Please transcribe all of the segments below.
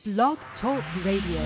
Blog Talk Radio.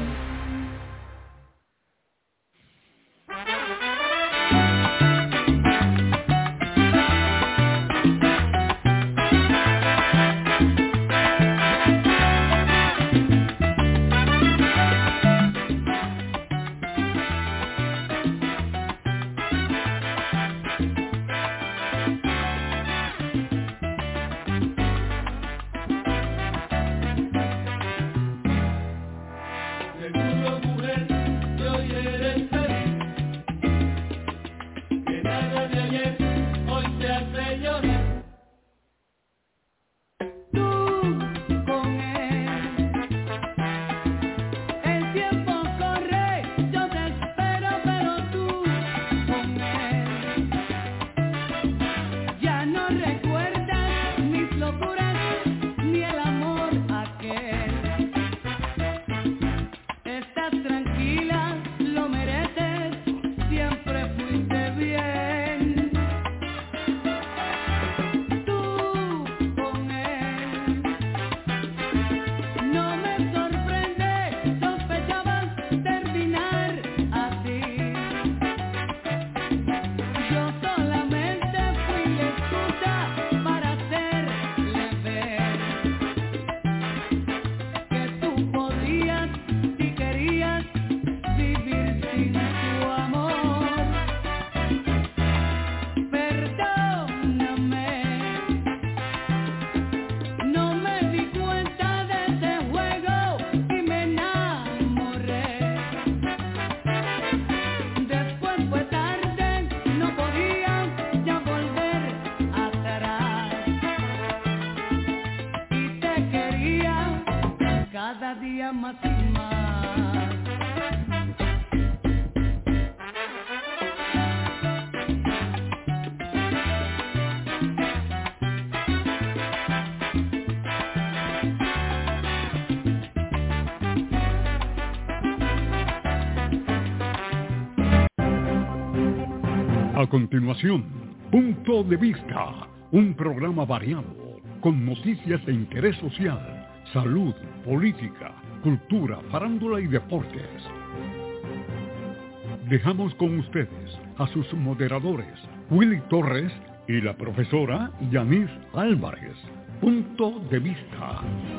A continuación, Punto de Vista, un programa variado, con noticias de interés social, salud, política, cultura, farándula y deportes. Dejamos con ustedes a sus moderadores, Willy Torres y la profesora Yanis Álvarez. Punto de Vista.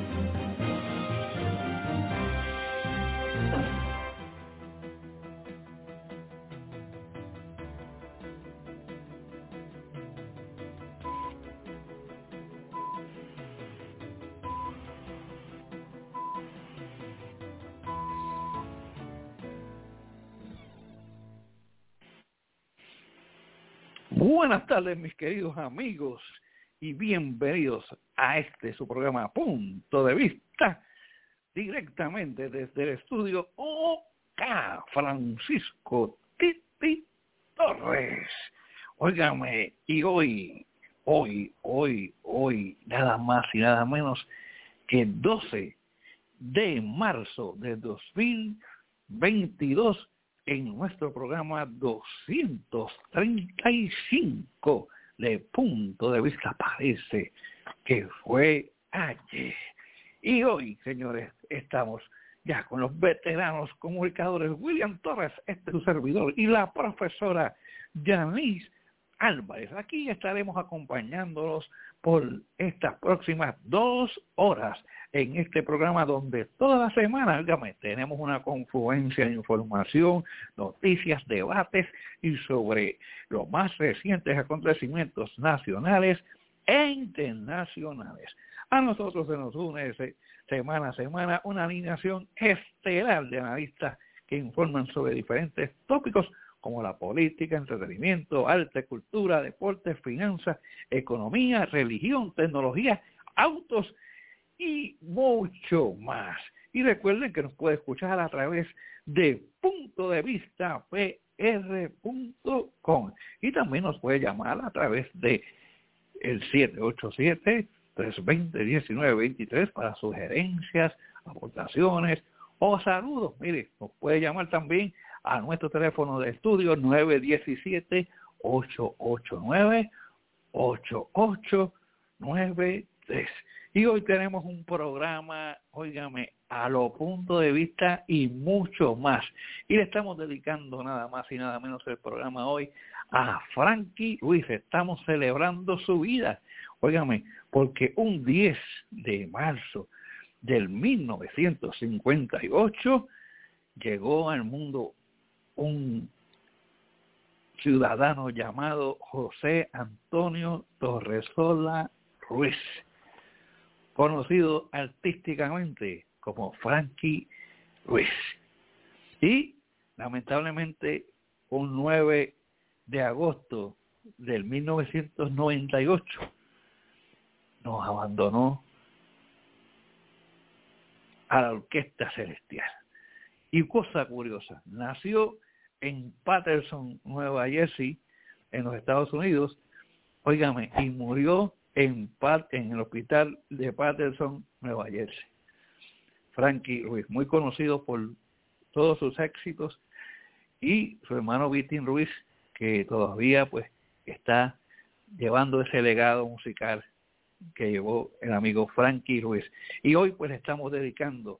Buenas tardes, mis queridos amigos, y bienvenidos a su programa Punto de Vista, directamente desde el estudio OK Francisco Titi Torres. Óigame, y hoy, nada más y nada menos que 12 de marzo de 2022, en nuestro programa 235 de Punto de Vista. Parece que fue ayer. Y hoy, señores, estamos ya con los veteranos comunicadores William Torres, su servidor, y la profesora Yanis Álvarez. Aquí estaremos acompañándolos por estas próximas 2 horas en este programa, donde toda la semana, dígame, tenemos una confluencia de información, noticias, debates y sobre los más recientes acontecimientos nacionales e internacionales. A nosotros se nos une semana a semana una alineación estelar de analistas que informan sobre diferentes tópicos como la política, entretenimiento, arte, cultura, deportes, finanzas, economía, religión, tecnología, autos y mucho más. Y recuerden que nos puede escuchar a través de puntodevistapr.com y también nos puede llamar a través de el 787-320-1923 para sugerencias, aportaciones o saludos. Mire, nos puede llamar también a nuestro teléfono de estudio 917-889-8893. Y hoy tenemos un programa óigame, a los puntos de vista y mucho más. Y le estamos dedicando nada más y nada menos el programa hoy a Frankie Ruiz. Estamos celebrando su vida, óigame, porque un 10 de marzo del 1958 llegó al mundo un ciudadano llamado José Antonio Torresola Ruiz, conocido artísticamente como Frankie Ruiz. Y lamentablemente un 9 de agosto del 1998 nos abandonó a la Orquesta Celestial. Y cosa curiosa, nació en Paterson, Nueva Jersey, en los Estados Unidos, óigame, y murió en el hospital de Paterson, Nueva Jersey. Frankie Ruiz, muy conocido por todos sus éxitos, y su hermano Vitín Ruiz, que todavía pues está llevando ese legado musical que llevó el amigo Frankie Ruiz. Y hoy pues estamos dedicando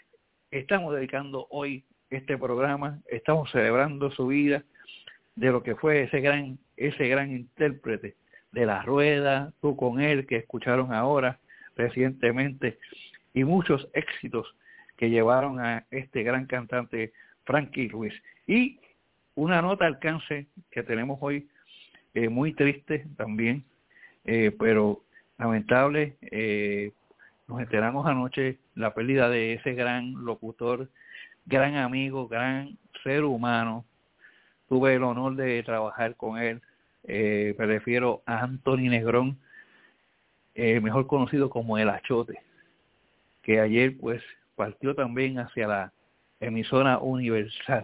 hoy este programa, estamos celebrando su vida, de lo que fue ese gran intérprete de La Rueda, Tú con él, que escucharon ahora recientemente, y muchos éxitos que llevaron a este gran cantante Frankie Ruiz. Y una nota de alcance que tenemos hoy, muy triste también, pero lamentable, nos enteramos anoche la pérdida de ese gran locutor, gran amigo, gran ser humano. Tuve el honor de trabajar con él, me refiero a Anthony Negrón, mejor conocido como El Achote, que ayer pues partió también hacia la emisora Universal.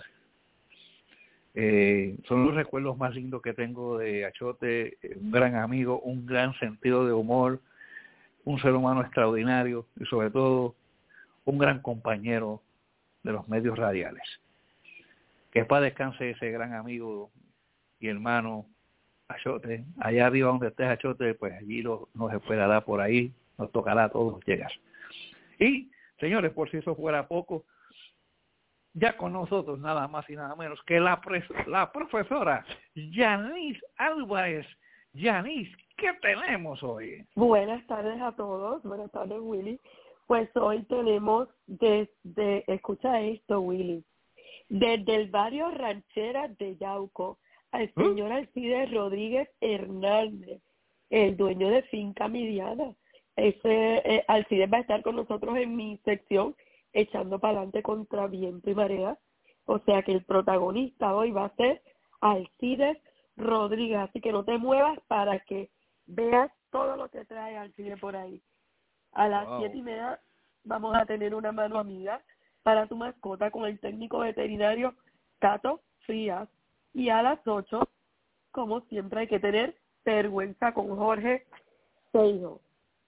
Son los recuerdos más lindos que tengo de Achote, un gran amigo, un gran sentido de humor, un ser humano extraordinario y sobre todo un gran compañero de los medios radiales. Que para descanse ese gran amigo y hermano Achote. Allá arriba donde estés, Achote, pues allí nos esperará por ahí, nos tocará a todos llegar. Y, señores, por si eso fuera poco, ya con nosotros nada más y nada menos que la profesora Yanis Álvarez. Yanis, ¿qué tenemos hoy? Buenas tardes a todos, buenas tardes, Willy. Pues hoy tenemos escucha esto, Willy, desde el barrio Rancheras de Yauco, al señor Alcides Rodríguez Hernández, el dueño de Finca Midiana. Alcides va a estar con nosotros en mi sección, echando para adelante contra viento y marea. O sea que el protagonista hoy va a ser Alcides Rodríguez. Así que no te muevas para que veas todo lo que trae Alcides por ahí. A las 7:30 vamos a tener una mano amiga para tu mascota con el técnico veterinario Tato Frías. Y a las 8, como siempre, hay que tener vergüenza con Jorge Seijo.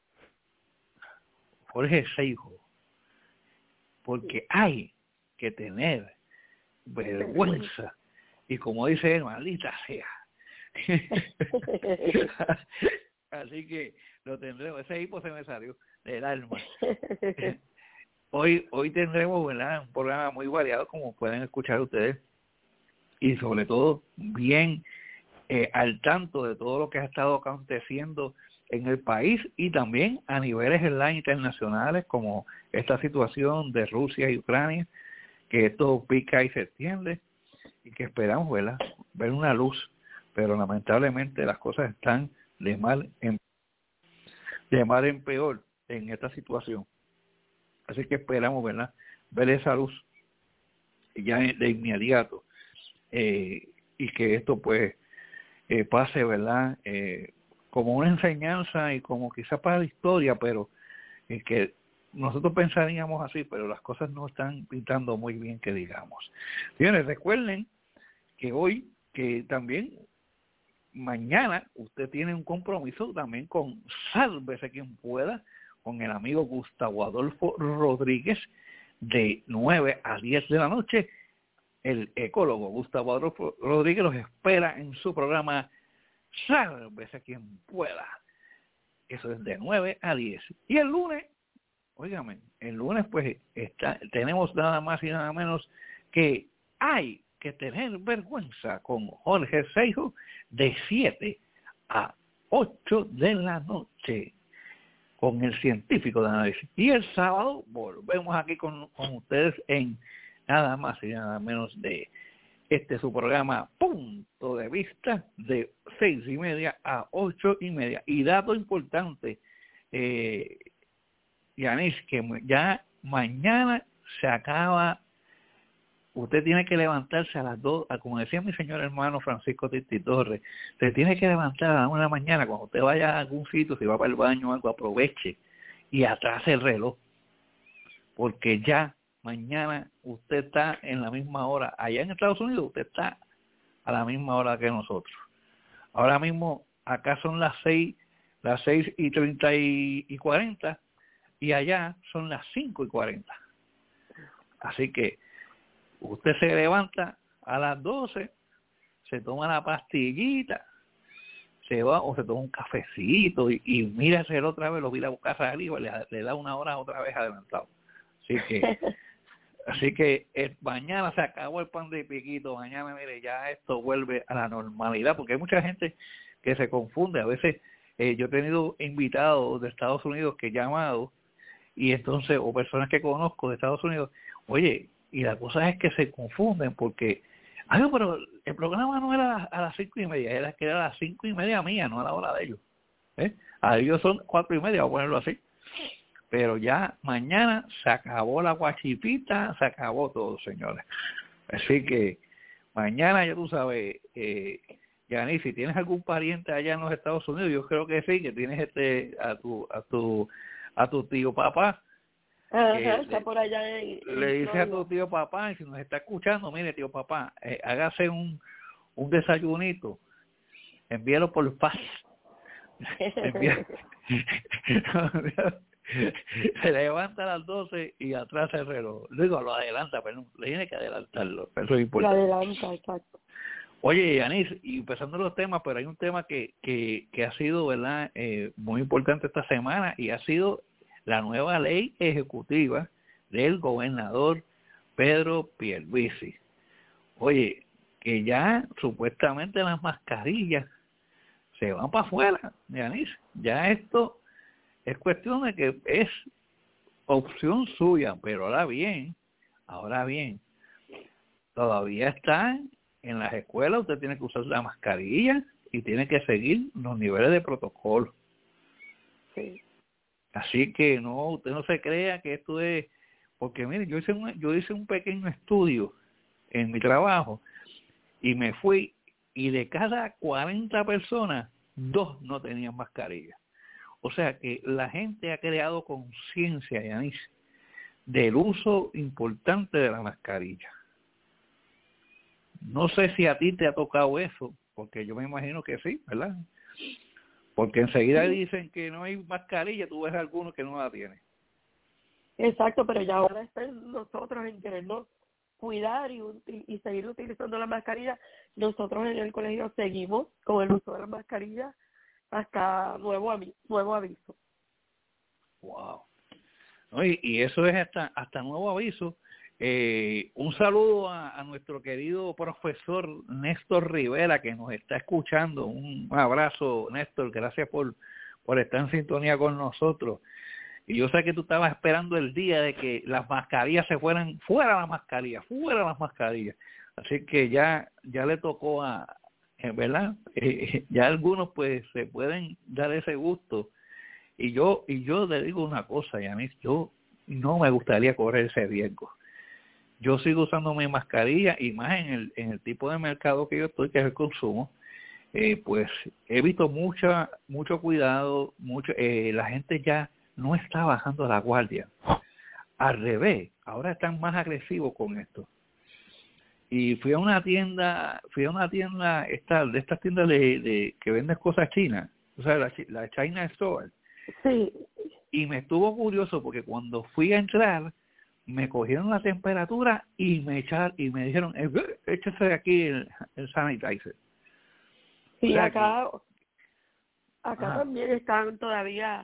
Jorge Seijo, porque hay que tener vergüenza. Y como dice él, maldita sea. Así que lo tendremos, ese hipo se me salió del alma. Hoy tendremos, ¿verdad?, un programa muy variado, como pueden escuchar ustedes, y sobre todo bien al tanto de todo lo que ha estado aconteciendo en el país y también a niveles internacionales, como esta situación de Rusia y Ucrania, que esto pica y se extiende y que esperamos, ¿verdad?, ver una luz, pero lamentablemente las cosas están de mal en peor en esta situación. Así que esperamos, ¿verdad?, ver esa luz ya de inmediato, y que esto pues pase, ¿verdad?, como una enseñanza y como quizás para la historia, pero que nosotros pensaríamos así, pero las cosas no están pintando muy bien, que digamos. Señores, recuerden que hoy, que también mañana usted tiene un compromiso también con Sálvese Quien Pueda, con el amigo Gustavo Adolfo Rodríguez, de 9 a 10 de la noche. El ecólogo Gustavo Adolfo Rodríguez los espera en su programa Sálvese Quien Pueda. Eso es de 9 a 10. Y el lunes óigame, el lunes pues tenemos nada más y nada menos que hay que tener vergüenza con Jorge Seijo de 7 a 8 de la noche con el científico de análisis. Y el sábado volvemos aquí con ustedes en nada más y nada menos de su programa Punto de Vista de 6:30 a 8:30. Y dato importante, Yanis, que ya mañana se acaba. Usted tiene que levantarse a las 2, como decía mi señor hermano Francisco Titi Torres, se tiene que levantar a las 1 de la mañana, cuando usted vaya a algún sitio, si va para el baño o algo, aproveche y atrase el reloj, porque ya mañana usted está en la misma hora. Allá en Estados Unidos usted está a la misma hora que nosotros. Ahora mismo acá son las 6:30 y 40, y allá son las 5:40. Así que usted se levanta a las 12, se toma la pastillita, se va o se toma un cafecito y mira el reloj otra vez, lo mira a buscar arriba, le da 1 hora otra vez adelantado. Así que mañana se acabó el pan de piquito, mañana mire, ya esto vuelve a la normalidad, porque hay mucha gente que se confunde. A veces yo he tenido invitados de Estados Unidos que he llamado, y entonces, o personas que conozco de Estados Unidos, oye, y la cosa es que se confunden porque, pero el programa no era a las 5:30, era que era a las 5:30 mía, no a la hora de ellos. A ellos son 4:30, vamos a ponerlo así. Pero ya mañana se acabó la guachipita, se acabó todo, señores. Así que mañana ya tú sabes, Yanis, si tienes algún pariente allá en los Estados Unidos, yo creo que sí, que tienes a tu tío papá. Ajá, está por allá le dice a tu tío papá, y si nos está escuchando, mire tío papá, hágase un desayunito, envíalo por fax. Se levanta a las 12 y atrasa el reloj. Luego lo adelanta, pero no, le tiene que adelantarlo, eso es importante. Lo adelanta, exacto. Oye, Yanis, y empezando los temas, pero hay un tema que ha sido, ¿verdad?, muy importante esta semana, y ha sido la nueva ley ejecutiva del gobernador Pedro Pierluisi. Oye, que ya supuestamente las mascarillas se van para afuera, Yanis. Ya esto es cuestión de que es opción suya, pero ahora bien, todavía está en las escuelas, usted tiene que usar la mascarilla y tiene que seguir los niveles de protocolo. Sí. Así que usted no se crea que esto es, porque mire, yo hice un pequeño estudio en mi trabajo y me fui, y de cada 40 personas, 2 no tenían mascarilla. O sea que la gente ha creado conciencia, Yanis, del uso importante de la mascarilla. No sé si a ti te ha tocado eso, porque yo me imagino que sí, ¿verdad? Porque enseguida dicen que no hay mascarilla, tú ves a algunos que no la tienen. Exacto, pero ya ahora está en nosotros en querernos cuidar y seguir utilizando la mascarilla. Nosotros en el colegio seguimos con el uso de la mascarilla hasta nuevo aviso. Wow. No, y eso es hasta nuevo aviso. Un saludo a nuestro querido profesor Néstor Rivera, que nos está escuchando. Un abrazo, Néstor, gracias por estar en sintonía con nosotros. Y yo sé que tú estabas esperando el día de que las mascarillas se fueran, fuera las mascarillas. Así que ya le tocó ¿verdad? Ya algunos pues se pueden dar ese gusto. Y yo le digo una cosa, Yanis, yo no me gustaría correr ese riesgo. Yo sigo usando mi mascarilla, y más en el tipo de mercado que yo estoy, que es el consumo. Pues he visto mucho cuidado, la gente ya no está bajando la guardia. Al revés, ahora están más agresivos con esto. Y fui a una tienda de estas tiendas de que venden cosas chinas, o sea, la China Store. Sí. Y me estuvo curioso porque cuando fui a entrar, me cogieron la temperatura y me dijeron, échese aquí el sanitizer. Sí, o sea acá también están todavía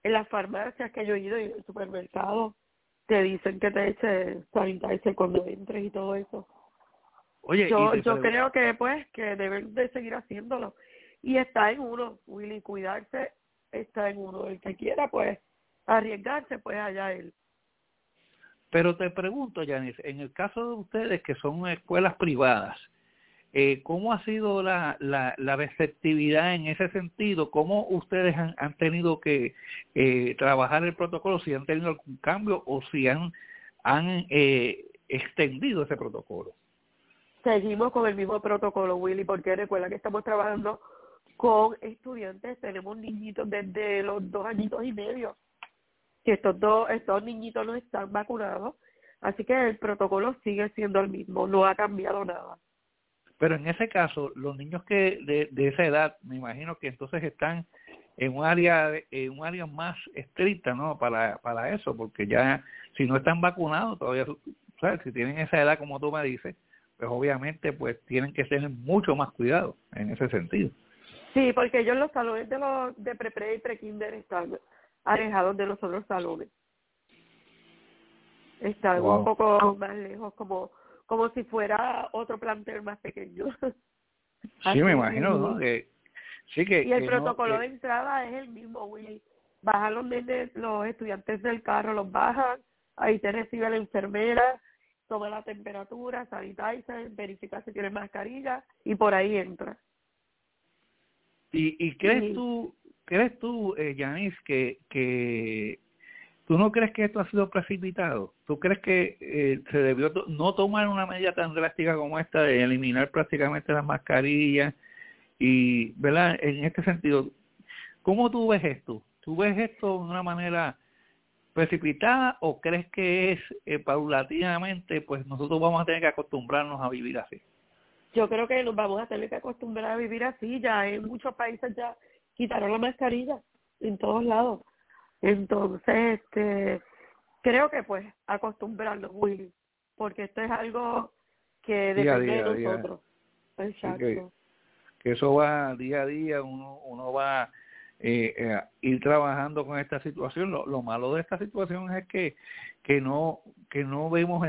en las farmacias que yo he ido y en el supermercado te dicen que te eches sanitizer cuando entres y todo eso. Oye, yo creo que pues que deben de seguir haciéndolo. Y está en uno, Willy, cuidarse está en uno. El que quiera pues arriesgarse, pues allá él. Pero te pregunto, Yanis, en el caso de ustedes que son escuelas privadas, ¿cómo ha sido la receptividad en ese sentido? ¿Cómo ustedes han tenido que trabajar el protocolo? ¿Si han tenido algún cambio o si han extendido ese protocolo? Seguimos con el mismo protocolo, Willy, porque recuerda que estamos trabajando con estudiantes, tenemos niñitos desde los 2 añitos y medio, que estos niñitos no están vacunados, así que el protocolo sigue siendo el mismo, no ha cambiado nada. Pero en ese caso, los niños que de esa edad, me imagino que entonces están en un área más estricta, ¿no? Para eso, porque ya si no están vacunados todavía, ¿sabes? Si tienen esa edad como tú me dices, pues obviamente pues tienen que tener mucho más cuidado en ese sentido. Sí, porque ellos los salones de pre-pre y pre-kinder están alejados de los otros salones. Están un poco más lejos, como si fuera otro plantel más pequeño. Sí, me imagino, ¿no? Que y el protocolo de entrada es el mismo, Willy. Bajan los estudiantes del carro, los bajan, ahí te recibe la enfermera, toma la temperatura, sanitizer, verifica si tienes mascarilla y por ahí entra. ¿Y crees tú, Yanis, que tú no crees que esto ha sido precipitado? ¿Tú crees que se debió no tomar una medida tan drástica como esta de eliminar prácticamente las mascarillas? Y, ¿verdad? En este sentido, ¿cómo tú ves esto? ¿Tú ves esto de una manera precipitada o crees que es paulatinamente, pues nosotros vamos a tener que acostumbrarnos a vivir así? Yo creo que nos vamos a tener que acostumbrar a vivir así. Ya en muchos países ya quitaron la mascarilla en todos lados. Entonces, creo que pues acostumbrarnos, Willy, porque esto es algo que depende de nosotros. Exacto. Sí, que eso va día a día, uno va a ir trabajando con esta situación. Lo malo de esta situación es que no vemos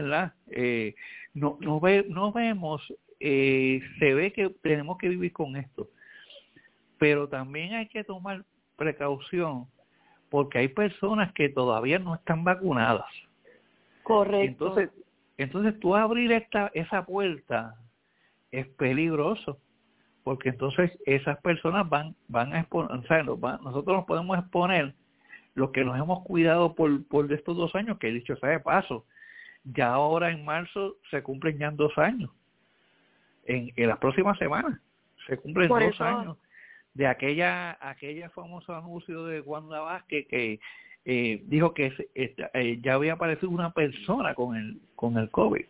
no vemos, se ve que tenemos que vivir con esto, pero también hay que tomar precaución porque hay personas que todavía no están vacunadas. Correcto. Entonces tú abrir esa puerta es peligroso, porque entonces esas personas van a exponer, o sea, nosotros nos podemos exponer lo que nos hemos cuidado por estos 2 años, que he dicho sea de paso, ya ahora en marzo se cumplen ya 2 años, en las próximas semanas se cumplen 2 años de aquella famoso anuncio de Wanda Vázquez que dijo que ya había aparecido una persona con el COVID.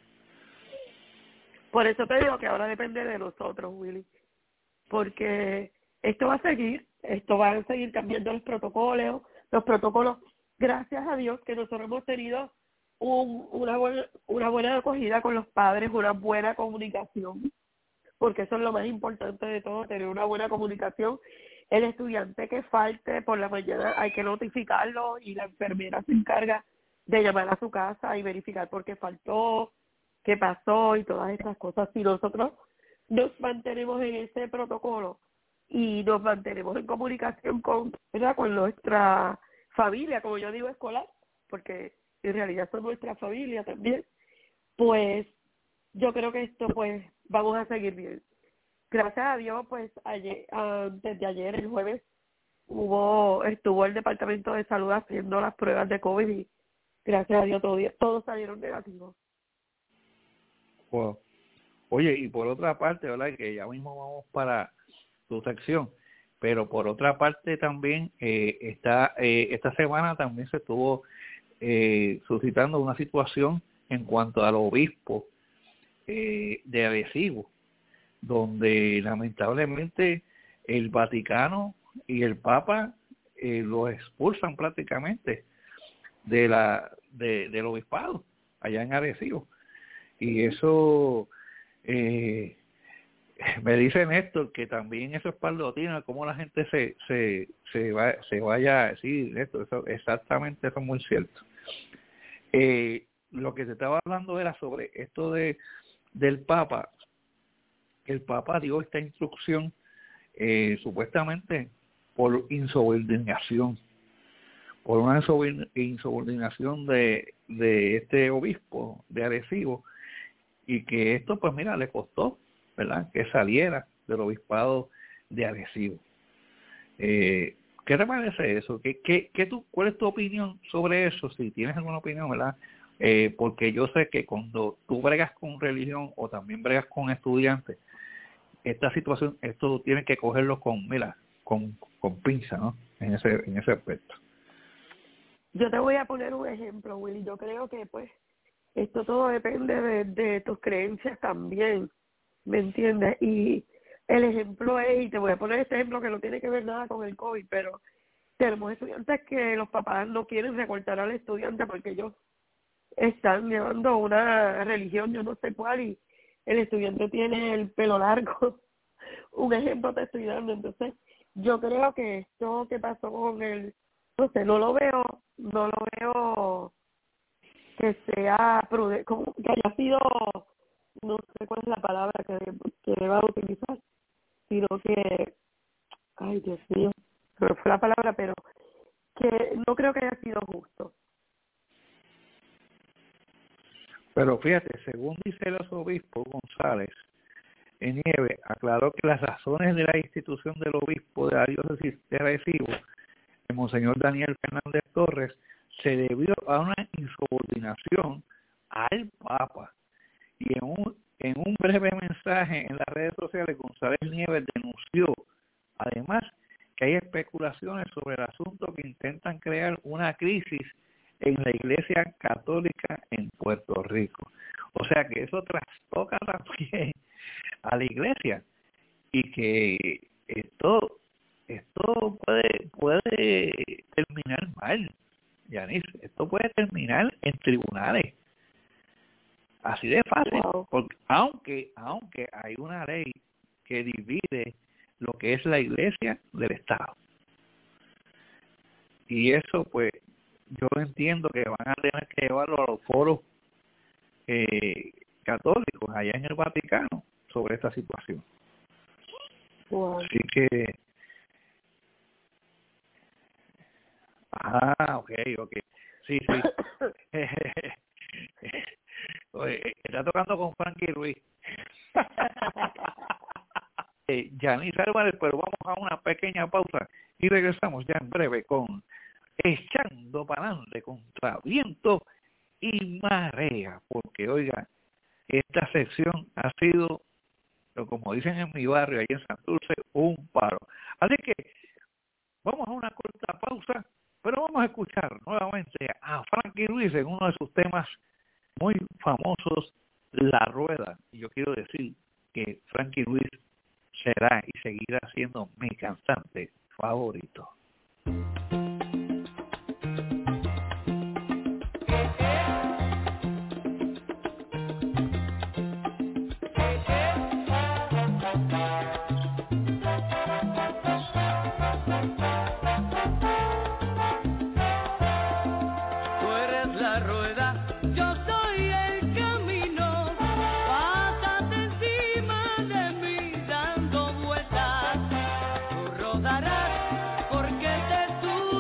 Por eso te digo que ahora depende de nosotros, Willy, porque esto va a seguir cambiando los protocolos, gracias a Dios que nosotros hemos tenido una buena acogida con los padres, una buena comunicación, porque eso es lo más importante de todo, tener una buena comunicación. El estudiante que falte por la mañana hay que notificarlo y la enfermera se encarga de llamar a su casa y verificar por qué faltó, qué pasó y todas esas cosas. Si nosotros nos mantenemos en ese protocolo y nos mantenemos en comunicación con nuestra familia, como yo digo, escolar, porque en realidad son nuestra familia también, pues yo creo que esto pues vamos a seguir bien. Gracias a Dios, pues desde ayer, el jueves, estuvo el Departamento de Salud haciendo las pruebas de COVID y gracias a Dios todos salieron negativos. Wow. Oye, y por otra parte, ¿verdad? Que ya mismo vamos para tu sección, pero por otra parte también esta semana también se estuvo suscitando una situación en cuanto al obispo de Arecibo, donde lamentablemente el Vaticano y el Papa lo expulsan prácticamente del obispado allá en Arecibo, y eso Me dice Néstor que también eso es parlotina, cómo la gente se vaya a decir esto, eso, exactamente, eso es muy cierto. Lo que te estaba hablando era sobre esto del Papa. El Papa dio esta instrucción supuestamente por insubordinación, por una insubordinación de este obispo de Arecibo, y que esto pues mira le costó, ¿verdad?, que saliera del obispado de Arecibo. ¿Qué te parece eso? ¿Cuál es tu opinión sobre eso? Si tienes alguna opinión, ¿verdad? Porque yo sé que cuando tú bregas con religión o también bregas con estudiantes, esta situación, esto tienes que cogerlo con pinza, ¿no? En ese aspecto. Yo te voy a poner un ejemplo, Willy. Yo creo que pues esto todo depende de tus creencias también, ¿me entiendes? Y el ejemplo es, y te voy a poner este ejemplo que no tiene que ver nada con el COVID, pero tenemos estudiantes que los papás no quieren recortar al estudiante porque ellos están llevando una religión, yo no sé cuál, y el estudiante tiene el pelo largo. Un ejemplo te estoy dando. Entonces, yo creo que esto que pasó con el, no sé, no lo veo que sea prudente, como que haya sido, no sé cuál es la palabra que va a utilizar, sino que, ay Dios mío, se me fue la palabra, pero que no creo que haya sido justo. Pero fíjate, según dice el arzobispo González Nieves, aclaró que las razones de la institución del obispo de la diócesis de Arecibo, el monseñor Daniel Fernández Torres, se debió a una insubordinación al Papa. Y en un breve mensaje en las redes sociales, González Nieves denunció, además, que hay especulaciones sobre el asunto que intentan crear una crisis en la Iglesia Católica en Puerto Rico. O sea que eso trastoca también a la Iglesia, y que esto puede terminar mal, Yanis. Esto puede terminar en tribunales, así de fácil. Wow. Porque aunque hay una ley que divide lo que es la Iglesia del Estado, y eso pues yo entiendo que van a tener que llevarlo a los foros católicos allá en el Vaticano sobre esta situación. Wow. Así que ok. Sí. Oye, está tocando con Frankie Ruiz. Yanis Álvarez, pero vamos a una pequeña pausa y regresamos ya en breve con Echando para adelante contra viento y marea, porque oiga, esta sección ha sido, como dicen en mi barrio, allá en Santurce, un paro. Así que vamos a una corta pausa, pero vamos a escuchar nuevamente a Frankie Ruiz en uno de sus temas muy famosos, La Rueda. Y yo quiero decir que Frankie Ruiz será y seguirá siendo mi cantante favorito. Porque te tú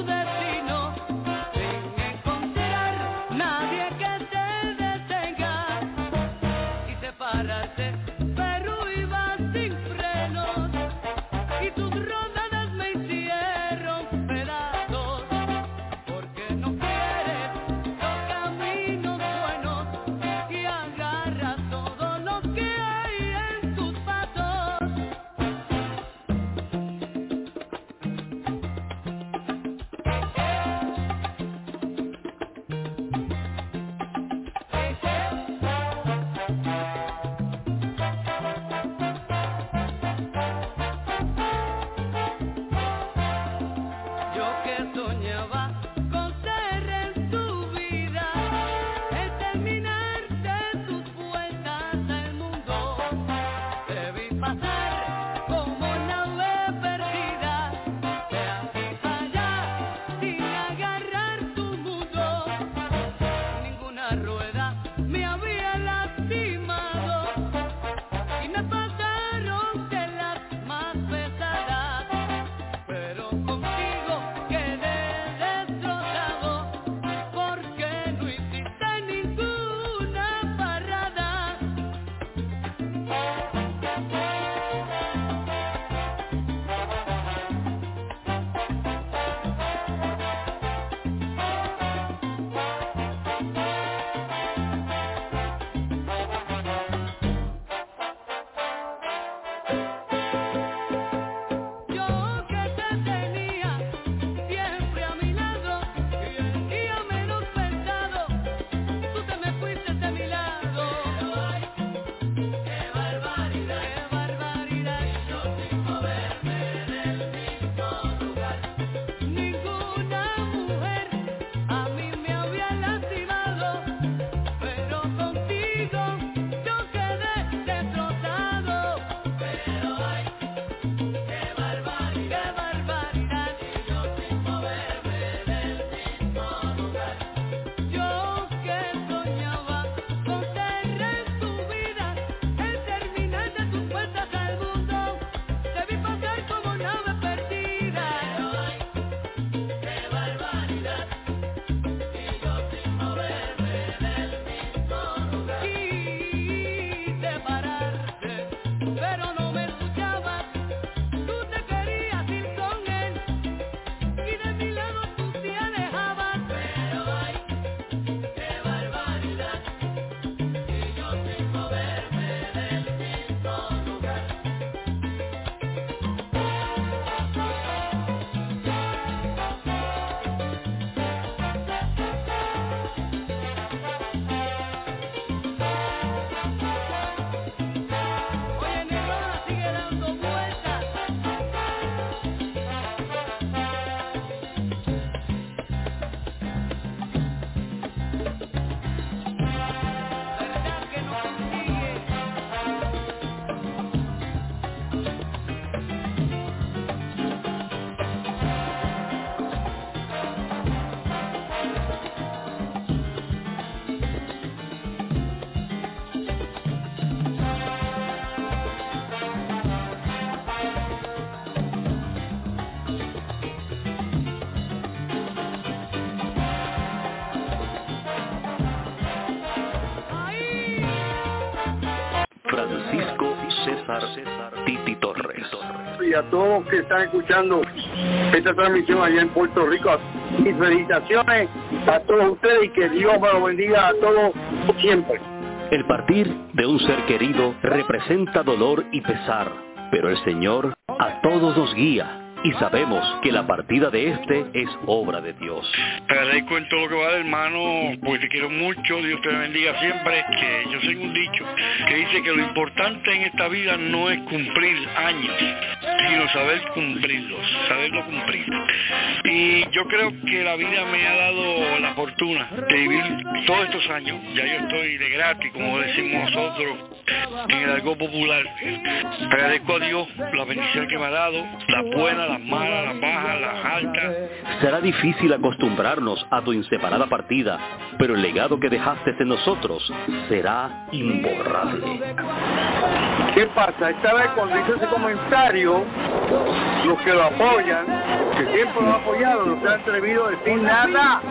César Titi Torres. Y a todos que están escuchando esta transmisión allá en Puerto Rico, mis felicitaciones a todos ustedes y que Dios me lo bendiga a todos siempre. El partir de un ser querido representa dolor y pesar, pero el Señor a todos nos guía y sabemos que la partida de este es obra de Dios. Te agradezco en todo lo que va, hermano, porque te quiero mucho, Dios te bendiga siempre, que yo sé un dicho que dice que lo importante en esta vida no es cumplir años, sino saber cumplirlos, saberlo cumplir. Y yo creo que la vida me ha dado la fortuna de vivir todos estos años, ya yo estoy de gratis, como decimos nosotros, en el argot popular. Te agradezco a Dios la bendición que me ha dado, la buena, las malas, las bajas, las altas. Será difícil acostumbrarnos a tu inseparada partida, pero el legado que dejaste en nosotros será imborrable. ¿Qué pasa? Esta vez cuando hice ese comentario, los que lo apoyan, que siempre lo han apoyado, no se han atrevido a decir nada,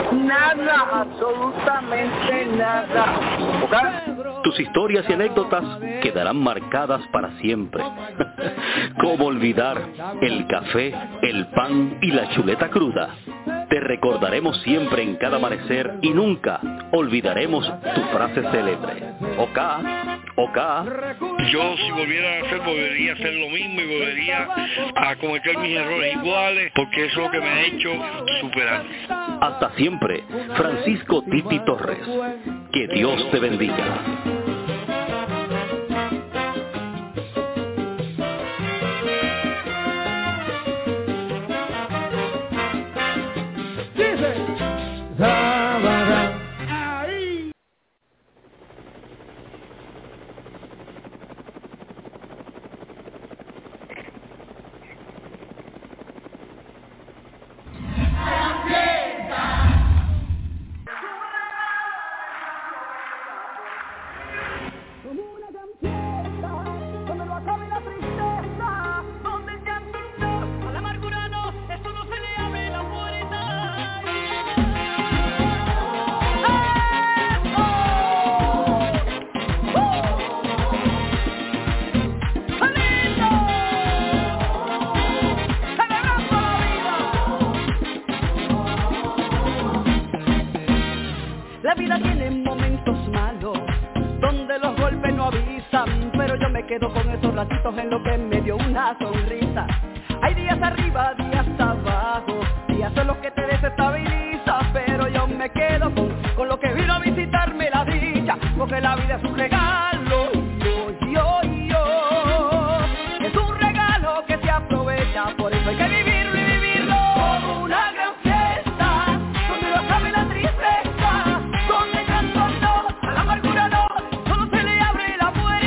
absolutamente nada. ¿Okay? Tus historias y anécdotas quedarán marcadas para siempre. ¿Cómo olvidar el café, el pan y la chuleta cruda? Te recordaremos siempre en cada amanecer y nunca olvidaremos tu frase célebre. Oka. Yo si volvería a hacer lo mismo y volvería a cometer mis errores iguales, porque eso es lo que me ha hecho superar. Hasta siempre, Francisco Titi Torres. Que Dios te bendiga. En lo que me dio una sonrisa. Hay días arriba, días abajo, días son los que te desestabilizan, pero yo me quedo con lo que vino a visitarme la dicha, porque la vida es un regalo, yo. Es un regalo que se aprovecha, por eso hay que vivirlo y vivirlo como una gran fiesta, donde no cabe la tristeza, donde canto no, a la amargura no, solo se le abre la puerta.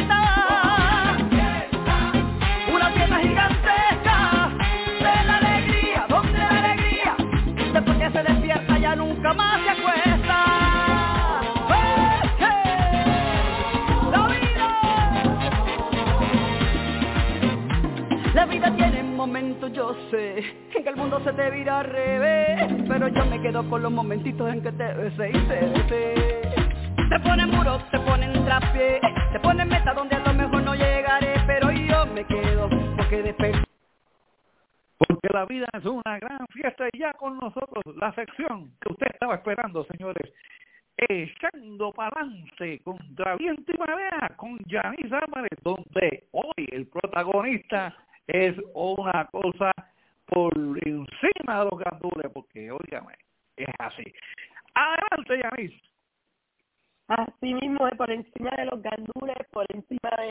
Se despierta, ya nunca más se acuesta. La vida tiene momentos, yo sé, en que el mundo se te vira al revés, pero yo me quedo con los momentitos en que te besé y te besé. Te ponen muros, te ponen traspié, te ponen meta donde a lo mejor no llegaré, pero yo me quedo porque después. Porque la vida es una gran fiesta y ya con nosotros la sección que usted estaba esperando, señores, echando pa'lante contra viento y marea con Yanis Álvarez, donde hoy el protagonista es una cosa por encima de los gandules, porque óigame, es así. Adelante, Yanis. Así mismo es, por encima de los gandules, por encima de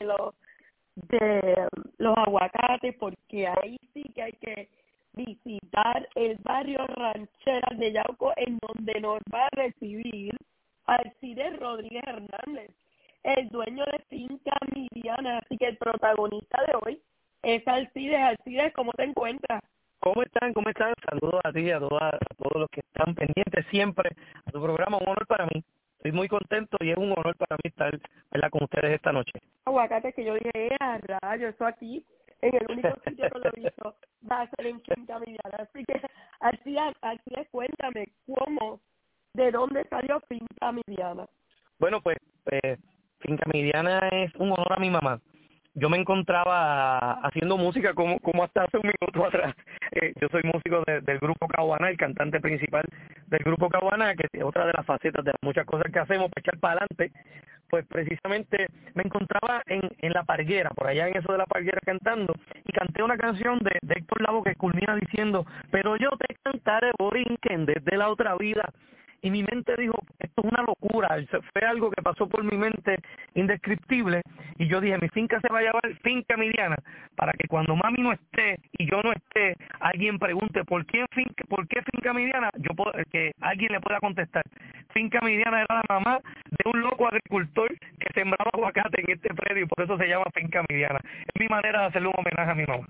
los aguacates, porque ahí sí que hay que visitar el barrio Rancheras de Yauco, en donde nos va a recibir Alcides Rodríguez Hernández, el dueño de Finca Midiana. Así que el protagonista de hoy es Alcides. Alcides, ¿cómo te encuentras? ¿Cómo están? Saludos a ti y a todos los que están pendientes siempre a tu programa. Un honor para mí. Estoy muy contento y es un honor para mí estar con ustedes esta noche. Aguacate que yo dije, rayo, eso aquí, en el único sitio que lo he visto, va a ser en Finca Midiana. Así que, Alcides, cuéntame, ¿de dónde salió Finca Midiana? Bueno, pues Finca Midiana es un honor a mi mamá. yo me encontraba haciendo música como hasta hace un minuto atrás. Yo soy músico del Grupo Caguaná, el cantante principal del Grupo Caguaná, que es otra de las facetas de las muchas cosas que hacemos para echar para adelante. Pues precisamente me encontraba en La Parguera, por allá en eso de La Parguera cantando, y canté una canción de Héctor Lavoe que culmina diciendo: pero yo te cantaré Borinquen desde la otra vida. Y mi mente dijo, esto es una locura, fue algo que pasó por mi mente indescriptible, y yo dije, mi finca se va a llamar Finca Midiana, para que cuando mami no esté y yo no esté, alguien pregunte ¿por qué Finca Midiana? Que alguien le pueda contestar. Finca Midiana era la mamá de un loco agricultor que sembraba aguacate en este predio, y por eso se llama Finca Midiana. Es mi manera de hacerle un homenaje a mi mamá.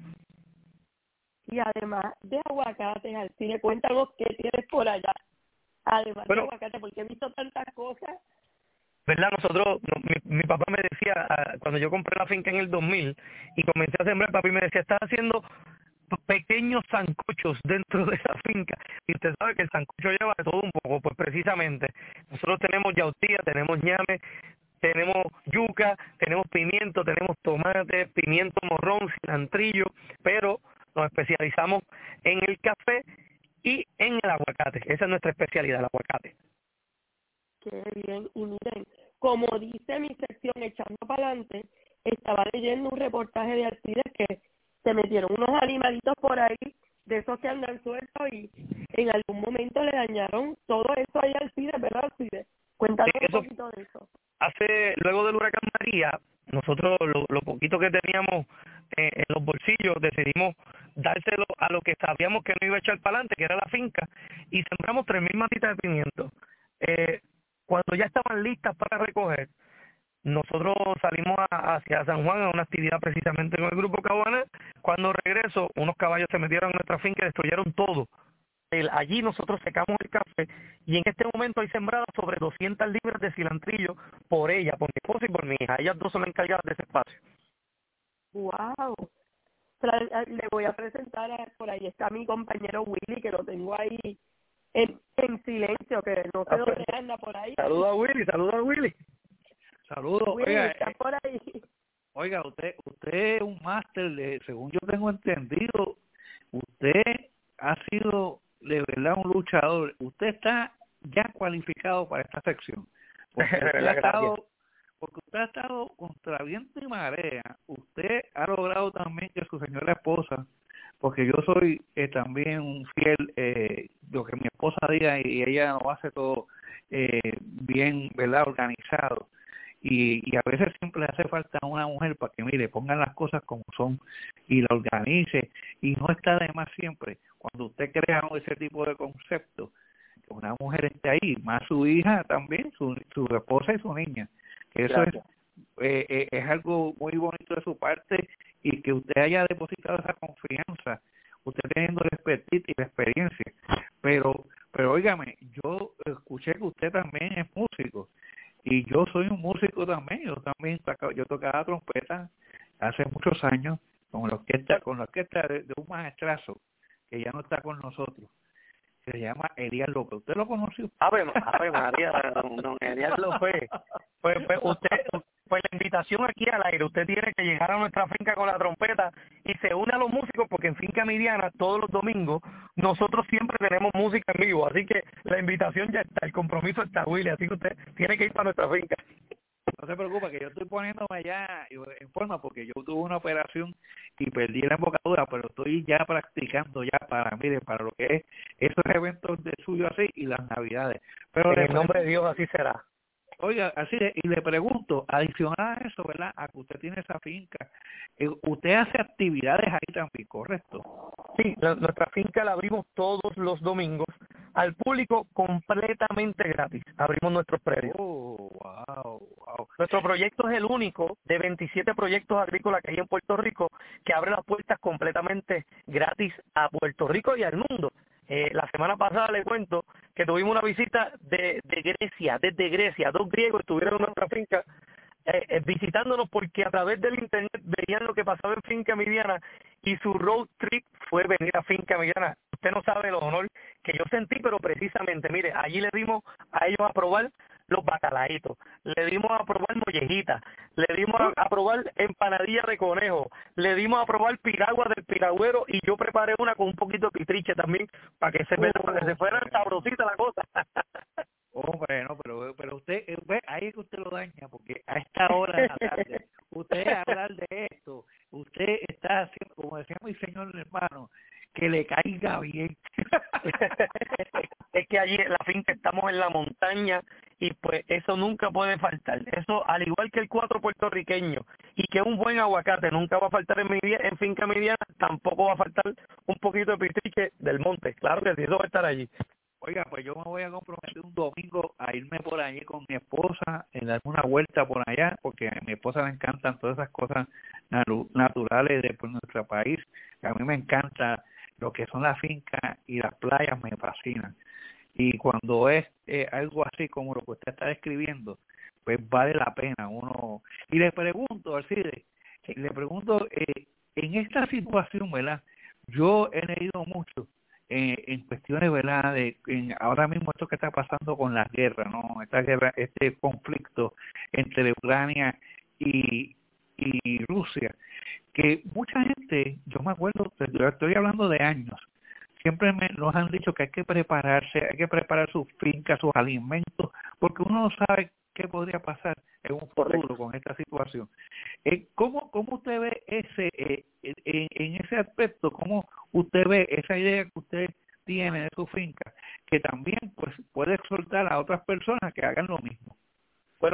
Y además de aguacates, Alcide, cuéntanos qué tienes por allá. Además de aguacate, porque he visto tantas cosas. ¿Verdad? Mi papá me decía, cuando yo compré la finca en el 2000 y comencé a sembrar, papi me decía, estás haciendo pequeños sancochos dentro de la finca. Y usted sabe que el sancocho lleva de todo un poco. Pues precisamente, nosotros tenemos yautía, tenemos ñame, tenemos yuca, tenemos pimiento, tenemos tomate, pimiento morrón, cilantrillo, pero nos especializamos en el café y en el aguacate. Esa es nuestra especialidad, el aguacate. Qué bien. Y miren, como dice mi sección Echando para adelante, estaba leyendo un reportaje de Alcides que se metieron unos animalitos por ahí, de esos que andan sueltos, y en algún momento le dañaron todo eso ahí a Alcides, ¿verdad, Alcides? Cuéntanos un poquito de eso. Luego del huracán María, nosotros lo poquito que teníamos en los bolsillos decidimos dárselo a lo que sabíamos que no iba a echar para adelante, que era la finca, y sembramos 3,000 matitas de pimiento. Cuando ya estaban listas para recoger, nosotros salimos hacia San Juan a una actividad precisamente con el Grupo Caguaná. Cuando regreso, unos caballos se metieron en nuestra finca y destruyeron todo. Allí nosotros secamos el café, y en este momento hay sembradas sobre 200 libras de cilantrillo por ella, por mi esposa y por mi hija. Ellas dos son las encargadas de ese espacio. ¡Wow! Le voy a presentar, por ahí está mi compañero Willy, que lo tengo ahí en silencio, que no sé dónde anda por ahí. Saluda a Willy. Saludos. Willy, está por ahí. Oiga, usted es un máster, según yo tengo entendido, usted ha sido de verdad un luchador. Usted está ya cualificado para esta sección. Porque usted ha estado contra viento y marea. Usted ha logrado también que su señora esposa, porque yo soy también un fiel, lo que mi esposa diga, y ella lo hace todo bien, ¿verdad?, organizado. Y a veces siempre le hace falta una mujer para que, mire, pongan las cosas como son y la organice. Y no está de más siempre, cuando usted crea ese tipo de concepto, que una mujer esté ahí, más su hija también, su esposa y su niña. Que eso es algo muy bonito de su parte, y que usted haya depositado esa confianza, usted teniendo el expertise y la experiencia. Pero óigame, yo escuché que usted también es músico. Y yo soy un músico también. Yo tocaba trompeta hace muchos años con la orquesta de un maestrazo que ya no está con nosotros. Se llama Elías López. ¿Usted lo conoció? Ave María, don Elías López. Pues la invitación aquí al aire, usted tiene que llegar a nuestra finca con la trompeta y se une a los músicos, porque en Finca Midiana todos los domingos nosotros siempre tenemos música en vivo, así que la invitación ya está, el compromiso está, Willy, así que usted tiene que ir para nuestra finca. No se preocupe, que yo estoy poniéndome ya en forma, porque yo tuve una operación y perdí la embocadura, pero estoy ya practicando ya para lo que es esos eventos de suyo así y las navidades. Pero en el nombre de Dios así será. Oiga, así y le pregunto, adicional a eso, ¿verdad?, a que usted tiene esa finca, usted hace actividades ahí también, ¿correcto? Sí, nuestra finca la abrimos todos los domingos al público completamente gratis. Abrimos nuestros predios. Oh, wow. Nuestro proyecto es el único de 27 proyectos agrícolas que hay en Puerto Rico que abre las puertas completamente gratis a Puerto Rico y al mundo. La semana pasada le cuento que tuvimos una visita de Grecia, desde Grecia. 2 griegos estuvieron en nuestra finca visitándonos, porque a través del internet veían lo que pasaba en Finca Midiana, y su road trip fue venir a Finca Midiana. Usted no sabe el honor que yo sentí, pero precisamente, mire, allí le dimos a ellos a probar los bacalaitos, le dimos a probar mollejitas, le dimos a probar empanadilla de conejo, le dimos a probar piragua del piragüero y yo preparé una con un poquito de pitriche también para que para que se fuera sabrosita la cosa. Hombre, no, pero usted, ahí es que usted lo daña, porque a esta hora de la tarde, usted hablar de esto, usted está haciendo, como decía mi señor hermano, que le caiga bien. Es que allí en la finca estamos en la montaña y pues eso nunca puede faltar. Eso, al igual que el 4 puertorriqueño y que un buen aguacate nunca va a faltar en finca mediana, tampoco va a faltar un poquito de pitriche del monte. Claro que sí, eso va a estar allí. Oiga, pues yo me voy a comprometer un domingo a irme por allí con mi esposa, en darme una vuelta por allá, porque a mi esposa le encantan todas esas cosas naturales de nuestro país. A mí me encanta lo que son las fincas y las playas, me fascinan. Y cuando es algo así como lo que usted está describiendo, pues vale la pena uno. Y le pregunto, Alcide, en esta situación, ¿verdad? Yo he leído mucho en cuestiones, ¿verdad? Ahora mismo esto que está pasando con la guerra, ¿no? Esta guerra, este conflicto entre Ucrania y Rusia, que mucha gente, yo me acuerdo, yo estoy hablando de años, siempre nos han dicho que hay que prepararse, hay que preparar sus fincas, sus alimentos, porque uno no sabe qué podría pasar en un futuro con esta situación. ¿Cómo usted ve en ese aspecto, cómo usted ve esa idea que usted tiene de su finca, que también pues puede exhortar a otras personas que hagan lo mismo? Bueno,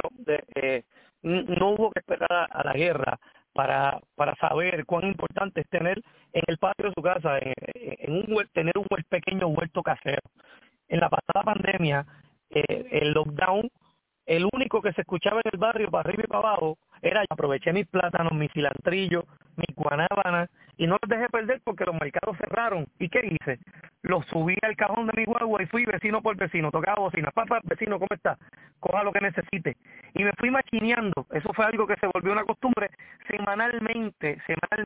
no hubo que esperar a la guerra para saber cuán importante es tener en el patio de su casa, tener un pequeño huerto casero. En la pasada pandemia, el lockdown, el único que se escuchaba en el barrio para arriba y para abajo era yo aproveché mis plátanos, mis cilantrillos, mis guanábanas y no los dejé perder porque los mercados cerraron. ¿Y qué hice? Los subí al cajón de mi guagua y fui vecino por vecino, tocaba bocina. Papá, vecino, ¿cómo está? Coja lo que necesite. Y me fui machineando. Eso fue algo que se volvió una costumbre semanalmente,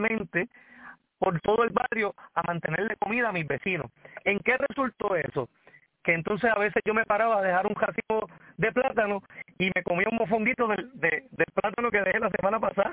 por todo el barrio a mantenerle comida a mis vecinos. ¿En qué resultó eso? Que entonces a veces yo me paraba a dejar un racimo de plátano y me comía un mofonguito del plátano que dejé la semana pasada.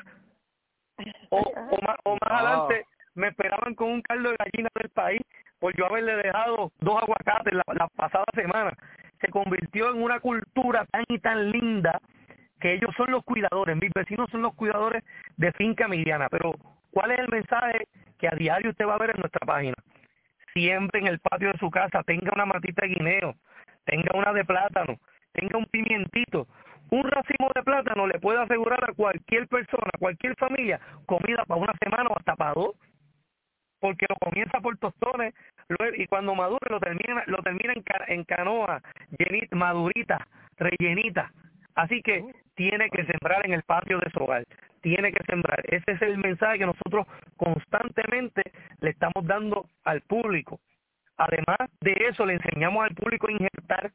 O más adelante me esperaban con un caldo de gallina del país por yo haberle dejado 2 aguacates la pasada semana. Se convirtió en una cultura tan y tan linda que ellos son los cuidadores, mis vecinos son los cuidadores de finca mediana. Pero ¿cuál es el mensaje que a diario usted va a ver en nuestra página? Siempre en el patio de su casa tenga una matita de guineo, tenga una de plátano, tenga un pimientito. Un racimo de plátano le puede asegurar a cualquier persona, cualquier familia, comida para una semana o hasta para 2, porque lo comienza por tostones y cuando madure lo termina en canoa, madurita, rellenita. Así que tiene que sembrar en el patio de su hogar, tiene que sembrar. Ese es el mensaje que nosotros constantemente le estamos dando al público. Además de eso, le enseñamos al público a injertar,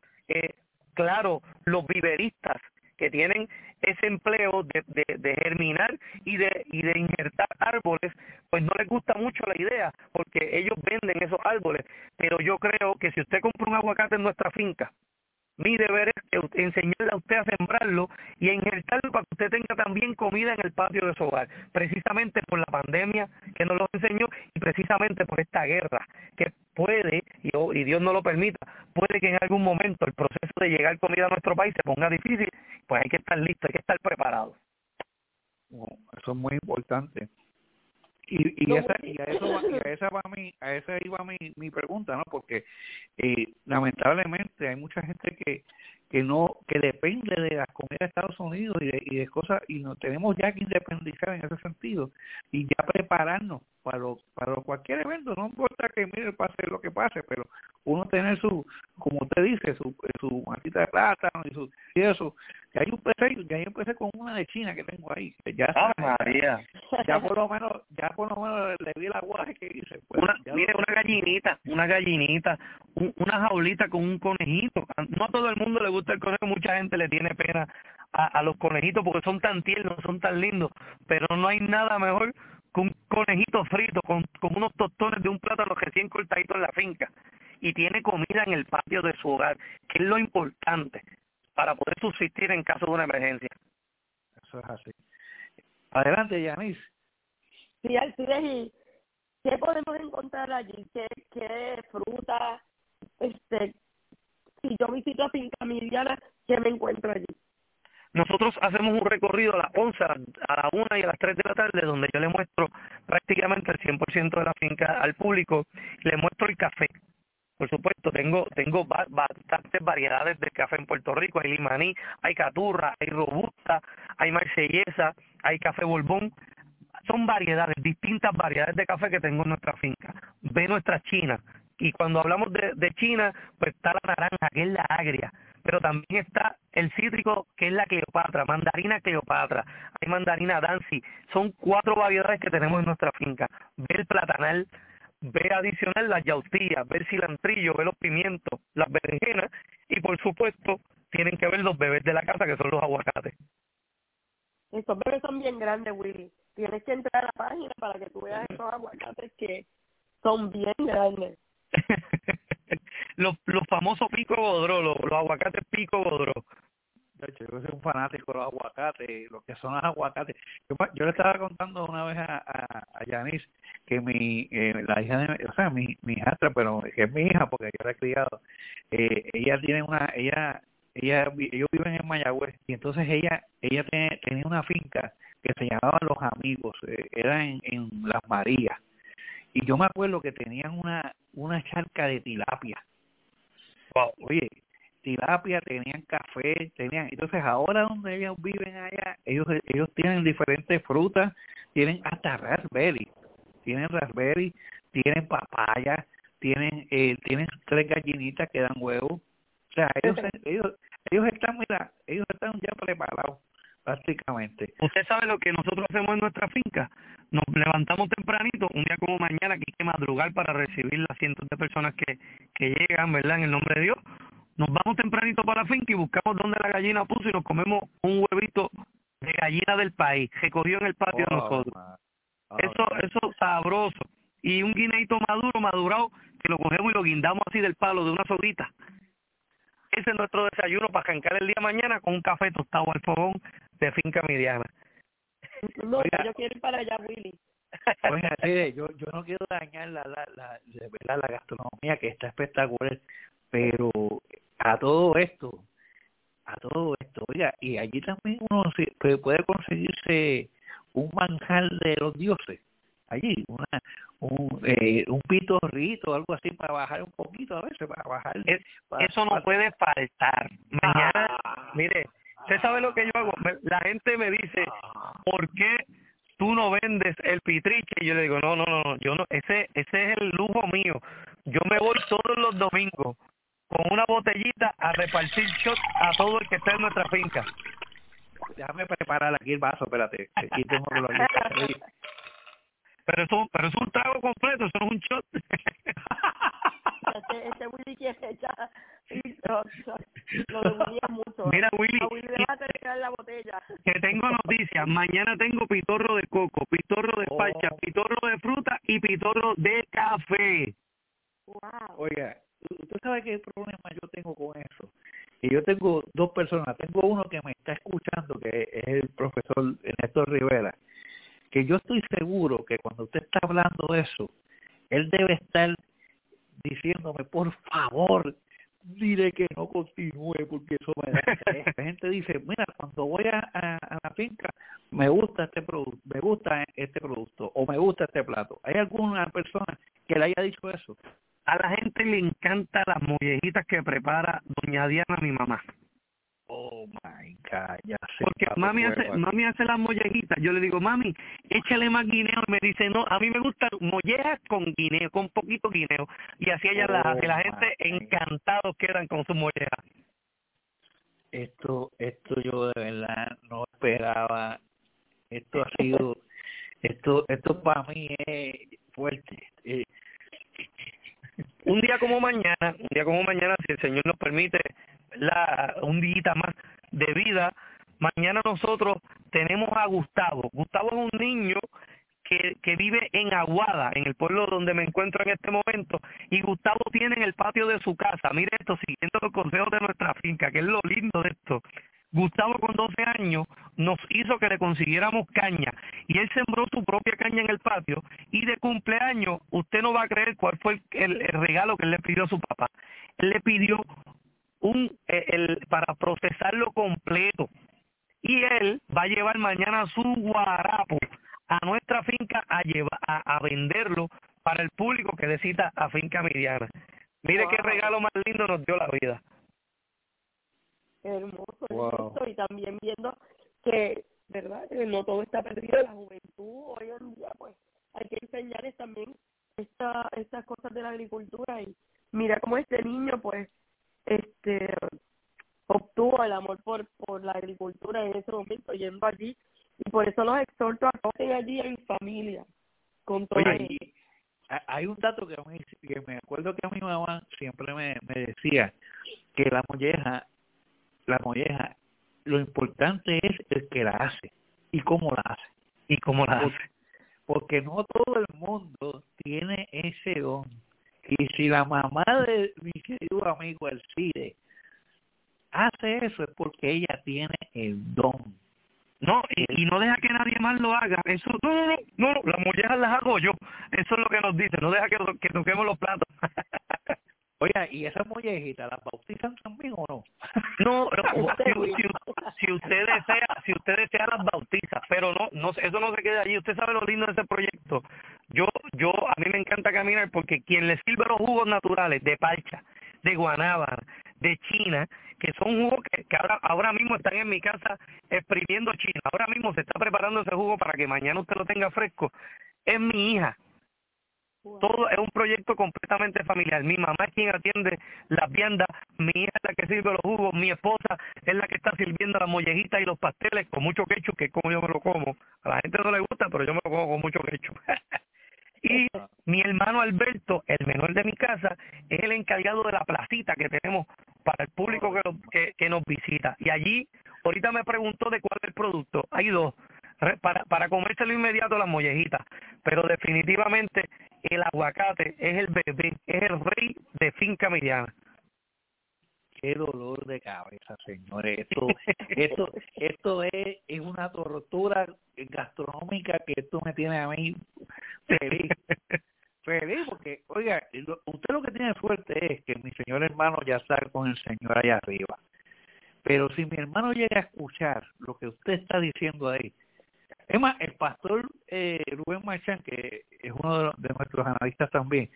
claro, los viveristas que tienen ese empleo de germinar y de injertar árboles, pues no les gusta mucho la idea, porque ellos venden esos árboles. Pero yo creo que si usted compra un aguacate en nuestra finca, mi deber es enseñarle a usted a sembrarlo y a injertarlo para que usted tenga también comida en el patio de su hogar, precisamente por la pandemia que nos lo enseñó y precisamente por esta guerra que puede, y Dios no lo permita, puede que en algún momento el proceso de llegar comida a nuestro país se ponga difícil, pues hay que estar listo, hay que estar preparado. Eso es muy importante. Y a esa iba mi pregunta, ¿no? Porque lamentablemente hay mucha gente que depende de las comidas de Estados Unidos y de cosas, y nos tenemos ya que independizar en ese sentido y ya prepararnos para cualquier evento, no importa que mire pase lo que pase, pero uno tener como usted dice, su matita de plátano y eso. Ya yo empecé con una de China que tengo ahí, que ya por lo menos le di el aguaje que hice. Pues, una gallinita, una jaulita con un conejito. No a todo el mundo le gusta el conejo, mucha gente le tiene pena a los conejitos porque son tan tiernos, son tan lindos, pero no hay nada mejor que un conejito frito con unos tostones de un plátano recién cortadito en la finca y tiene comida en el patio de su hogar, que es lo importante. para poder subsistir en caso de una emergencia. Eso es así. Adelante, Yanis. Sí, Alcides, ¿y qué podemos encontrar allí? ¿Qué fruta? Si yo visito a Finca Miriana, ¿qué me encuentro allí? Nosotros hacemos un recorrido a las 11, a la 1 y a las 3 de la tarde, donde yo le muestro prácticamente el 100% de la finca al público. Le muestro el café. Por supuesto, tengo bastantes variedades de café en Puerto Rico. Hay limaní, hay caturra, hay robusta, hay marsellesa, hay café borbón. Son variedades, distintas variedades de café que tengo en nuestra finca. Ve nuestra China. Y cuando hablamos de China, pues está la naranja, que es la agria. Pero también está el cítrico, que es la Cleopatra, mandarina Cleopatra. Hay mandarina Dancy. Son 4 variedades que tenemos en nuestra finca. Ve el platanal, ve adicional las yautías, ve el cilantrillo, ve los pimientos, las berenjenas. Y por supuesto, tienen que ver los bebés de la casa, que son los aguacates. Estos bebés son bien grandes, Willy. Tienes que entrar a la página para que tú veas esos aguacates que son bien grandes. los famosos pico godró, los aguacates pico godró. Yo soy un fanático de los aguacates, lo que son los aguacates. Yo le estaba contando una vez a Yanis que la hija de, o sea, mi hijastra, pero que es mi hija porque yo la he criado, ella tiene ellos viven en Mayagüez y entonces ella tenía una finca que se llamaba Los Amigos, era en Las Marías, y yo me acuerdo que tenían una charca de tilapia. Wow. Oye, tilapia, tenían café, entonces ahora donde ellos viven allá, ellos tienen diferentes frutas, tienen hasta raspberry, tienen papaya, tienen 3 gallinitas que dan huevos. O sea, ellos están ya preparados prácticamente. ¿Usted sabe lo que nosotros hacemos en nuestra finca? Nos levantamos tempranito, un día como mañana, que hay que madrugar para recibir las cientos de personas que llegan, ¿verdad?, en el nombre de Dios. Nos vamos tempranito para la finca y buscamos donde la gallina puso y nos comemos un huevito de gallina del país, recogido en el patio de nosotros. Eso sabroso. Y un guineito madurado, que lo cogemos y lo guindamos así del palo de una soguita. Ese es nuestro desayuno para arrancar el día de mañana con un café tostado al fogón de Finca Miriana. No, oiga, yo quiero ir para allá, Willy. Oiga, sí, yo no quiero dañar la gastronomía, que está espectacular, pero a todo esto, oiga, y allí también uno puede conseguirse un manjar de los dioses. Allí, un pitorrito, algo así para bajar un poquito a veces, para bajar. Eso no puede faltar. Mañana, mire, ¿usted sabe lo que yo hago? La gente me dice, ¿por qué tú no vendes el pitriche? Y yo le digo, no, yo no, ese es el lujo mío. Yo me voy todos los domingos con una botellita a repartir shot a todo el que esté en nuestra finca. Déjame preparar aquí el vaso, espérate. Aquí tengo que lo Pero es un trago completo, eso no es un shot. Este Willy quiere echar. Lo de Willy es mucho. Mira, Willy, a Willy le va a tener que dar la botella. Que tengo noticias. Mañana tengo pitorro de coco, pitorro de parcha, pitorro de fruta y pitorro de café. Wow. Oiga, ¿usted sabe qué problema yo tengo con eso? Y yo tengo 2 personas. Tengo uno que me está escuchando, que es el profesor Néstor Rivera, que yo estoy seguro que cuando usted está hablando de eso, él debe estar diciéndome, por favor, dile que no continúe, porque eso me da interés. La gente dice, mira, cuando voy a la finca, me gusta este producto, o me gusta este plato. ¿Hay alguna persona que le haya dicho eso? A la gente le encantan las mollejitas que prepara doña Diana, mi mamá. Oh my God, ya sé. Porque mami hace las mollejitas. Yo le digo, mami, échale más guineo. Y me dice, no, a mí me gustan mollejas con guineo, con poquito guineo. Y así ella las hace. La gente encantados quedan con sus mollejas. Esto yo de verdad no esperaba. Esto ha sido, esto para mí es fuerte. Un día como mañana, si el Señor nos permite un día más de vida, mañana nosotros tenemos a Gustavo. Gustavo es un niño que vive en Aguada, en el pueblo donde me encuentro en este momento, y Gustavo tiene en el patio de su casa, mire esto, siguiendo los consejos de nuestra finca, que es lo lindo de esto. Gustavo con 12 años nos hizo que le consiguiéramos caña y él sembró su propia caña en el patio y de cumpleaños usted no va a creer cuál fue el regalo que él le pidió a su papá. Él le pidió para procesarlo completo y él va a llevar mañana su guarapo a nuestra finca a venderlo para el público que necesita a Finca Miriana. Mire qué regalo más lindo nos dio la vida. Hermoso, hermoso, y también viendo que, ¿verdad?, que no todo está perdido, la juventud hoy en día, pues, hay que enseñarles también estas cosas de la agricultura, y mira cómo este niño, pues, obtuvo el amor por la agricultura en ese momento, yendo allí, y por eso los exhorto a que estén allí en familia, con todo. Oye, hay un dato que me acuerdo que a mi mamá siempre me decía, que la molleja, lo importante es el que la hace y cómo la hace. Porque no todo el mundo tiene ese don. Y si la mamá de mi querido amigo Alcide hace eso es porque ella tiene el don. No, y no deja que nadie más lo haga. Eso no, las mollejas las hago yo. Eso es lo que nos dice. No deja que toquemos los platos. Oiga, ¿y esas mollejitas las bautizan también o no? No, si usted desea las bautiza, pero no, eso no se queda allí. Usted sabe lo lindo de ese proyecto. A mí me encanta caminar porque quien le sirve los jugos naturales de parcha, de guanábana, de china, que son jugos que ahora mismo están en mi casa exprimiendo china. Ahora mismo se está preparando ese jugo para que mañana usted lo tenga fresco. Es mi hija. Todo es un proyecto completamente familiar. Mi mamá es quien atiende las viandas, mi hija es la que sirve los jugos, mi esposa es la que está sirviendo las mollejitas y los pasteles con mucho ketchup, que es como yo me lo como. A la gente no le gusta, pero yo me lo como con mucho ketchup. Y mi hermano Alberto, el menor de mi casa, es el encargado de la placita que tenemos para el público que nos visita. Y allí, ahorita me preguntó de cuál es el producto. Hay dos, para comérselo inmediato las mollejitas, pero definitivamente el aguacate es el bebé, es el rey de Finca Miriana. Qué dolor de cabeza, señores. Esto es una tortura gastronómica que esto me tiene a mí feliz. Feliz porque, oiga, usted lo que tiene suerte es que mi señor hermano ya está con el Señor allá arriba. Pero si mi hermano llega a escuchar lo que usted está diciendo ahí, es más, el pastor Rubén Marchán, que es uno de nuestros analistas también,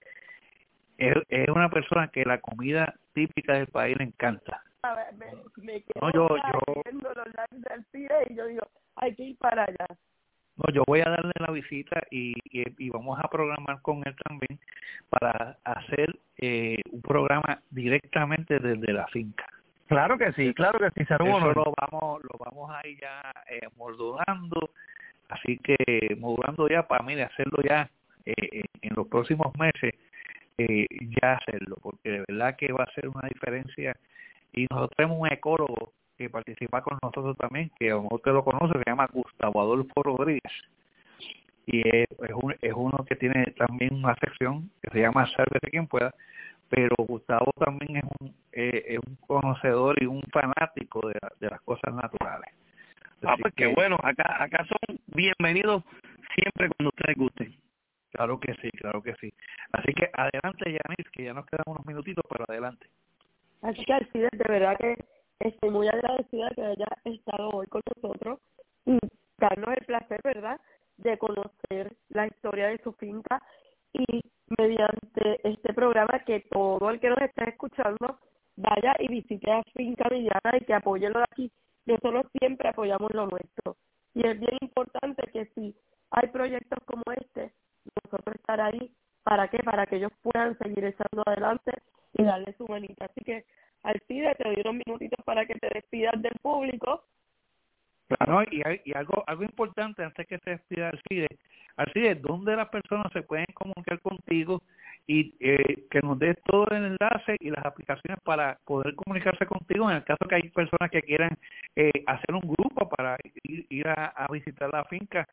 es una persona que la comida típica del país le encanta. A ver, me quedo viendo los likes del pie y yo digo, hay que ir para allá. No, yo voy a darle la visita y vamos a programar con él también para hacer un programa directamente desde la finca. Claro que sí, será un honor. Lo vamos a ir ya modulando, así que modulando ya para mí de hacerlo ya en los próximos meses, ya hacerlo, porque de verdad que va a ser una diferencia. Y nosotros tenemos un ecólogo que participa con nosotros también, que a lo mejor usted lo conoce, se llama Gustavo Adolfo Rodríguez, y es uno que tiene también una sección que se llama Sálvese quien pueda, pero Gustavo también es un conocedor y un fanático de las cosas naturales. Pues qué bueno, acá son bienvenidos siempre cuando ustedes gusten. Claro que sí. Así que adelante, Yanis, que ya nos quedan unos minutitos, pero adelante. Así que Alcides, de verdad que estoy muy agradecida que haya estado hoy con nosotros y darnos el placer, ¿verdad?, de conocer la historia de su finca y mediante este programa que todo el que nos esté escuchando vaya y visite a Finca Miriana y que apoye lo de aquí. Nosotros siempre apoyamos lo nuestro. Y es bien importante que si hay proyectos como este, nosotros estar ahí. ¿Para qué? Para que ellos puedan seguir echando adelante y darle su manita. Así que, Alcide, te doy unos minutitos para que te despidas del público. Claro, y algo importante antes que se despida Alcide, ¿dónde las personas se pueden comunicar contigo y que nos des todo el enlace y las aplicaciones para poder comunicarse contigo en el caso que hay personas que quieran hacer un grupo para ir a visitar la finca?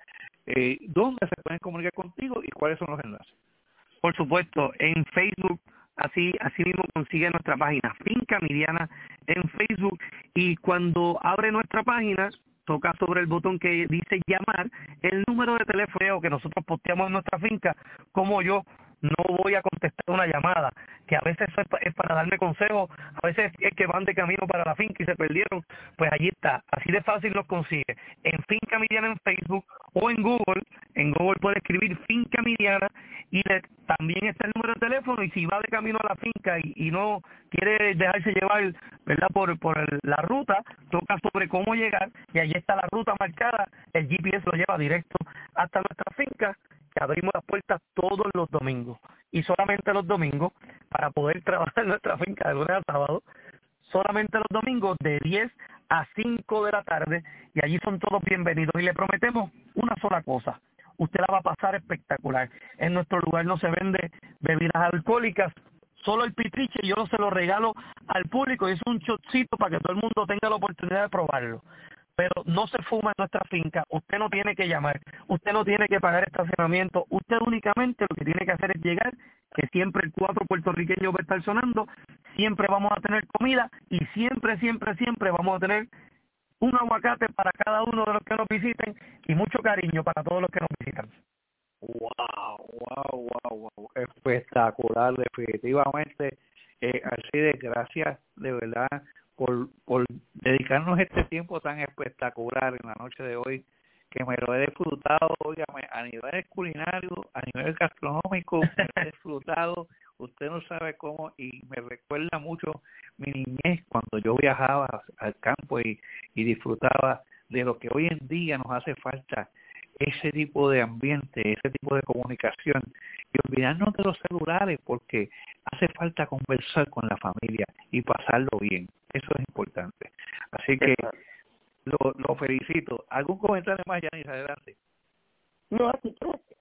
¿dónde se pueden comunicar contigo y cuáles son los enlaces? Por supuesto, en Facebook, así mismo consigue nuestra página, Finca Midiana en Facebook, y cuando abre nuestra página, toca sobre el botón que dice llamar, el número de teléfono que nosotros posteamos en nuestra finca. Como yo no voy a contestar una llamada, que a veces es para darme consejos, a veces es que van de camino para la finca y se perdieron, pues allí está, así de fácil los consigue, en Finca Midiana en Facebook o en Google puede escribir Finca Midiana y también está el número de teléfono, y si va de camino a la finca y no quiere dejarse llevar, ¿verdad?, por la ruta, toca sobre cómo llegar, y allí está la ruta marcada, el GPS lo lleva directo hasta nuestra finca, que abrimos las puertas todos los domingos, y solamente los domingos, para poder trabajar en nuestra finca de lunes a sábado, solamente los domingos de 10 a 5 de la tarde, y allí son todos bienvenidos, y le prometemos una sola cosa: usted la va a pasar espectacular. En nuestro lugar no se vende bebidas alcohólicas, solo el pitriche, yo se lo regalo al público, y es un shotcito para que todo el mundo tenga la oportunidad de probarlo. Pero no se fuma en nuestra finca, usted no tiene que llamar, usted no tiene que pagar estacionamiento, usted únicamente lo que tiene que hacer es llegar, que siempre el 4 puertorriqueño va a estar sonando, siempre vamos a tener comida, y siempre vamos a tener un aguacate para cada uno de los que nos visiten, y mucho cariño para todos los que nos visitan. Wow, espectacular, definitivamente. Alcides, gracias de verdad por dedicarnos este tiempo tan espectacular en la noche de hoy, que me lo he disfrutado, óigame, a nivel culinario, a nivel gastronómico, me lo he disfrutado, usted no sabe cómo, y me recuerda mucho mi niñez cuando yo viajaba al campo y disfrutaba de lo que hoy en día nos hace falta, ese tipo de ambiente, ese tipo de comunicación, y olvidarnos de los celulares, porque hace falta conversar con la familia y pasarlo bien. Eso es importante. Así que lo felicito. ¿Algún comentario más, Yanis? Adelante. No, así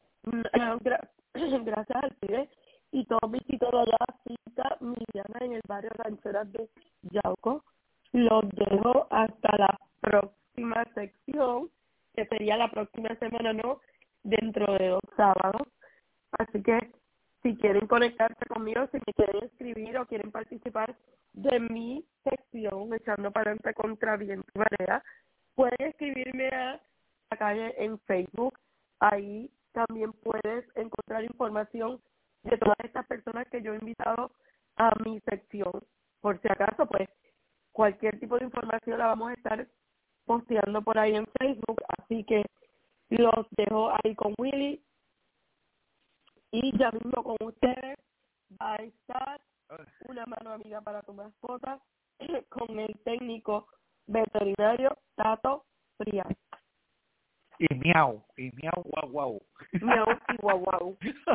que gracias al Alcides, y todos visitó la Finca Midiana en el barrio Rancheras de Yauco. Los dejo hasta la próxima sección, que sería la próxima semana, no, dentro de 2 sábados. Así que si quieren conectarse conmigo, si me quieren escribir o quieren participar de mi sección Echando para adelante contra viento y marea, pueden escribirme a la calle en Facebook. Ahí también puedes encontrar información de todas estas personas que yo he invitado a mi sección. Por si acaso, pues cualquier tipo de información la vamos a estar posteando por ahí en Facebook, así que los dejo ahí con Willy, y ya mismo con ustedes va a estar Una mano amiga para tu mascota con el técnico veterinario Tato Frías. Y miau, guau, guau. Miau y guau, guau.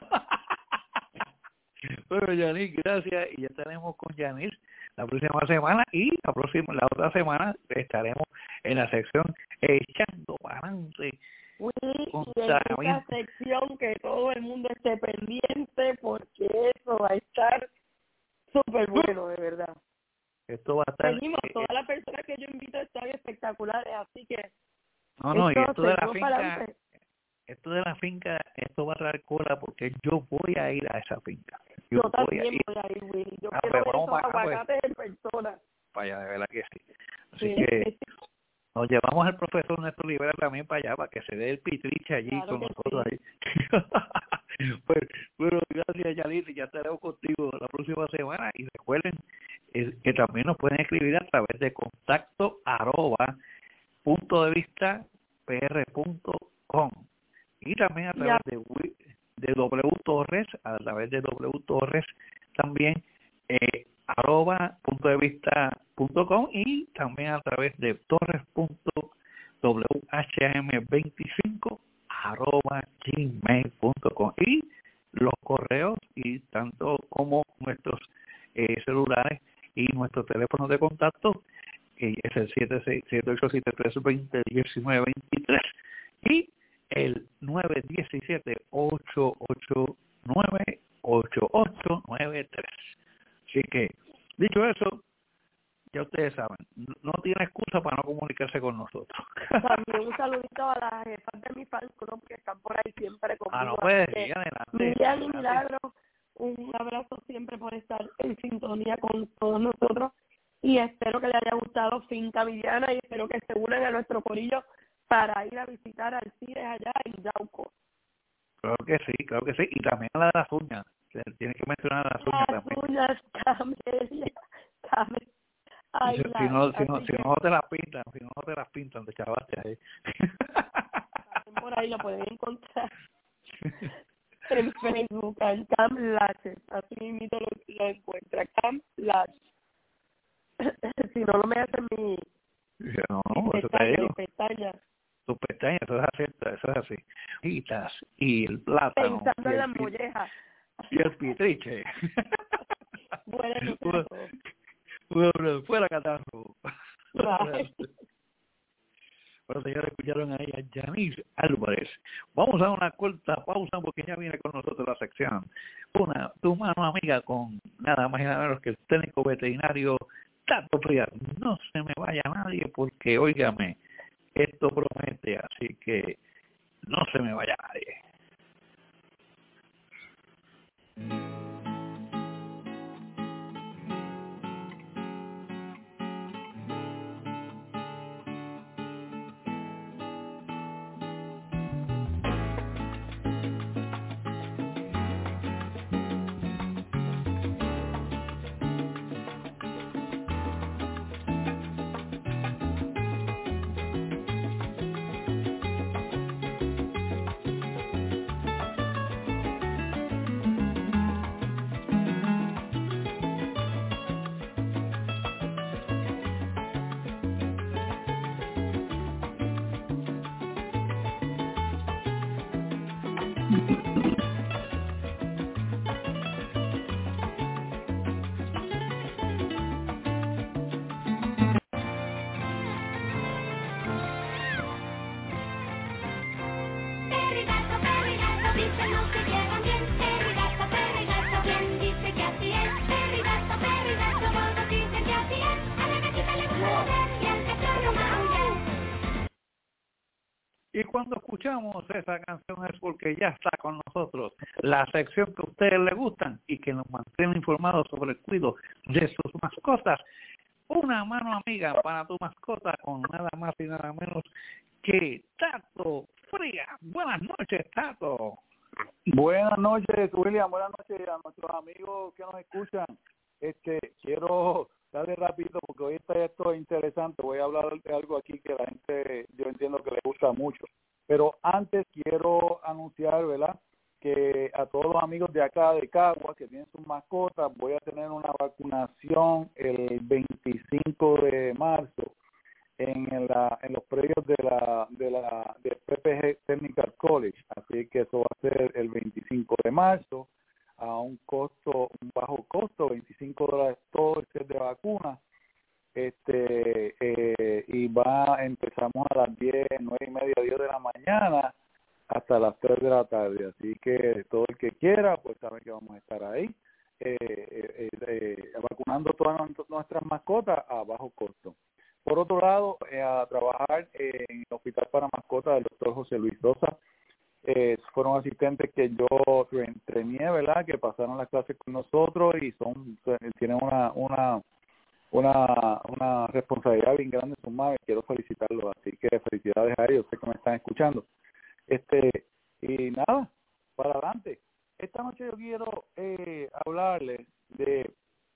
Bueno, Yanis, gracias, y ya estaremos con Yanis la próxima semana, y la otra semana estaremos en la sección Echando para adelante. Y en esa sección que todo el mundo esté pendiente, porque eso va a estar súper bueno, de verdad. Esto va a estar... Seguimos, todas las personas que yo invito están espectaculares, así que... No, y esto de la finca, esto va a dar cola, porque yo voy a ir a esa finca. Yo también voy a ir, Willy. Yo quiero ver esos aguacates en persona. Para allá, de verdad que sí. Así que nos llevamos al profesor Néstor Rivera también para allá, para que se dé el pitriche allí con nosotros ahí. Pues, bueno, gracias, Yanis, ya estaremos contigo la próxima semana, y recuerden que también nos pueden escribir a través de contacto @puntodevistapr.com, y también a través de W Torres, a través de W Torres también @puntodevista.com, y también a través de torres.whm25 @gmail.com, y los correos, y tanto como nuestros celulares y nuestros teléfonos de contacto, que es el 787-320-1923 y el 917-889-8893. Así que, dicho eso, ya ustedes saben, no tiene excusa. excusa para no comunicarse con nosotros. También un saludito a las jefas de mi fan club que están por ahí siempre conmigo. No puedes ir adelante. Miriam y Milagro, un abrazo siempre por estar en sintonía con todos nosotros y espero que les haya gustado Finca Viviana y espero que se unan a nuestro corillo para ir a visitar Alcides allá en Yauco. Claro que sí, y también la de las uñas, tienes que mencionar las uñas también. Las uñas, Camelia. Ay, si no te las pintan, te chavaste ahí. Por ahí lo pueden encontrar en Facebook, en Cam Lashes, así mismo lo encuentra, Cam Lashes. Si no me hacen mi pestañas. Tus pestañas, eso es así. Y el plátano. Pensando en las mollejas. Y el pitriche. Bueno, fuera catarro. Bye. Bueno, señores, escucharon ahí a Yanis Álvarez. Vamos a una corta pausa porque ya viene con nosotros la sección. Tu mano amiga con nada más y nada menos que el técnico veterinario Tato Frías. No se me vaya nadie porque, óigame, esto promete, así que no se me vaya nadie. Y cuando escuchamos esa canción es porque ya está con nosotros la sección que a ustedes les gustan y que nos mantiene informados sobre el cuidado de sus mascotas. Una mano amiga para tu mascota con nada más y nada menos que Tato Frías. Buenas noches, Tato. Buenas noches, William. Buenas noches a nuestros amigos que nos escuchan. Quiero darle rápido porque hoy está esto interesante. Voy a hablar de algo aquí que la gente, yo entiendo que le gusta mucho. Pero antes quiero anunciar, ¿verdad?, que a todos los amigos de acá de Caguas que tienen sus mascotas, voy a tener una vacunación el 25 de marzo en los predios del PPG Technical College. Así que eso va a ser el 25 de marzo a un bajo costo, $25 todo el set de vacunas. Y empezamos a las 9:30, 10 de la mañana hasta las 3 de la tarde. Así que todo el que quiera, pues sabe que vamos a estar ahí vacunando todas nuestras mascotas a bajo costo. Por otro lado, a trabajar en el Hospital para Mascotas del Dr. José Luis Sosa. Fueron asistentes que yo entrené, ¿verdad?, que pasaron las clases con nosotros y tienen una responsabilidad bien grande en sus manos. Quiero felicitarlos, así que felicidades a ellos, sé que me están escuchando. Y nada, para adelante. Esta noche yo quiero hablarles de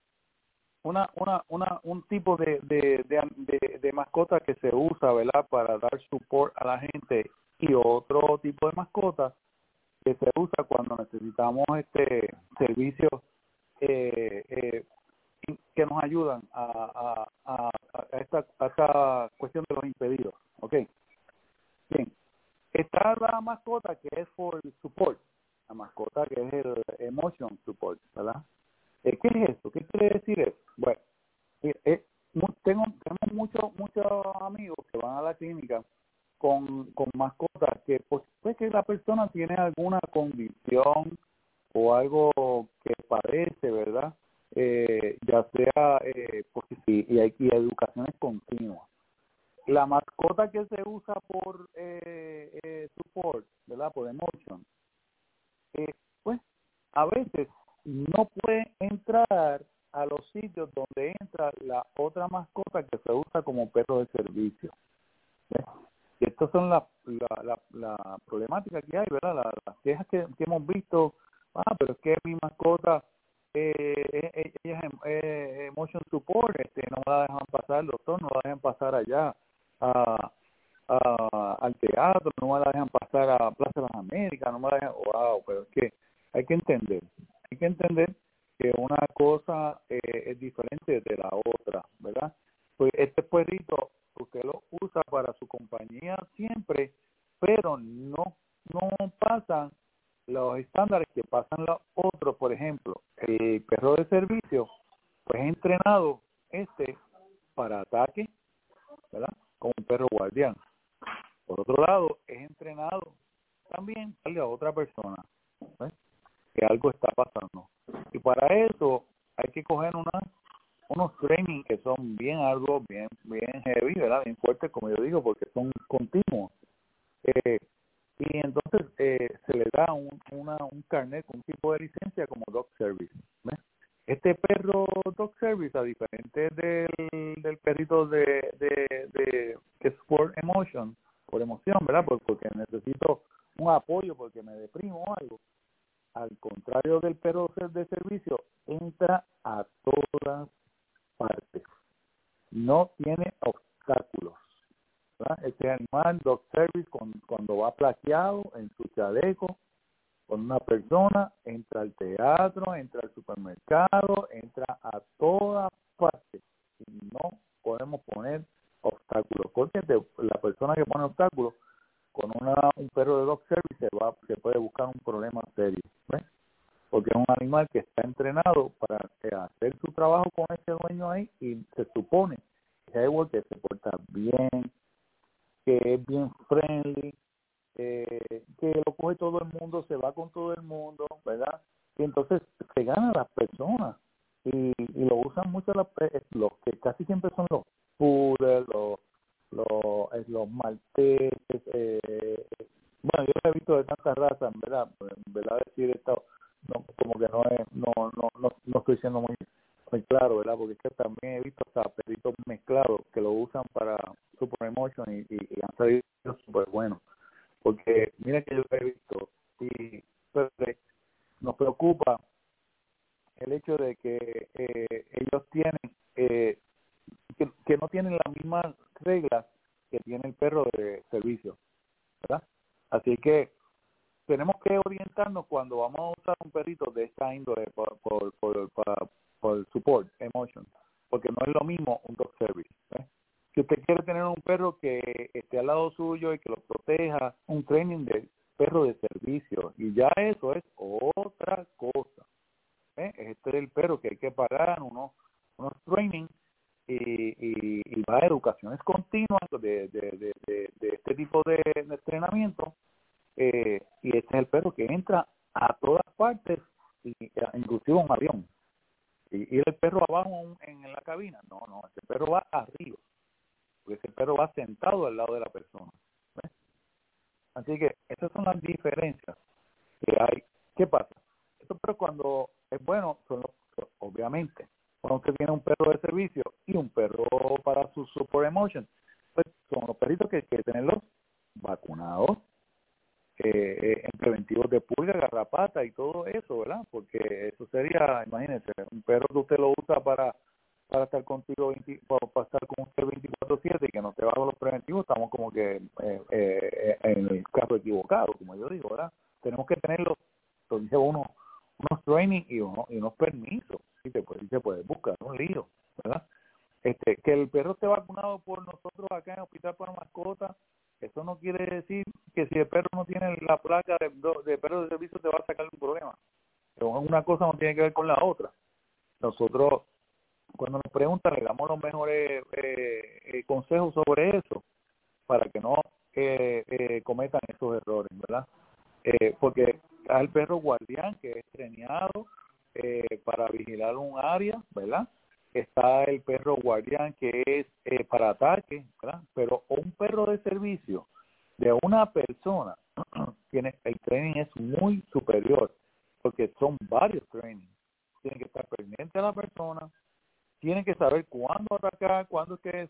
un tipo de mascota que se usa, ¿verdad?, para dar support a la gente, y otro tipo de mascota que se usa cuando necesitamos servicios que nos ayudan a esta cuestión de los impedidos. ¿Ok? Bien. Está la mascota que es for support, la mascota que es el emotion support, ¿verdad? ¿Qué es eso? ¿Qué quiere decir eso? Bueno, tenemos muchos amigos que van a la clínica con mascotas que pues que la persona tiene alguna condición o algo que padece, ¿verdad? Ya sea porque sí, y educación es continua. la mascota que se usa por support, ¿verdad? Por emotion, pues a veces no puede entrar a los sitios donde entra la otra mascota que se usa como perro de servicio. ¿Ves? Y estas son la problemática que hay, ¿verdad? Las quejas que hemos visto. Pero es que mi mascota ella es emotion support, no me la dejan pasar al doctor, no la dejan pasar allá al teatro, no me la dejan pasar a Plaza de las Américas, no me la dejan, pero es que hay que entender que una cosa es diferente de la otra, ¿verdad? Pues este perrito usted lo usa para su compañía siempre, pero no pasan los estándares que pasan los otros. Por ejemplo, el perro de servicio pues es entrenado para ataque, ¿verdad? Como un perro guardián. Por otro lado, es entrenado también para a otra persona, ¿ves? Que algo está pasando. Y para eso hay que coger unos training que son bien arduos, bien heavy, ¿verdad? Bien fuertes, como yo digo, porque son continuos. Y entonces se le da un carnet, un tipo de licencia como Dog Service, ¿ves? Este perro Dog Service, a diferente del perrito de Sport Emotion, por emoción, ¿verdad? Porque necesito un apoyo, porque me deprimo o algo. Al contrario del perro de servicio, entra a todas partes. No tiene obstáculos, ¿verdad? Este animal, Dog Service, cuando va plaqueado en su chaleco con una persona, entra al teatro, entra al supermercado, entra a todas partes. Y no podemos poner obstáculos, porque la persona que pone obstáculos con un perro de Dog Service se puede buscar un problema serio, ¿ves? Porque es un animal que está entrenado para hacer su trabajo con ese dueño ahí, y se supone que se porta bien, que es bien friendly, que lo coge todo el mundo, se va con todo el mundo, ¿verdad? Y entonces se ganan las personas y lo usan mucho los que casi siempre son los poodles, los malteses. Bueno, yo he visto de tantas razas, ¿verdad? En verdad decir esto como que no estoy siendo muy claro, ¿verdad? Porque es que también he visto hasta perritos mezclados que lo usan para Super Emotion y han salido súper buenos. Porque mira que yo he visto y pues, nos preocupa el hecho de que ellos tienen que no tienen las mismas reglas que tiene el perro de servicio, ¿verdad? Así que tenemos que orientarnos cuando vamos a usar un perrito de esta índole por support emotion, porque no es lo mismo un dog service, ¿eh? Si usted quiere tener un perro que esté al lado suyo y que lo proteja, un training de perro de servicio, y ya eso es otra cosa, ¿eh? Este es el perro que hay que pagar unos training y va a educaciones continuas de este tipo de entrenamiento, y este es el perro que entra a todas partes, inclusive un avión. Y el perro abajo en la cabina, no, ese perro va arriba, porque ese perro va sentado al lado de la persona, ¿ves? Así que esas son las diferencias que hay. ¿Qué pasa? Estos perros, cuando es bueno, obviamente, cuando usted tiene un perro de servicio y un perro para su support emotion, pues son los perritos que hay que tenerlos vacunados, en preventivos de pulga, garrapata y todo eso, ¿verdad? Porque eso sería, imagínense, un perro que usted lo usa para estar contigo, para estar con usted 24/7 y que no te bajo los preventivos, estamos como que en el caso equivocado, como yo digo, ¿verdad? Tenemos que tenerlo, entonces unos training y unos permisos, y se puede buscar un lío, ¿verdad? Que el perro esté vacunado por nosotros acá en el Hospital para Mascotas, eso no quiere decir que si el perro no tiene la placa de perro de servicio te va a sacar un problema. Una cosa no tiene que ver con la otra. Nosotros, cuando nos preguntan, le damos los mejores consejos sobre eso, para que no cometan esos errores, ¿verdad? Porque hay el perro guardián que es entrenado para vigilar un área, ¿verdad? está el perro guardián, que es para ataque, ¿verdad? Pero un perro de servicio de una persona, el training es muy superior, porque son varios trainings. Tienen que estar pendiente a la persona, tienen que saber cuándo atacar, cuándo es que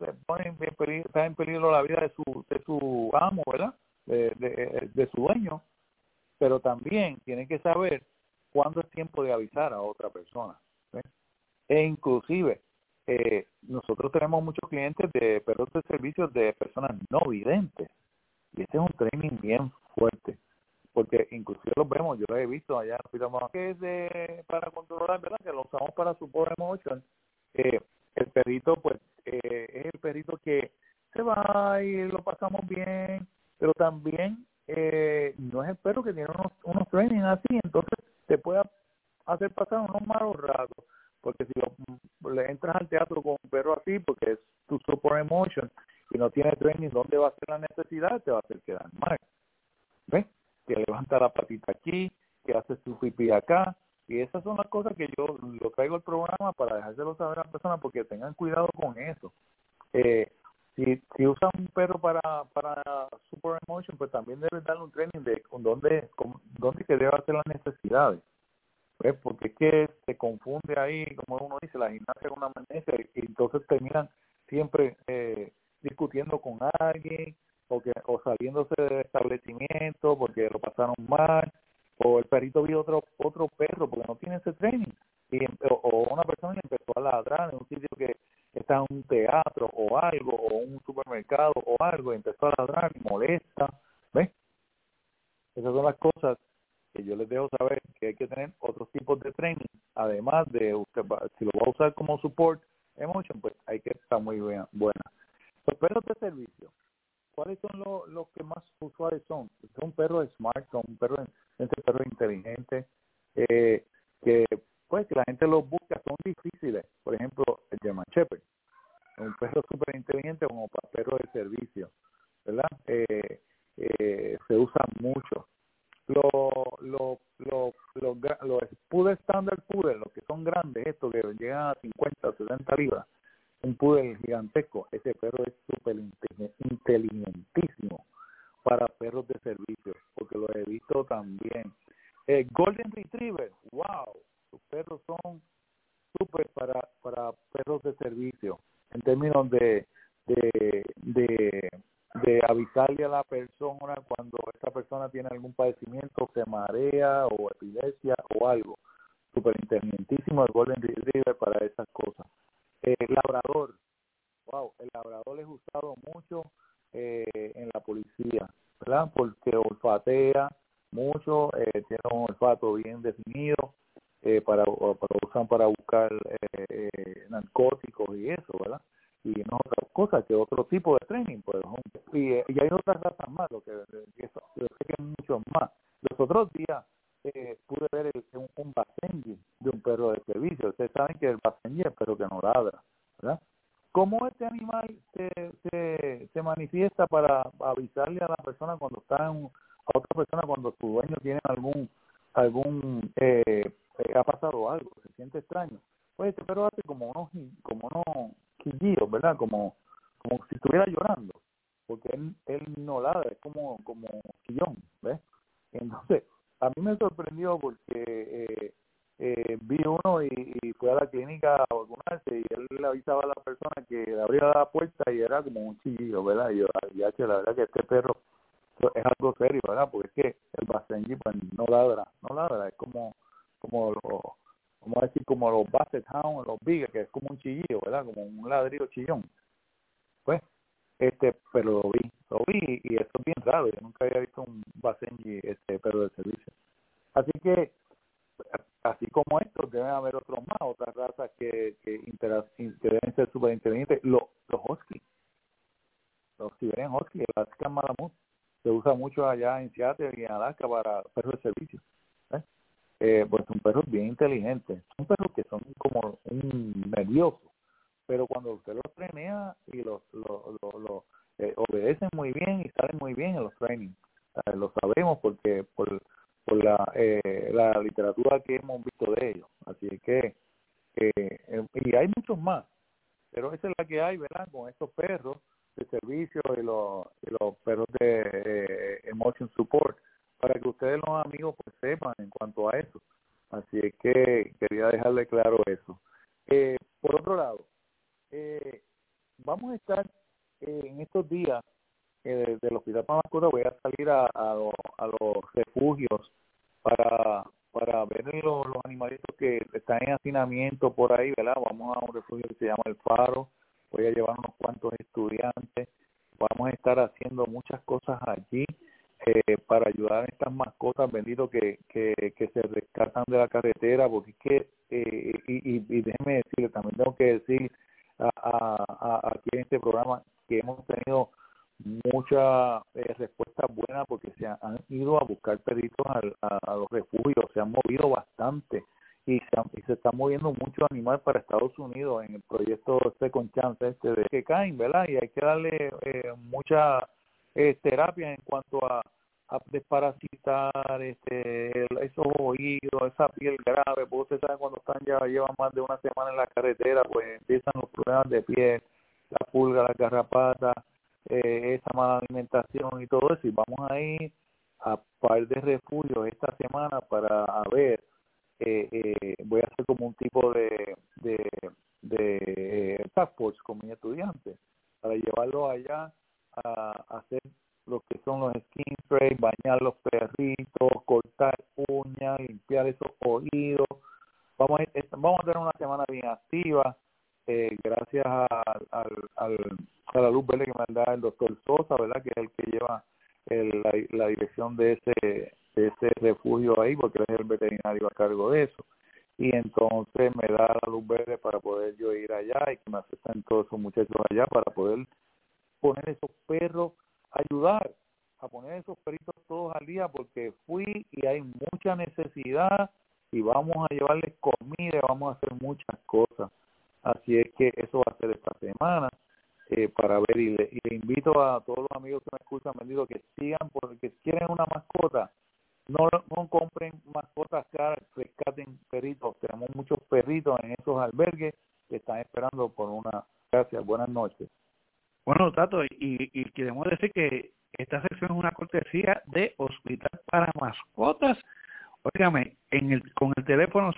está en peligro la vida de su amo, ¿verdad? De su dueño, pero también tienen que saber cuándo es tiempo de avisar a otra persona, ¿sí? E inclusive nosotros tenemos muchos clientes de perros de servicios de personas no videntes, y este es un training bien fuerte, porque inclusive los vemos, yo los he visto allá que es para controlar, ¿verdad? Que lo usamos para support emotion. El perrito pues es el perrito que se va y lo pasamos bien, pero también no es el perro que tiene unos trainings así, entonces te puede hacer pasar unos malos ratos, porque si le entras al teatro con un perro así, porque es tu support emotion y no tiene training, ¿dónde va a ser la necesidad? Te va a hacer quedar mal, ¿ves? Que levanta la patita aquí, que hace su pipí acá, y esas son las cosas que yo lo traigo al programa para dejárselo saber a las personas, porque tengan cuidado con eso. Si usan un perro para Super Emotion, pues también debes darle un training de dónde que debe hacer las necesidades, ¿ves? Porque es que se confunde ahí, como uno dice, la gimnasia con la magnesia, y entonces terminan siempre discutiendo con alguien, o saliéndose del establecimiento porque lo pasaron mal, o el perrito vio otro perro porque no tiene ese training, o una persona le empezó a ladrar en un sitio que está en un teatro o algo, o un supermercado o algo, y empezó a ladrar y molesta, ¿ves? Esas son las cosas que yo les dejo saber, que hay que tener otros tipos de training, además de usted si lo va a usar como support emotion, pues hay que estar muy buena. Los perros de servicio, ¿cuáles son los que más usuales son? Son perros smart, son perros inteligentes, que pues que la gente los busca, son difíciles. Por ejemplo, el German Shepherd, un perro súper inteligente como para perros de servicio, ¿verdad? Se usan mucho. Los poodle standard poodle, los que son grandes, estos que llegan a 50 o 60 libras, un poodle gigantesco, ese perro es súper inteligentísimo para perros de servicio, porque lo he visto también. Golden Retriever, wow, los perros son súper para perros de servicio, en términos de avisarle a la persona cuando esta persona tiene algún padecimiento, se marea o epilepsia o algo. Súper inteligentísimo el Golden Retriever para esas cosas. Labrador, wow, el labrador es usado mucho en la policía, ¿verdad? Porque olfatea mucho, tiene un olfato bien definido, usan para buscar narcóticos y eso, ¿verdad? Y no otras cosas que otro tipo de training, pues, y hay otras razas más, yo sé que hay muchos más. Los otros días pude ver un Basenji de un perro de servicio. Ustedes saben que el Basenji es el perro que no ladra, ¿verdad? ¿Cómo este animal se manifiesta para avisarle a la persona cuando está a otra persona cuando su dueño tiene ha pasado algo, se siente extraño? Pues este perro hace como unos quillidos, ¿verdad? Como si estuviera llorando, porque él no ladra, es como quillón, ¿ves? Entonces, a mí me sorprendió porque vi uno y fue a la clínica a vacunarse, y él le avisaba a la persona que le abría la puerta y era como un chillido, ¿verdad? Y yo, ya que la verdad que este perro es algo serio, ¿verdad? Porque es que el Basenji pues no ladra, es como los Basset Hound, los Big, que es como un chillido, ¿verdad? Como un ladrido chillón. Pues, pero lo vi y eso es bien raro. Yo nunca había visto un Basenji, perro de servicio. Así que, así como estos, deben haber otros más, otras razas que deben ser súper inteligentes. Los Husky, los Siberian Husky, el Alaskan Malamute, se usa mucho allá en Seattle y en Alaska para perros de servicio. Pues son perros bien inteligentes, son perros que son como un nervioso, pero cuando usted los trenea y los obedecen muy bien y salen muy bien en los trainings, lo sabemos porque por la literatura que hemos visto de ellos. Así que y hay muchos más, pero esa es la que hay, ¿verdad? Con estos perros de servicio y los perros de emotion support, para que ustedes los amigos pues sepan en cuanto a eso. Así es que quería dejarle claro eso. Por otro lado, vamos a estar en estos días del Hospital para Mascotas. Voy a salir a los refugios para ver los animalitos que están en hacinamiento por ahí, ¿verdad? Vamos a un refugio que se llama El Faro. Voy a llevar unos cuantos estudiantes. Vamos a estar haciendo muchas cosas allí para ayudar a estas mascotas, benditos, que se rescatan de la carretera, porque es que, y déjeme decirle, también tengo que decir aquí en este programa que hemos tenido muchas respuestas buenas, porque se han ido a buscar perritos a los refugios, se han movido bastante y se están moviendo muchos animales para Estados Unidos en el proyecto Second Chance de que caen, ¿verdad? Y hay que darle mucha terapia en cuanto a desparasitar esos oídos, esa piel grave, porque usted sabe cuando llevan más de una semana en la carretera, pues empiezan los problemas de piel, la pulga, la garrapata, esa mala alimentación y todo eso, y vamos a ir a par de refugios esta semana para ver, voy a hacer como un tipo de task force con mis estudiantes para llevarlos allá a hacer lo que son los skin spray, bañar los perritos, cortar uñas, limpiar esos oídos. Vamos a tener una semana bien activa, gracias a la luz verde que me da el doctor Sosa, ¿verdad? Que es el que lleva la dirección de ese refugio ahí, porque él es el veterinario a cargo de eso. Y entonces me da la luz verde para poder yo ir allá y que me acepten todos esos muchachos allá para poder poner esos perros, ayudar a poner esos perritos todos al día, porque fui y hay mucha necesidad y vamos a llevarles comida, vamos a hacer muchas cosas. Así es que eso va a ser esta semana para ver, y le invito a todos los amigos que me escuchan, bendigo, que sigan, porque si quieren una mascota, no compren mascotas caras, rescaten perritos. Tenemos muchos perritos en esos albergues que están esperando por una. Gracias, buenas noches. Bueno, Tato, y queremos decir que esta sección es una cortesía de Hospital para Mascotas. Óigame, con el teléfono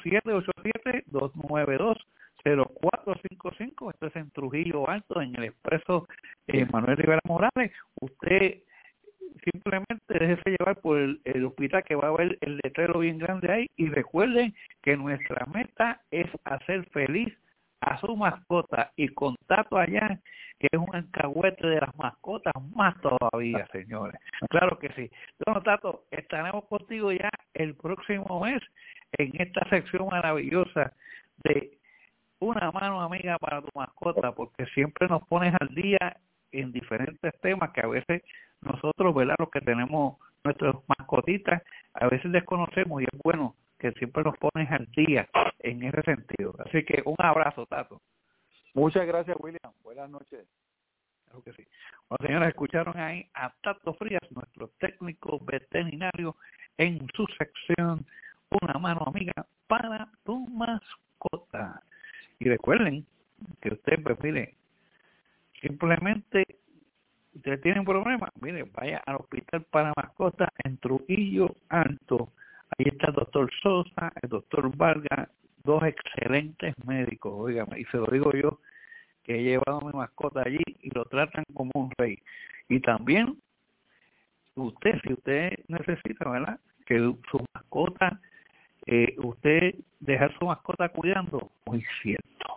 787-292-0455, esto es en Trujillo Alto, en el expreso Manuel Rivera Morales. Usted simplemente déjese llevar por el hospital, que va a ver el letrero bien grande ahí, y recuerden que nuestra meta es hacer feliz a su mascota, y con Tato allá, que es un alcahuete de las mascotas, más todavía, señores. Claro que sí. Bueno, Tato, estaremos contigo ya el próximo mes en esta sección maravillosa de Una Mano Amiga para tu Mascota, porque siempre nos pones al día en diferentes temas que a veces nosotros, ¿verdad?, los que tenemos nuestras mascotitas, a veces desconocemos, y es bueno que siempre nos pones al día en ese sentido. Así que un abrazo, Tato. Muchas gracias, William. Buenas noches. Claro que sí. Bueno, señores, escucharon ahí a Tato Frías, nuestro técnico veterinario, en su sección Una Mano Amiga para tu Mascota. Y recuerden que usted, pues mire, simplemente usted tiene un problema, mire, vaya al Hospital para Mascotas en Trujillo Alto. Ahí está el doctor Sosa, el doctor Vargas, dos excelentes médicos, óigame, y se lo digo yo, que he llevado a mi mascota allí y lo tratan como un rey. Y también, usted, si usted necesita, ¿verdad?, que su mascota, usted dejar su mascota cuidando, muy cierto.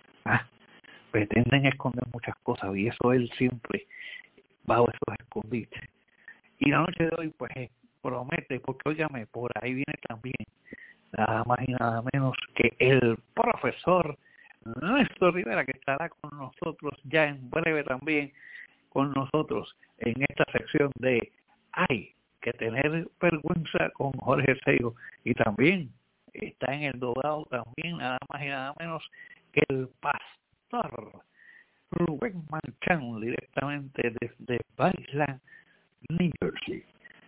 Pretenden esconder muchas cosas, y eso él siempre bajo esos escondites. Y la noche de hoy, pues, promete, porque óigame, por ahí viene también nada más y nada menos que el profesor Néstor Rivera, que estará con nosotros ya en breve también con nosotros en esta sección de Hay que tener vergüenza con Jorge Seijo. Y también está en el Dorado también nada más y nada menos que el pastor Rubén Marchán, directamente desde Bailan, New Jersey.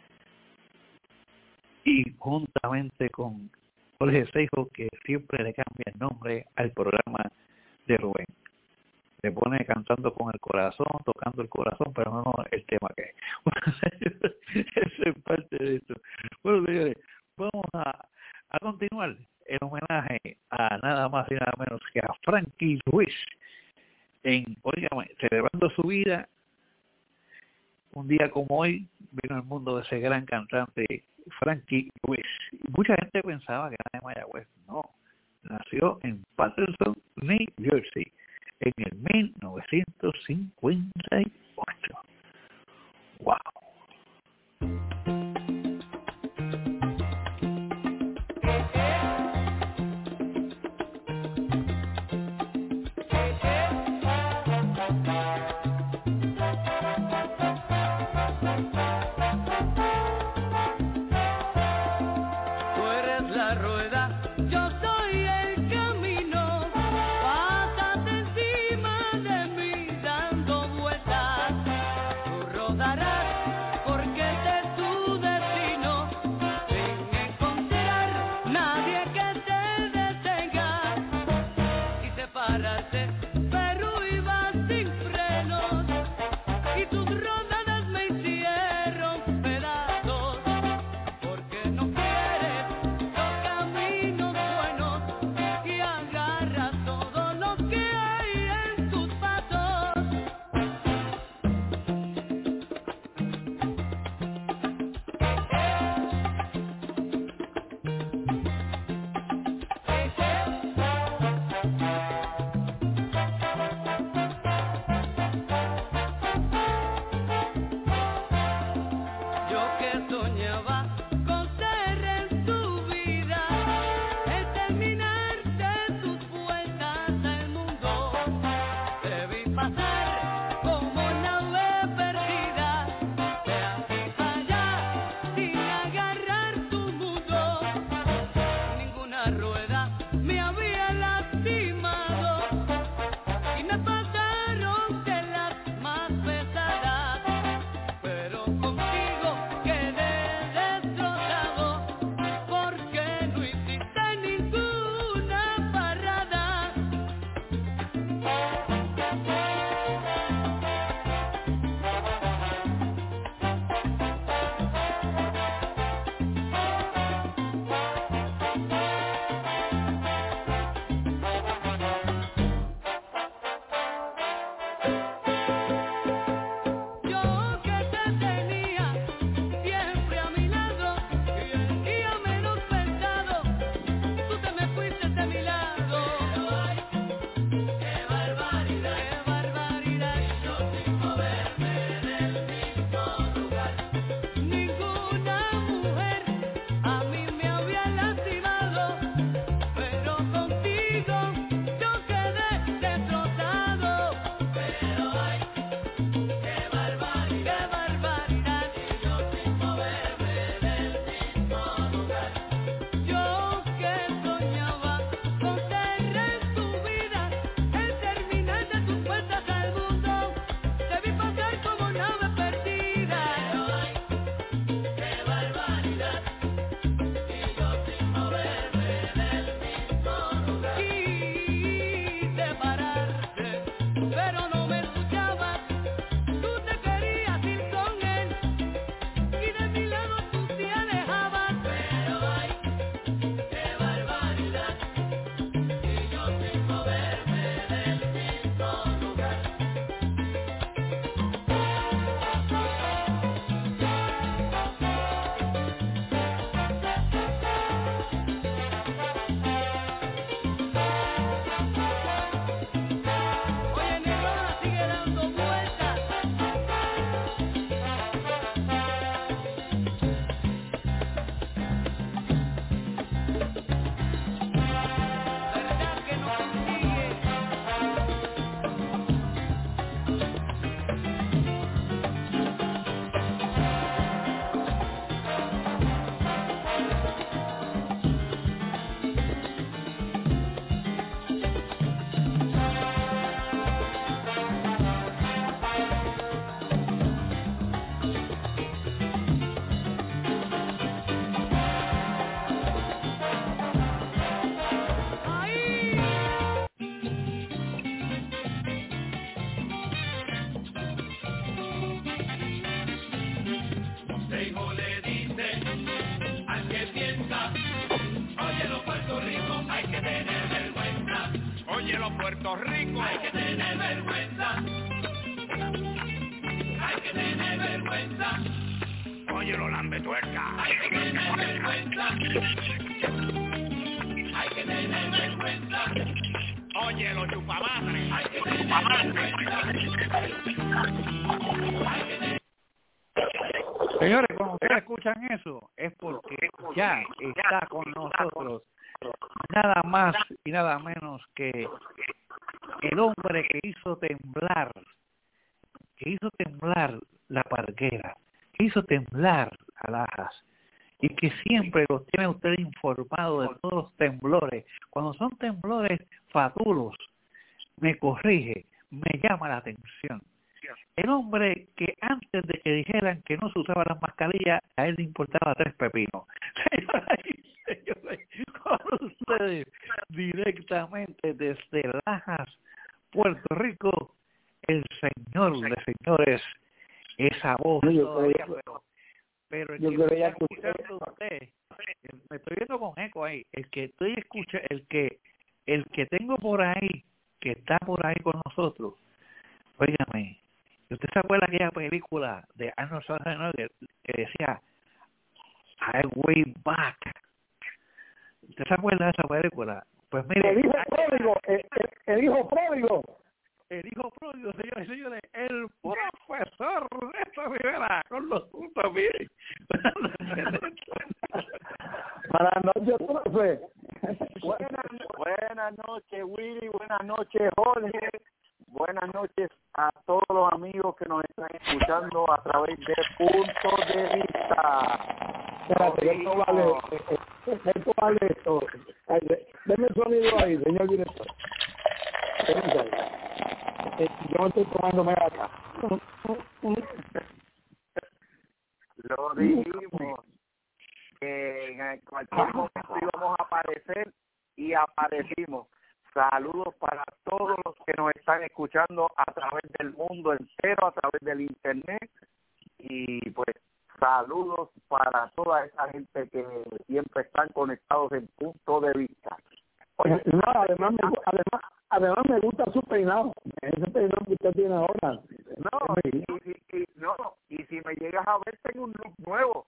Y juntamente con Jorge Seijo, que siempre le cambia el nombre al programa de Rubén. Se pone cantando con el corazón, tocando el corazón, pero no el tema que es. Eso es parte de esto. Bueno, señores, vamos a continuar el homenaje a nada más y nada menos que a Frankie Ruiz, celebrando su vida. Un día como hoy vino al mundo de ese gran cantante Frankie Ruiz. Mucha gente pensaba que era de Mayagüez. No, nació en Paterson, New Jersey, en el 1958. ¡Wow! Puerto Rico. Hay que tener vergüenza. Hay que tener vergüenza. Oye, lo lambetuerca. Hay que tener vergüenza. Hay que tener vergüenza. Oye, lo chupamadre. Hay que tener vergüenza. Señores, cuando ustedes escuchan eso, es porque ya está con nosotros nada más y nada menos que el hombre que hizo temblar la Parguera, que hizo temblar a Lajas, y que siempre los tiene usted informado de todos los temblores. Cuando son temblores fatulos, me corrige, me llama la atención. El hombre que antes de que dijeran que no se usaba las mascarillas, a él le importaba 3 pepinos. Señores, con ustedes directamente desde Lajas, Puerto Rico, el señor de señores, esa voz todavía, pero el que me está escuchando usted, me estoy viendo con eco ahí, el que estoy escuchando, el que tengo por ahí, que está por ahí con nosotros, óigame, ¿usted se acuerda de aquella película de Arnold Schwarzenegger que decía I Way Back? ¿Usted se acuerda de esa película? Pues mire, el hijo pródigo, señores y señores, el profesor Néstor Rivera con los puntos bien. Buenas noches, profe. Buenas noches, Willy. Buenas noches, Jorge. Buenas noches a todos los amigos que nos están escuchando a través de Puntos de Vista. Espérate, esto vale esto. Denme el sonido ahí, señor director. Yo estoy tomándome acá. Lo dijimos que en cualquier momento íbamos a aparecer y aparecimos. Saludos para todos los que nos están escuchando a través del mundo entero, a través del internet, y pues saludos para toda esa gente que siempre están conectados en Punto de Vista. Oye, no, además me gusta su peinado, ese peinado que usted tiene ahora. Y si me llegas a ver, tengo un look nuevo.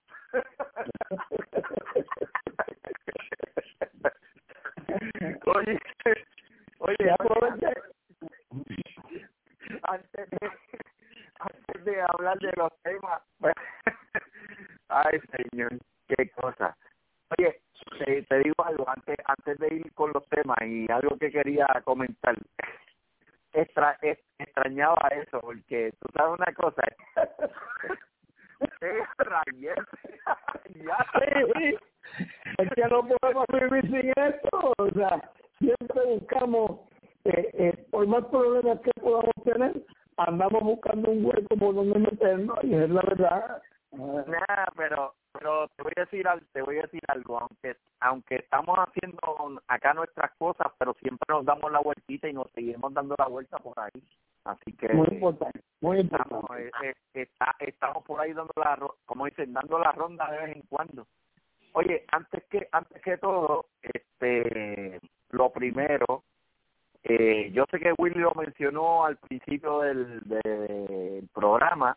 Oye, antes de hablar de los temas, ay señor, qué cosa. Oye, te digo algo antes de ir con los temas, y algo que quería comentar. Extrañaba eso, porque tú sabes una cosa, es que no podemos vivir sin esto, o sea, siempre buscamos, por más problemas que podamos tener, andamos buscando un hueco por donde meternos, y es la verdad. Pero te voy a decir algo, aunque estamos haciendo acá nuestras cosas, pero siempre nos damos la vueltita y nos seguimos dando la vuelta por ahí. Así que muy importante. Estamos por ahí como dicen, dando la ronda de vez en cuando. Oye, antes que todo, lo primero, yo sé que Willy lo mencionó al principio del programa,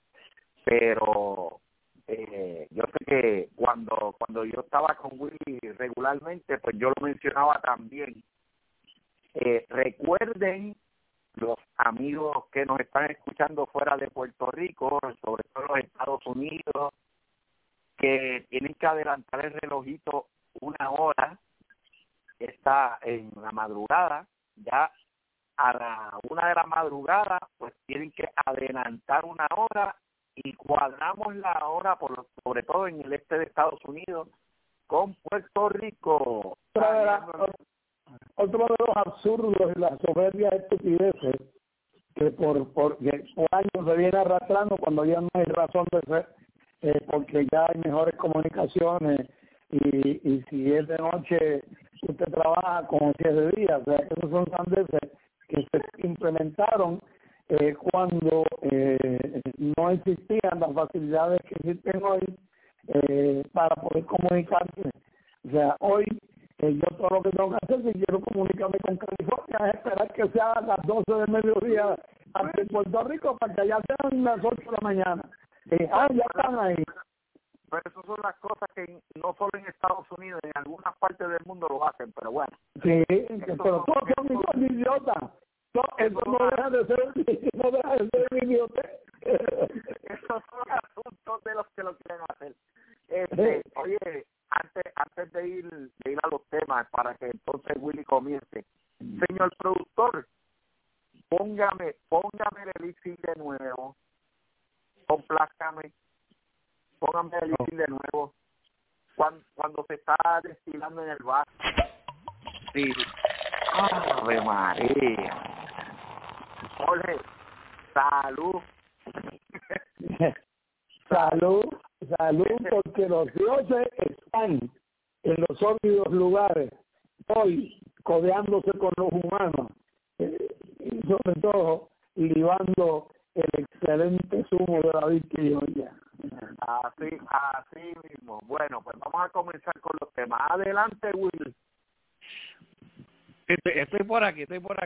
pero yo sé que cuando yo estaba con Willy regularmente, pues yo lo mencionaba también. Recuerden, los amigos que nos están escuchando fuera de Puerto Rico, sobre todo los Estados Unidos, que tienen que adelantar el relojito 1 hora, está en la madrugada, ya a la 1 de la madrugada, pues tienen que adelantar 1 hora, y cuadramos la hora, sobre todo en el este de Estados Unidos, con Puerto Rico. Otro de los absurdos y las soberbias estupideces que por años se viene arrastrando cuando ya no hay razón de ser, porque ya hay mejores comunicaciones, y si es de noche usted trabaja como si es de día, o sea, esos son sandeces que se implementaron cuando no existían las facilidades que existen hoy para poder comunicarse. O sea, hoy Yo todo lo que tengo que hacer, si quiero comunicarme con California, es esperar que sea a las 12 del mediodía aquí en Puerto Rico para que ya sean las 8 de la mañana. Ya están ahí. Pero esas son las cosas que no solo en Estados Unidos, en algunas partes del mundo lo hacen, pero bueno. Sí, pero todos son idiotas. Eso no deja de ser un idiota. Esos son asuntos de los que lo quieren hacer. Oye, antes de ir a los temas, para que entonces Willy comience, señor productor, póngame el elixir de nuevo, complázcame, póngame el elixir de nuevo, cuando se está destilando en el vaso. Sí. ¡Ave María! Jorge, salud. Salud, porque los dioses están en los sórdidos lugares, hoy codeándose con los humanos, y sobre todo libando el excelente zumo de la victoria. Así mismo. Bueno, pues vamos a comenzar con los temas. Adelante, Will. Estoy por aquí.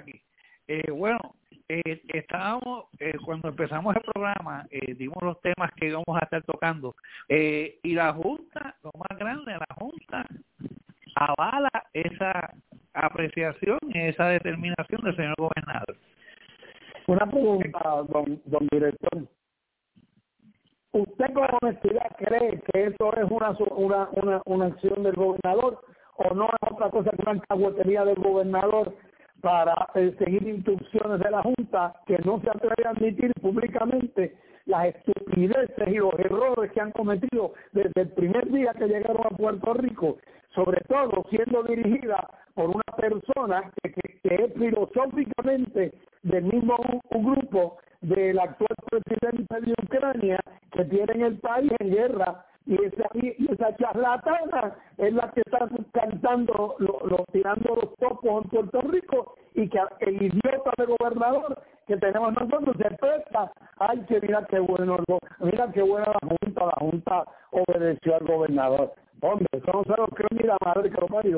Estábamos, cuando empezamos el programa, dimos los temas que íbamos a estar tocando, y la Junta, lo más grande, la Junta avala esa apreciación y esa determinación del señor gobernador. Una pregunta, don director. ¿Usted con honestidad cree que eso es una acción del gobernador o no es otra cosa que una alcahuetería del gobernador para seguir instrucciones de la Junta, que no se atreve a admitir públicamente las estupideces y los errores que han cometido desde el primer día que llegaron a Puerto Rico, sobre todo siendo dirigida por una persona que es filosóficamente del mismo grupo del actual presidente de Ucrania, que tiene el país en guerra, y esa charlatana es la que está cantando, tirando los topos en Puerto Rico, y que el idiota de gobernador que tenemos nosotros se presta. Ay, que mira qué buena la Junta obedeció al gobernador. Hombre, eso no se lo creo ni la madre que lo parió.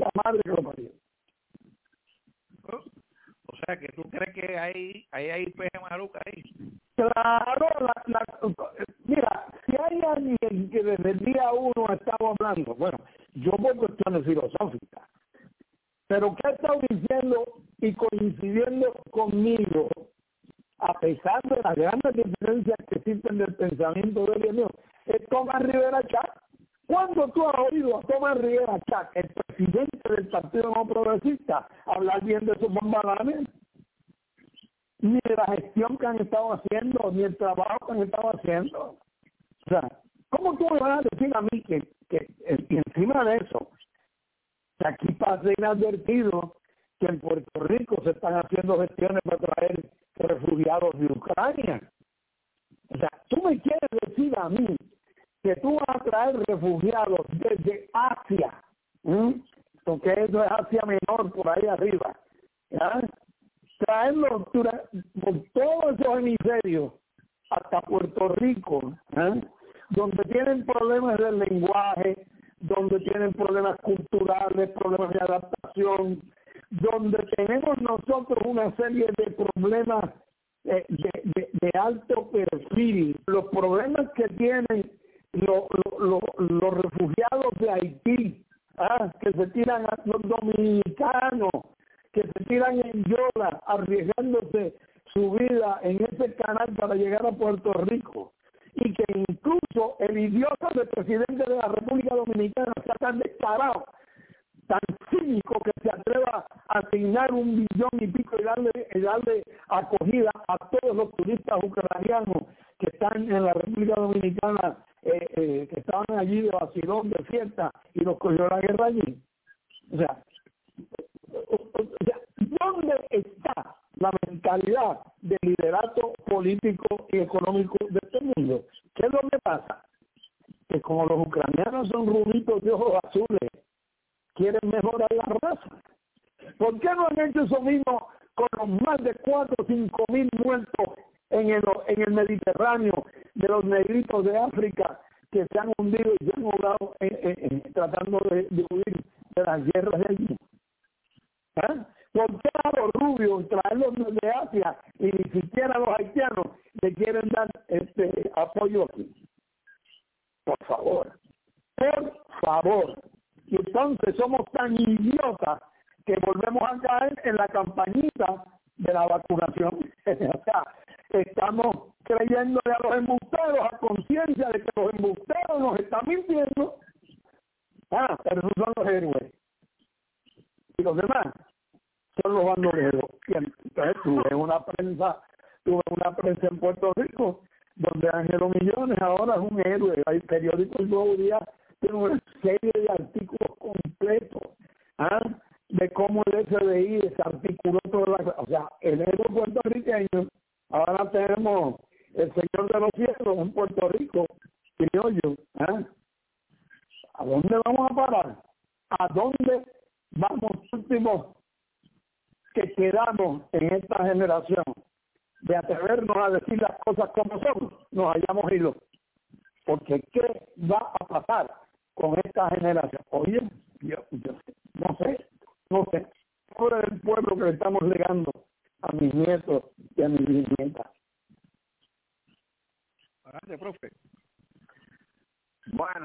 O sea, que tú crees que hay peje maruca ahí. Claro, mira, si hay alguien que desde el día 1 estamos hablando, bueno, yo por cuestiones filosóficas, pero que ha estado diciendo y coincidiendo conmigo, a pesar de las grandes diferencias que existen del pensamiento de él, es Tomás Rivera Chat. ¿Cuándo tú has oído a Tomás Rivera Chat, el presidente del Partido No Progresista, hablar bien de sus bombalanes? Ni de la gestión que han estado haciendo, ni el trabajo que han estado haciendo. O sea, ¿cómo tú me vas a decir a mí que encima de eso, que aquí pasa inadvertido que en Puerto Rico se están haciendo gestiones para traer refugiados de Ucrania? O sea, tú me quieres decir a mí que tú vas a traer refugiados desde Asia, porque eso es Asia Menor, por ahí arriba, ¿ya? Traerlos por todos esos hemisferios hasta Puerto Rico, donde tienen problemas del lenguaje, donde tienen problemas culturales, problemas de adaptación, donde tenemos nosotros una serie de problemas de alto perfil, los problemas que tienen los refugiados de Haití, que se tiran a los dominicanos, que se tiran en Yola, arriesgándose su vida en ese canal para llegar a Puerto Rico, y que incluso el idiota del presidente de la República Dominicana sea tan descarado, tan cínico, que se atreva a asignar $1 billón y pico y darle acogida a todos los turistas ucranianos que están en la República Dominicana, que estaban allí de vacilón, de fiesta, y los cogió la guerra allí. O sea, ¿dónde está la mentalidad del liderato político y económico de este mundo? ¿Qué es lo que pasa? Que como los ucranianos son rubitos de ojos azules, quieren mejorar la raza. ¿Por qué no han hecho eso mismo con los más de 4 o 5 mil muertos en el Mediterráneo, de los negritos de África que se han hundido y se han ahogado tratando de huir de las guerras de allí? ¿Por qué a los rubios traerlos de Asia y ni siquiera a los haitianos le quieren dar apoyo aquí? Por favor. Y entonces somos tan idiotas que volvemos a caer en la campañita de la vacunación. O sea, estamos creyéndole a los embusteros a conciencia de que los embusteros nos están mintiendo. Pero esos son los héroes. Y los demás son los bandoleros. Y entonces tuve una prensa en Puerto Rico donde Ángelo Millones ahora es un héroe. El periódico El Nuevo Día tiene una serie de artículos completos de cómo el FBI desarticuló toda la... O sea, el héroe puertorriqueño. Ahora tenemos el Señor de los Cielos en Puerto Rico, criollo. ¿A dónde vamos a parar? ¿A dónde vamos últimos que quedamos en esta generación de atrevernos a decir las cosas como son? Nos hayamos ido. Porque ¿qué va a pasar con esta generación? Oye, yo no sé. Por el pueblo que le estamos legando a mis nietos y a mis bisnietas. Adelante, profe. Bueno,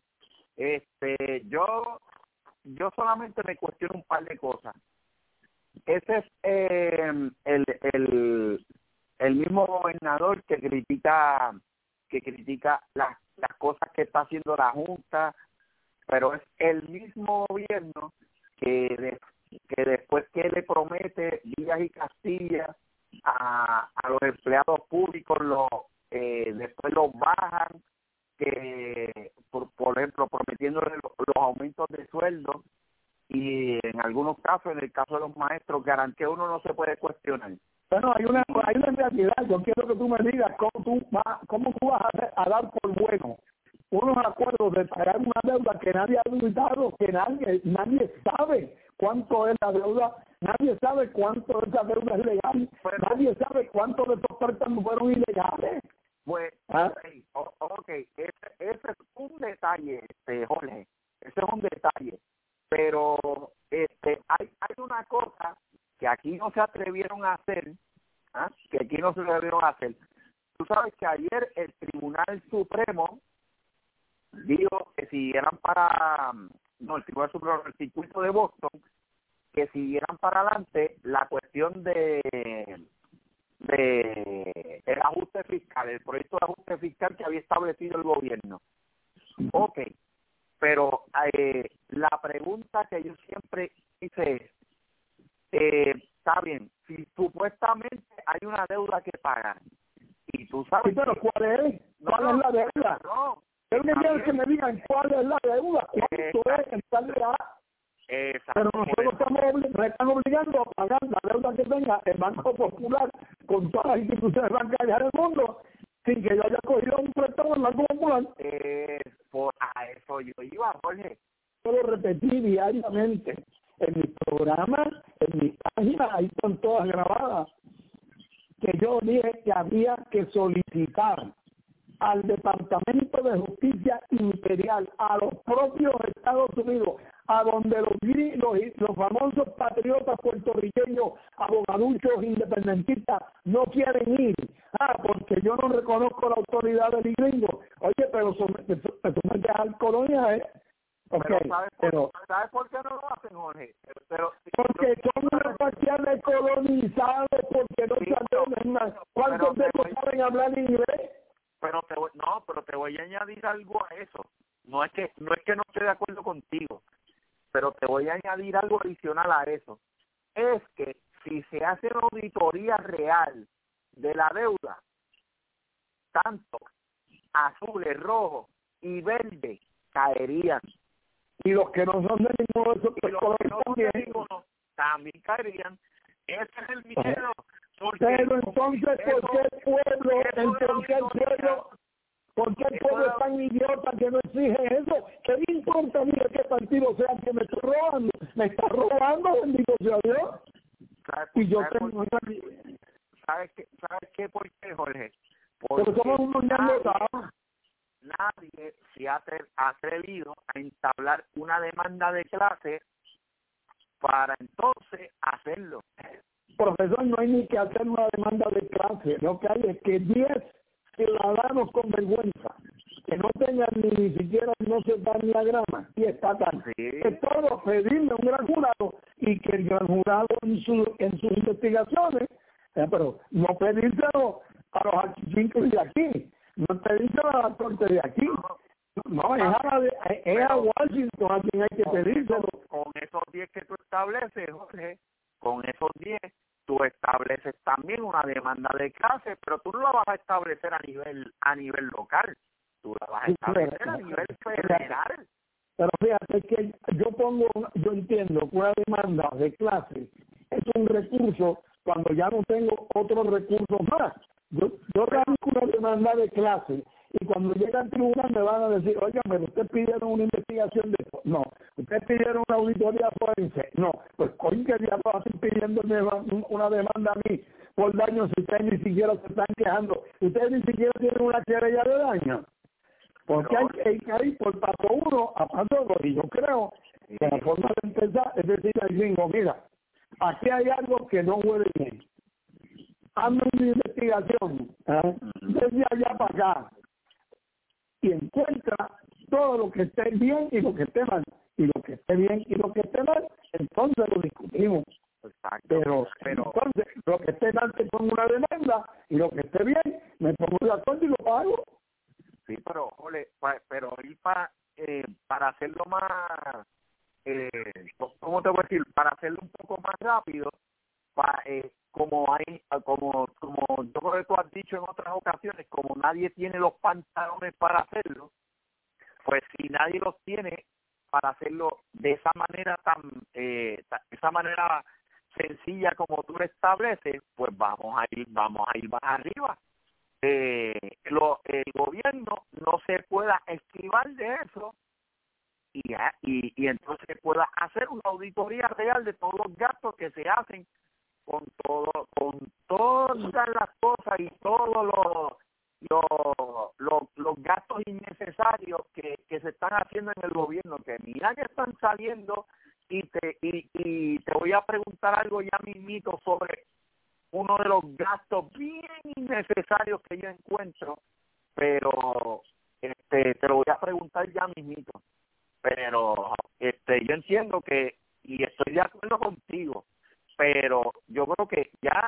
yo solamente me cuestiono un par de cosas. Ese es el mismo gobernador que critica las cosas que está haciendo la Junta, pero es el mismo gobierno que después que le promete Villas y Castillas a los empleados públicos, después los bajan, que por ejemplo prometiéndole los aumentos de sueldo, y en algunos casos, en el caso de los maestros, garantía uno no se puede cuestionar. Bueno, hay una realidad. Yo quiero que tú me digas cómo tú vas a dar por bueno unos acuerdos de pagar una deuda que nadie ha auditado, que nadie sabe cuánto es la deuda, nadie sabe cuánto de esa deuda es legal, nadie sabe cuántos de estos préstamos fueron ilegales. Pues, okay. Ese es un detalle, Jorge, ese es un detalle, pero hay una cosa que aquí no se atrevieron a hacer, Tú sabes que ayer el Tribunal Supremo dijo que siguieran el Tribunal Supremo, el circuito de Boston, que siguieran para adelante la cuestión de el ajuste fiscal, el proyecto de ajuste fiscal que había establecido el gobierno. Okay, pero la pregunta que yo siempre hice es, está bien, si supuestamente hay una deuda que pagar, y tú sabes... Sí, pero ¿cuál es? ¿Cuál es la deuda? No. Quiero que me digan cuál es la deuda, cuánto es en realidad. Pero nosotros nos están obligando a pagar la deuda que tenga el Banco Popular con todas las instituciones bancarias del mundo, sin que yo haya cogido un préstamo en el Banco Popular. A eso yo iba, Jorge. Yo lo repetí diariamente en mis programas, en mis páginas, ahí están todas grabadas, que yo dije que había que solicitar al Departamento de Justicia Imperial, a los propios Estados Unidos, a donde los famosos patriotas puertorriqueños, abogaduchos independentistas no quieren ir. Porque yo no reconozco la autoridad del gringo. Oye, pero te sometes al colonia, Okay, ¿sabes por qué no lo hacen, Jorge? Porque son una partida de colonizados, porque no saben nada. ¿Cuántos de ellos saben hablar inglés? Pero te voy a añadir algo a eso. No es que no esté de acuerdo contigo, pero te voy a añadir algo adicional a eso. Es que si se hace una auditoría real de la deuda, tanto azules, rojos y verdes caerían. Y los que no son de ninguno de esos colores también caerían. Ese es el miedo. Pero entonces, ¿por qué el pueblo es tan idiota que no exige eso? ¿Qué me importa a mí de qué partido sea que me esté robando? Me está robando, bendito sea Dios. Y yo tengo... ¿Sabes qué? ¿Por qué, Jorge? Porque somos unos ñangotados. nadie se ha atrevido a entablar una demanda de clase para entonces hacerlo. Profesor, no hay ni que hacer una demanda de clase. Lo que hay es que 10 ciudadanos con vergüenza, que no tengan ni siquiera, no se dan ni la grama, y está tan. Que todos pedirle un gran jurado y que el gran jurado en sus investigaciones, pero no pedírselo a los archincos de aquí, no pedírselo a la corte de aquí. No, es a Washington a quien hay que pedírselo. Con esos 10 que tú estableces, Jorge, con esos 10 tú estableces también una demanda de clase, pero tú no la vas a establecer a nivel local, tú la vas a establecer a nivel federal. Pero fíjate que yo entiendo que una demanda de clase es un recurso cuando ya no tengo otros recursos más. Yo radico una demanda de clase y cuando llega al tribunal me van a decir, oiga, pero ustedes pidieron una investigación de eso. No. Ustedes pidieron una auditoría forense. No. Pues coño, que ya lo hacen pidiendo una demanda a mí por daño si ustedes ni siquiera se están quejando. Ustedes ni siquiera tienen una querella de daño. Porque hay que ir por paso 1 a paso 2. Y yo creo que la forma de empezar es decir al gringo, mira, aquí hay algo que no huele bien. Hazme una investigación desde allá para acá y encuentra todo lo que esté bien y lo que esté mal. Y lo que esté bien y lo que esté mal, entonces lo discutimos. Exacto. Pero entonces, lo que esté mal te pongo una demanda y lo que esté bien, me pongo de acuerdo y lo pago. Sí, pero, Jorge, pero ir para hacerlo más, ¿cómo te voy a decir? Para hacerlo un poco más rápido, como yo creo que tú has dicho en otras ocasiones, como nadie tiene los pantalones para hacerlo, pues si nadie los tiene para hacerlo de esa manera esa manera sencilla como tú lo estableces, pues vamos a ir más arriba. El gobierno no se pueda esquivar de eso y entonces pueda hacer una auditoría real de todos los gastos que se hacen con todas las cosas y todos los gastos innecesarios que se están haciendo en el gobierno, que mira que están saliendo y te voy a preguntar algo ya mismito sobre uno de los gastos bien innecesarios que yo encuentro, pero te lo voy a preguntar ya mismito. Pero yo entiendo que, y estoy de acuerdo contigo, pero yo creo que ya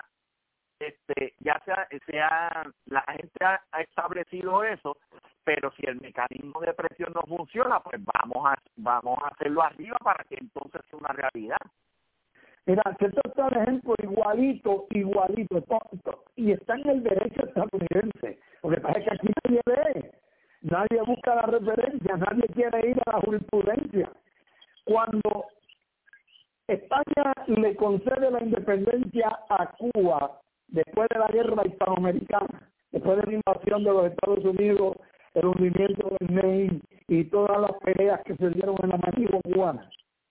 la gente ha establecido eso, pero si el mecanismo de presión no funciona, pues vamos a hacerlo arriba para que entonces sea una realidad. Mira, que esto está el ejemplo igualito, y está en el derecho estadounidense, porque parece que aquí nadie lee, nadie busca la referencia, nadie quiere ir a la jurisprudencia. Cuando España le concede la independencia a Cuba después de la guerra hispanoamericana, después de la invasión de los Estados Unidos, el hundimiento del Maine y todas las peleas que se dieron en la Manigua cubana,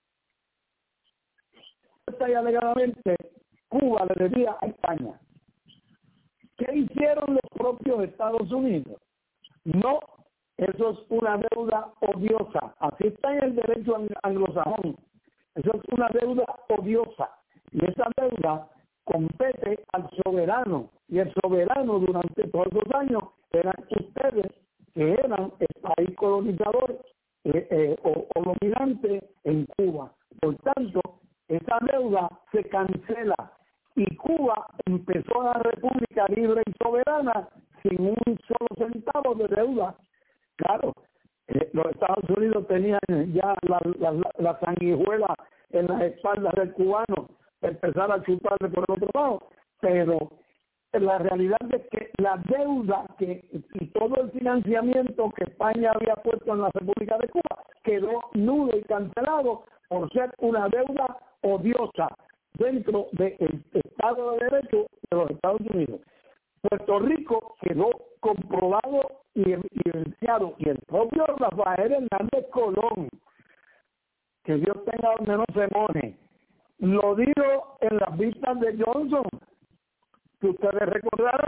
y alegadamente Cuba le debía a España. ¿Qué hicieron los propios Estados Unidos? No, eso es una deuda odiosa. Así está en el derecho anglosajón. Eso es una deuda odiosa. Y esa deuda compete al soberano. Y el soberano durante todos los años eran ustedes, que eran el país colonizador o dominante en Cuba. Por tanto, esa deuda se cancela y Cuba empezó a la República Libre y Soberana sin un solo centavo de deuda. Claro, los Estados Unidos tenían ya la sanguijuela en las espaldas del cubano, empezar a chuparle por el otro lado, pero la realidad es que la deuda y todo el financiamiento que España había puesto en la República de Cuba quedó nulo y cancelado por ser una deuda odiosa dentro del Estado de Derecho de los Estados Unidos. Puerto Rico quedó comprobado y evidenciado, y el propio Rafael Hernández Colón, que Dios tenga donde no se mone, lo dijo en las vistas de Johnson, que ustedes recordarán,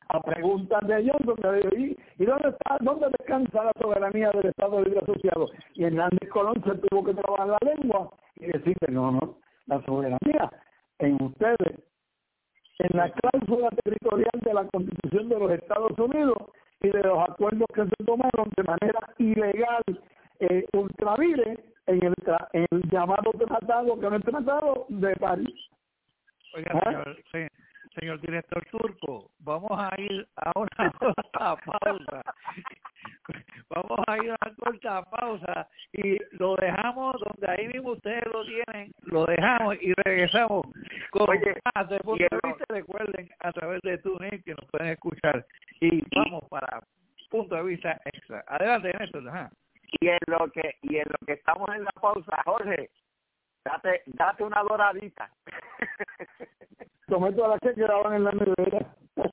a preguntas de Johnson, que le dijo, ¿y dónde descansa la soberanía del Estado Libre Asociado? Y Hernández Colón se tuvo que trabajar la lengua y decirle, no, la soberanía en ustedes, en la cláusula territorial de la Constitución de los Estados Unidos y de los acuerdos que se tomaron de manera ilegal, ultravires, en el llamado tratado, que no es tratado de París. Oiga, señor director Turco, vamos a ir a una corta pausa. Vamos a ir a una corta pausa y lo dejamos donde ahí mismo ustedes lo tienen, lo dejamos y regresamos con más de punto de vista. Recuerden a través de TuneIn que nos pueden escuchar y vamos para punto de vista extra. Adelante, Néstor. Ajá. Y en lo que estamos en la pausa, Jorge, date una doradita. Tomé todas las que quedaban en la nevera.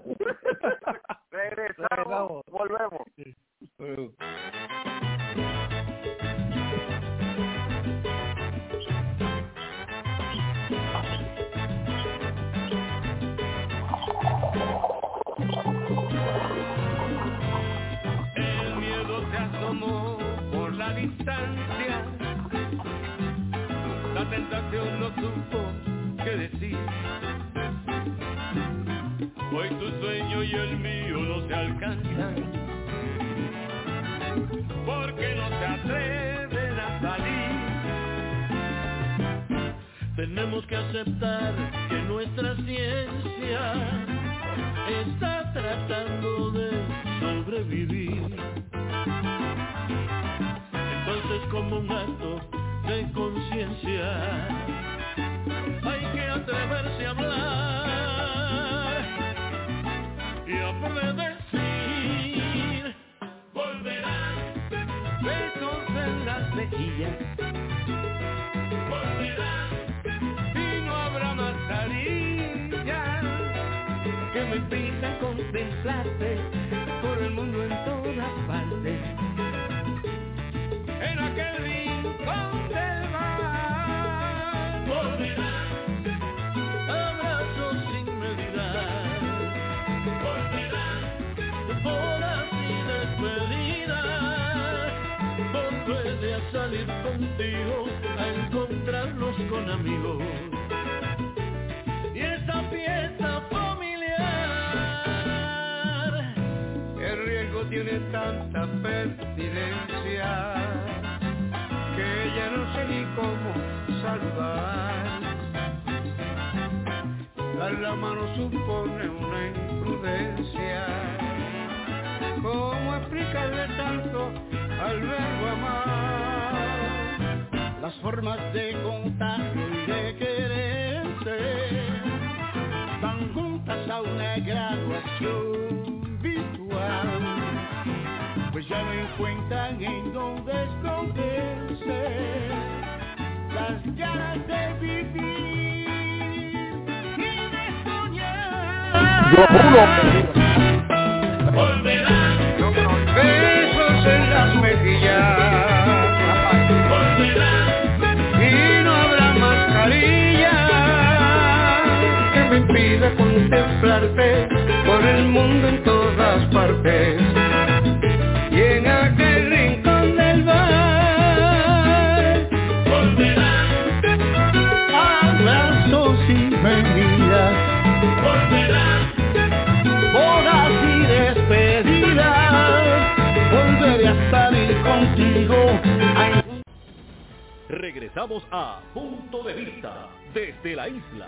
Regresamos, volvemos. El miedo se asomó por la distancia, la tentación no supo qué decir. Hoy tu sueño y el mío no se alcanzan, porque no se atreven a salir. Tenemos que aceptar que nuestra ciencia está tratando de sobrevivir. Entonces, como un acto de conciencia, hay que atreverse a hablar y a predecir. Volverán besos en las mejillas, volverán y no habrá más carillas que me impidan contemplarte por el mundo en todas partes. En aquel rincón del mar volverán abrazos sin medida, volverán bodas y despedidas. Volveré a salir contigo, a encontrarnos con amigos y esa fiesta familiar. El riesgo tiene tanta pertinencia que ya no sé ni cómo saludar. Dar la mano supone una imprudencia. ¿Cómo explicarle tanto al verbo amar? Las formas de contagio y de quererse van juntas a una graduación virtual, pues ya no encuentran en dónde esconderse las ganas de vivir y de soñar. Yo juro. Volverán besos en las mejillas, volverán y no habrá mascarilla que me impida contemplarte por el mundo en todas partes. Y en aquel rincón del bar volverán abrazos y mentiras, volverán bodas y despedidas. Volveré a salir contigo. Regresamos a Punto de Vista desde la isla.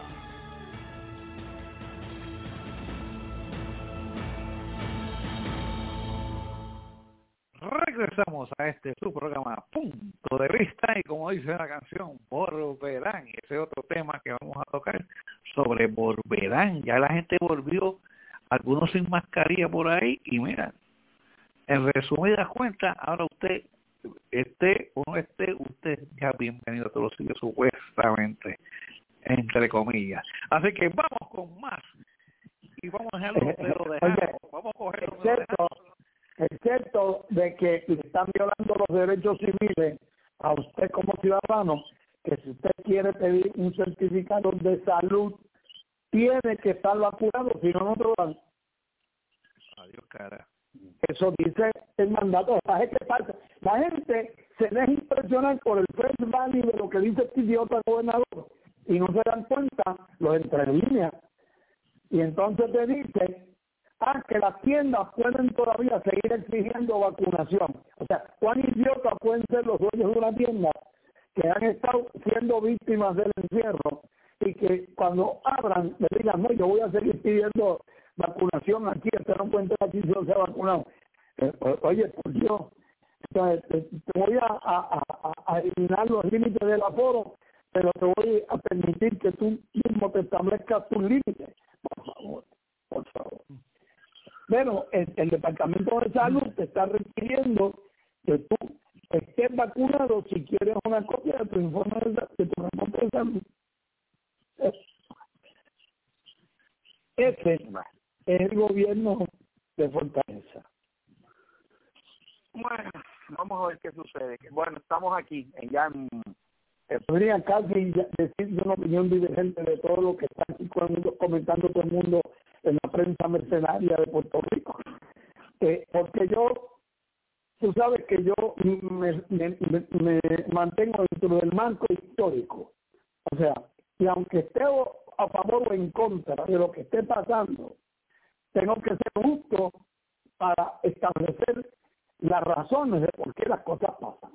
Regresamos a su programa Punto de Vista y como dice la canción, volverán. Y ese otro tema que vamos a tocar sobre volverán. Ya la gente volvió, algunos sin mascarilla por ahí y mira, en resumidas cuentas, ahora usted ya bienvenido a todos los sitios supuestamente, entre comillas. Así que vamos con más y vamos a dejarlo donde lo dejamos. Vamos a cogerlo donde lo dejamos. Excepto de que le están violando los derechos civiles a usted como ciudadano, que si usted quiere pedir un certificado de salud, tiene que estar vacunado, si no, no te lo dan. Adiós, cara. Eso dice el mandato. ¿Sabes qué pasa? La gente se deja impresionar por el face value de lo que dice este idiota gobernador y no se dan cuenta los entre líneas. Y entonces te dice que las tiendas pueden todavía seguir exigiendo vacunación. O sea, ¿cuán idiotas pueden ser los dueños de una tienda que han estado siendo víctimas del encierro y que cuando abran le digan, no, yo voy a seguir pidiendo vacunación aquí, no puede entrar aquí si no se ha vacunado? Oye, por Dios, te voy a eliminar los límites del aforo, pero te voy a permitir que tú mismo te establezcas tus límites. Por favor. Bueno, el Departamento de Salud te está requiriendo que tú estés vacunado si quieres una copia de tu informe de tu reporte de salud. Ese es el gobierno de Fortaleza. Bueno, vamos a ver qué sucede. Bueno, estamos aquí, ya en... Podría casi decir una opinión divergente de todo lo que está aquí comentando todo el mundo en la prensa mercenaria de Puerto Rico. Porque tú sabes que yo me mantengo dentro del marco histórico. O sea, y aunque esté a favor o en contra de lo que esté pasando, tengo que ser justo para establecer las razones de por qué las cosas pasan.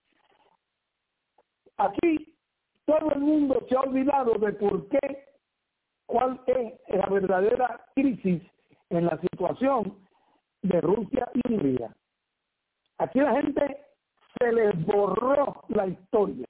Aquí todo el mundo se ha olvidado de cuál es la verdadera crisis en la situación de Rusia y Hungría. Aquí la gente se les borró la historia.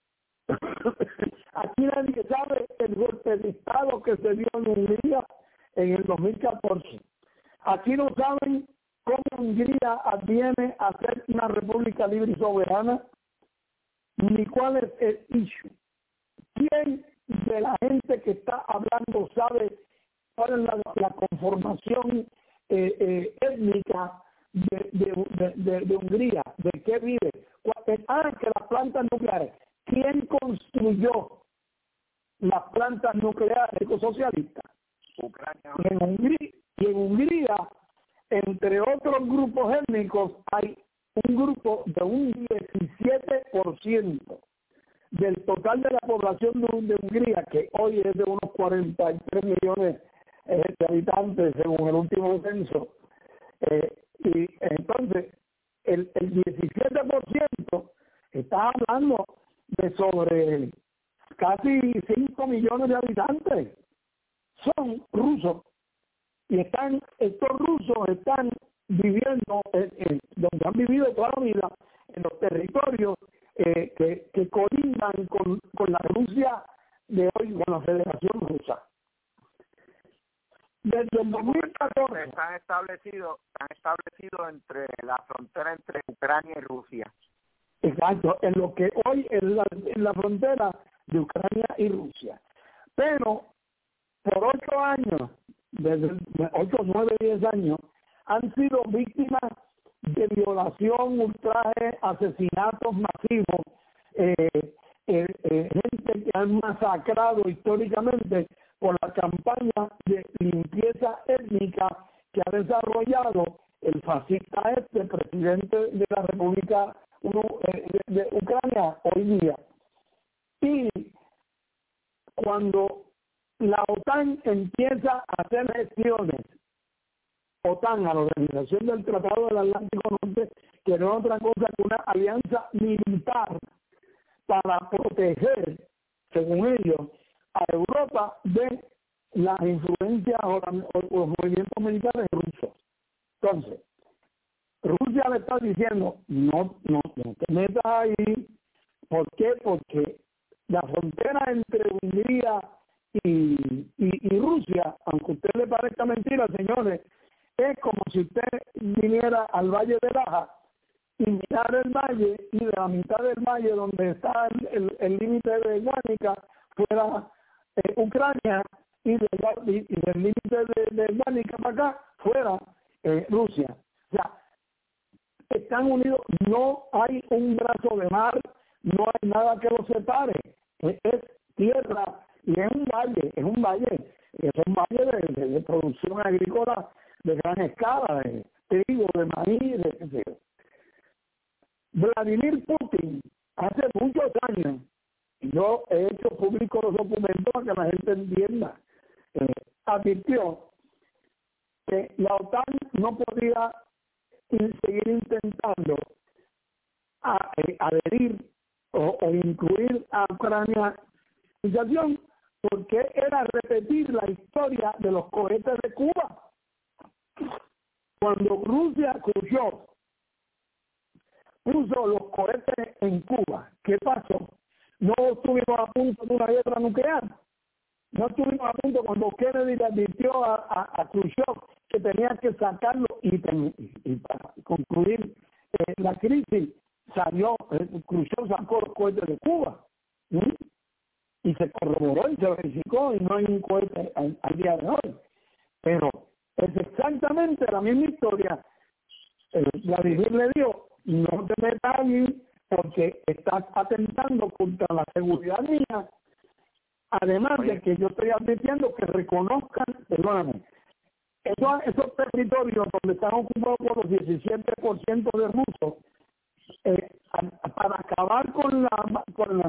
Aquí nadie sabe el golpe de Estado que se dio en Hungría en el 2014. Aquí no saben cómo Hungría adviene a ser una república libre y soberana, ni cuál es el issue. ¿Quién de la gente que está hablando sabe cuál es la conformación étnica de Hungría? ¿De qué vive? Que las plantas nucleares. ¿Quién construyó las plantas nucleares ecosocialistas? Ucrania. Y en Hungría, entre otros grupos étnicos, hay un grupo de un 17% del total de la población de Hungría, que hoy es de unos 43 millones de habitantes según el último censo. Y entonces, el 17% está hablando de sobre casi 5 millones de habitantes. Son rusos. Y estos rusos están viviendo donde han vivido toda la vida, en los territorios que colindan con la Rusia de hoy, con la Federación Rusa. Desde el 2014 están establecidos entre la frontera entre Ucrania y Rusia. Exacto, en lo que hoy es la frontera de Ucrania y Rusia. Pero por 8 años, desde 8, 9, 10 años, han sido víctimas de violación, ultraje, asesinatos masivos, gente que han masacrado históricamente por la campaña de limpieza étnica que ha desarrollado el fascista presidente de la República de Ucrania hoy día. Y cuando la OTAN empieza a hacer gestiones, OTAN, a la Organización del Tratado del Atlántico Norte, que no es otra cosa que una alianza militar para proteger, según ellos, a Europa de las influencias o los movimientos militares rusos. Entonces, Rusia le está diciendo, no te metas ahí. ¿Por qué? Porque la frontera entre Hungría y Rusia, aunque a usted le parezca mentira, señores, es como si usted viniera al Valle de Laja y mirar el valle, y de la mitad del valle donde está el límite de Guánica fuera Ucrania, y del límite de Guánica para acá fuera Rusia. O sea, están unidos, no hay un brazo de mar, no hay nada que los separe, es tierra y es un valle de producción agrícola de gran escala, de trigo, de maíz, de qué sé yo. Vladimir Putin, hace muchos años, yo he hecho público los documentos para que la gente entienda, advirtió que la OTAN no podía seguir intentando adherir o incluir a Ucrania en la organización, porque era repetir la historia de los cohetes de Cuba. Cuando Rusia, Khrushchev, puso los cohetes en Cuba, ¿qué pasó? No estuvimos a punto de una guerra nuclear. No estuvimos a punto cuando Kennedy le advirtió a Khrushchev que tenía que sacarlo y para concluir la crisis, Khrushchev sacó los cohetes de Cuba. Y se corroboró y se verificó y no hay un cohete al día de hoy. Pero es exactamente la misma historia. Vladimir le dio, no te metas allí porque estás atentando contra la seguridad mía. Además de que yo estoy advirtiendo que reconozcan, perdóname, esos territorios donde están ocupados por los 17% de rusos, para acabar con la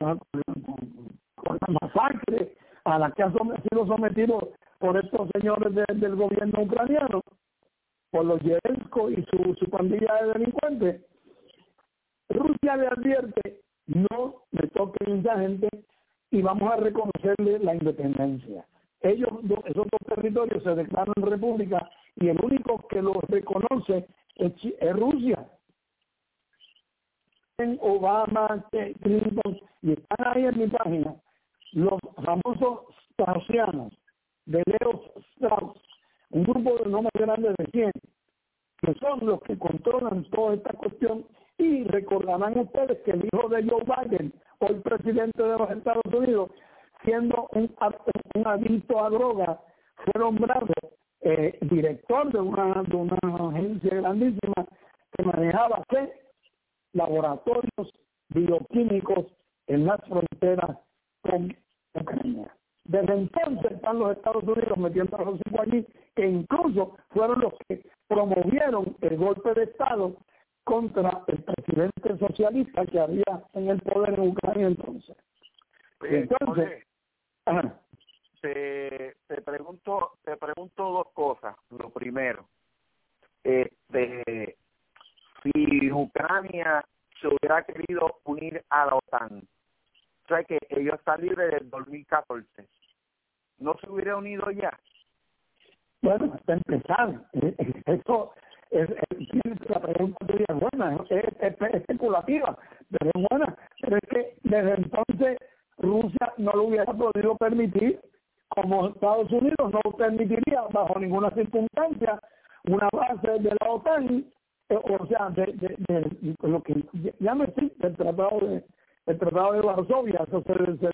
masacre a la que han sido sometidos por estos señores del gobierno ucraniano, por los Yelenko y su pandilla de delincuentes. Rusia le advierte, no me toquen esa gente y vamos a reconocerle la independencia. Esos dos territorios se declaran república y el único que los reconoce es Rusia. Obama, Clinton, y están ahí en mi página los famosos straussianos de Leo Strauss, un grupo de no más grande de 100, que son los que controlan toda esta cuestión. Y recordarán ustedes que el hijo de Joe Biden, hoy presidente de los Estados Unidos, siendo un adicto a droga, fue nombrado director de una agencia grandísima que manejaba laboratorios bioquímicos en las fronteras con Ucrania. Desde entonces están los Estados Unidos metiendo a los cinco allí, que incluso fueron los que promovieron el golpe de Estado contra el presidente socialista que había en el poder en Ucrania entonces. Entonces, te pregunto dos cosas. Lo primero, si Ucrania se hubiera querido unir a la OTAN, o sea que ellos están libres del 2014, ¿no se hubiera unido ya? Bueno, hasta empezar, eso la pregunta tuya es buena, es especulativa, pero es buena. Pero es que desde entonces Rusia no lo hubiera podido permitir, como Estados Unidos no lo permitiría bajo ninguna circunstancia una base de la OTAN, o sea, de lo que ya no existe el tratado de Varsovia, eso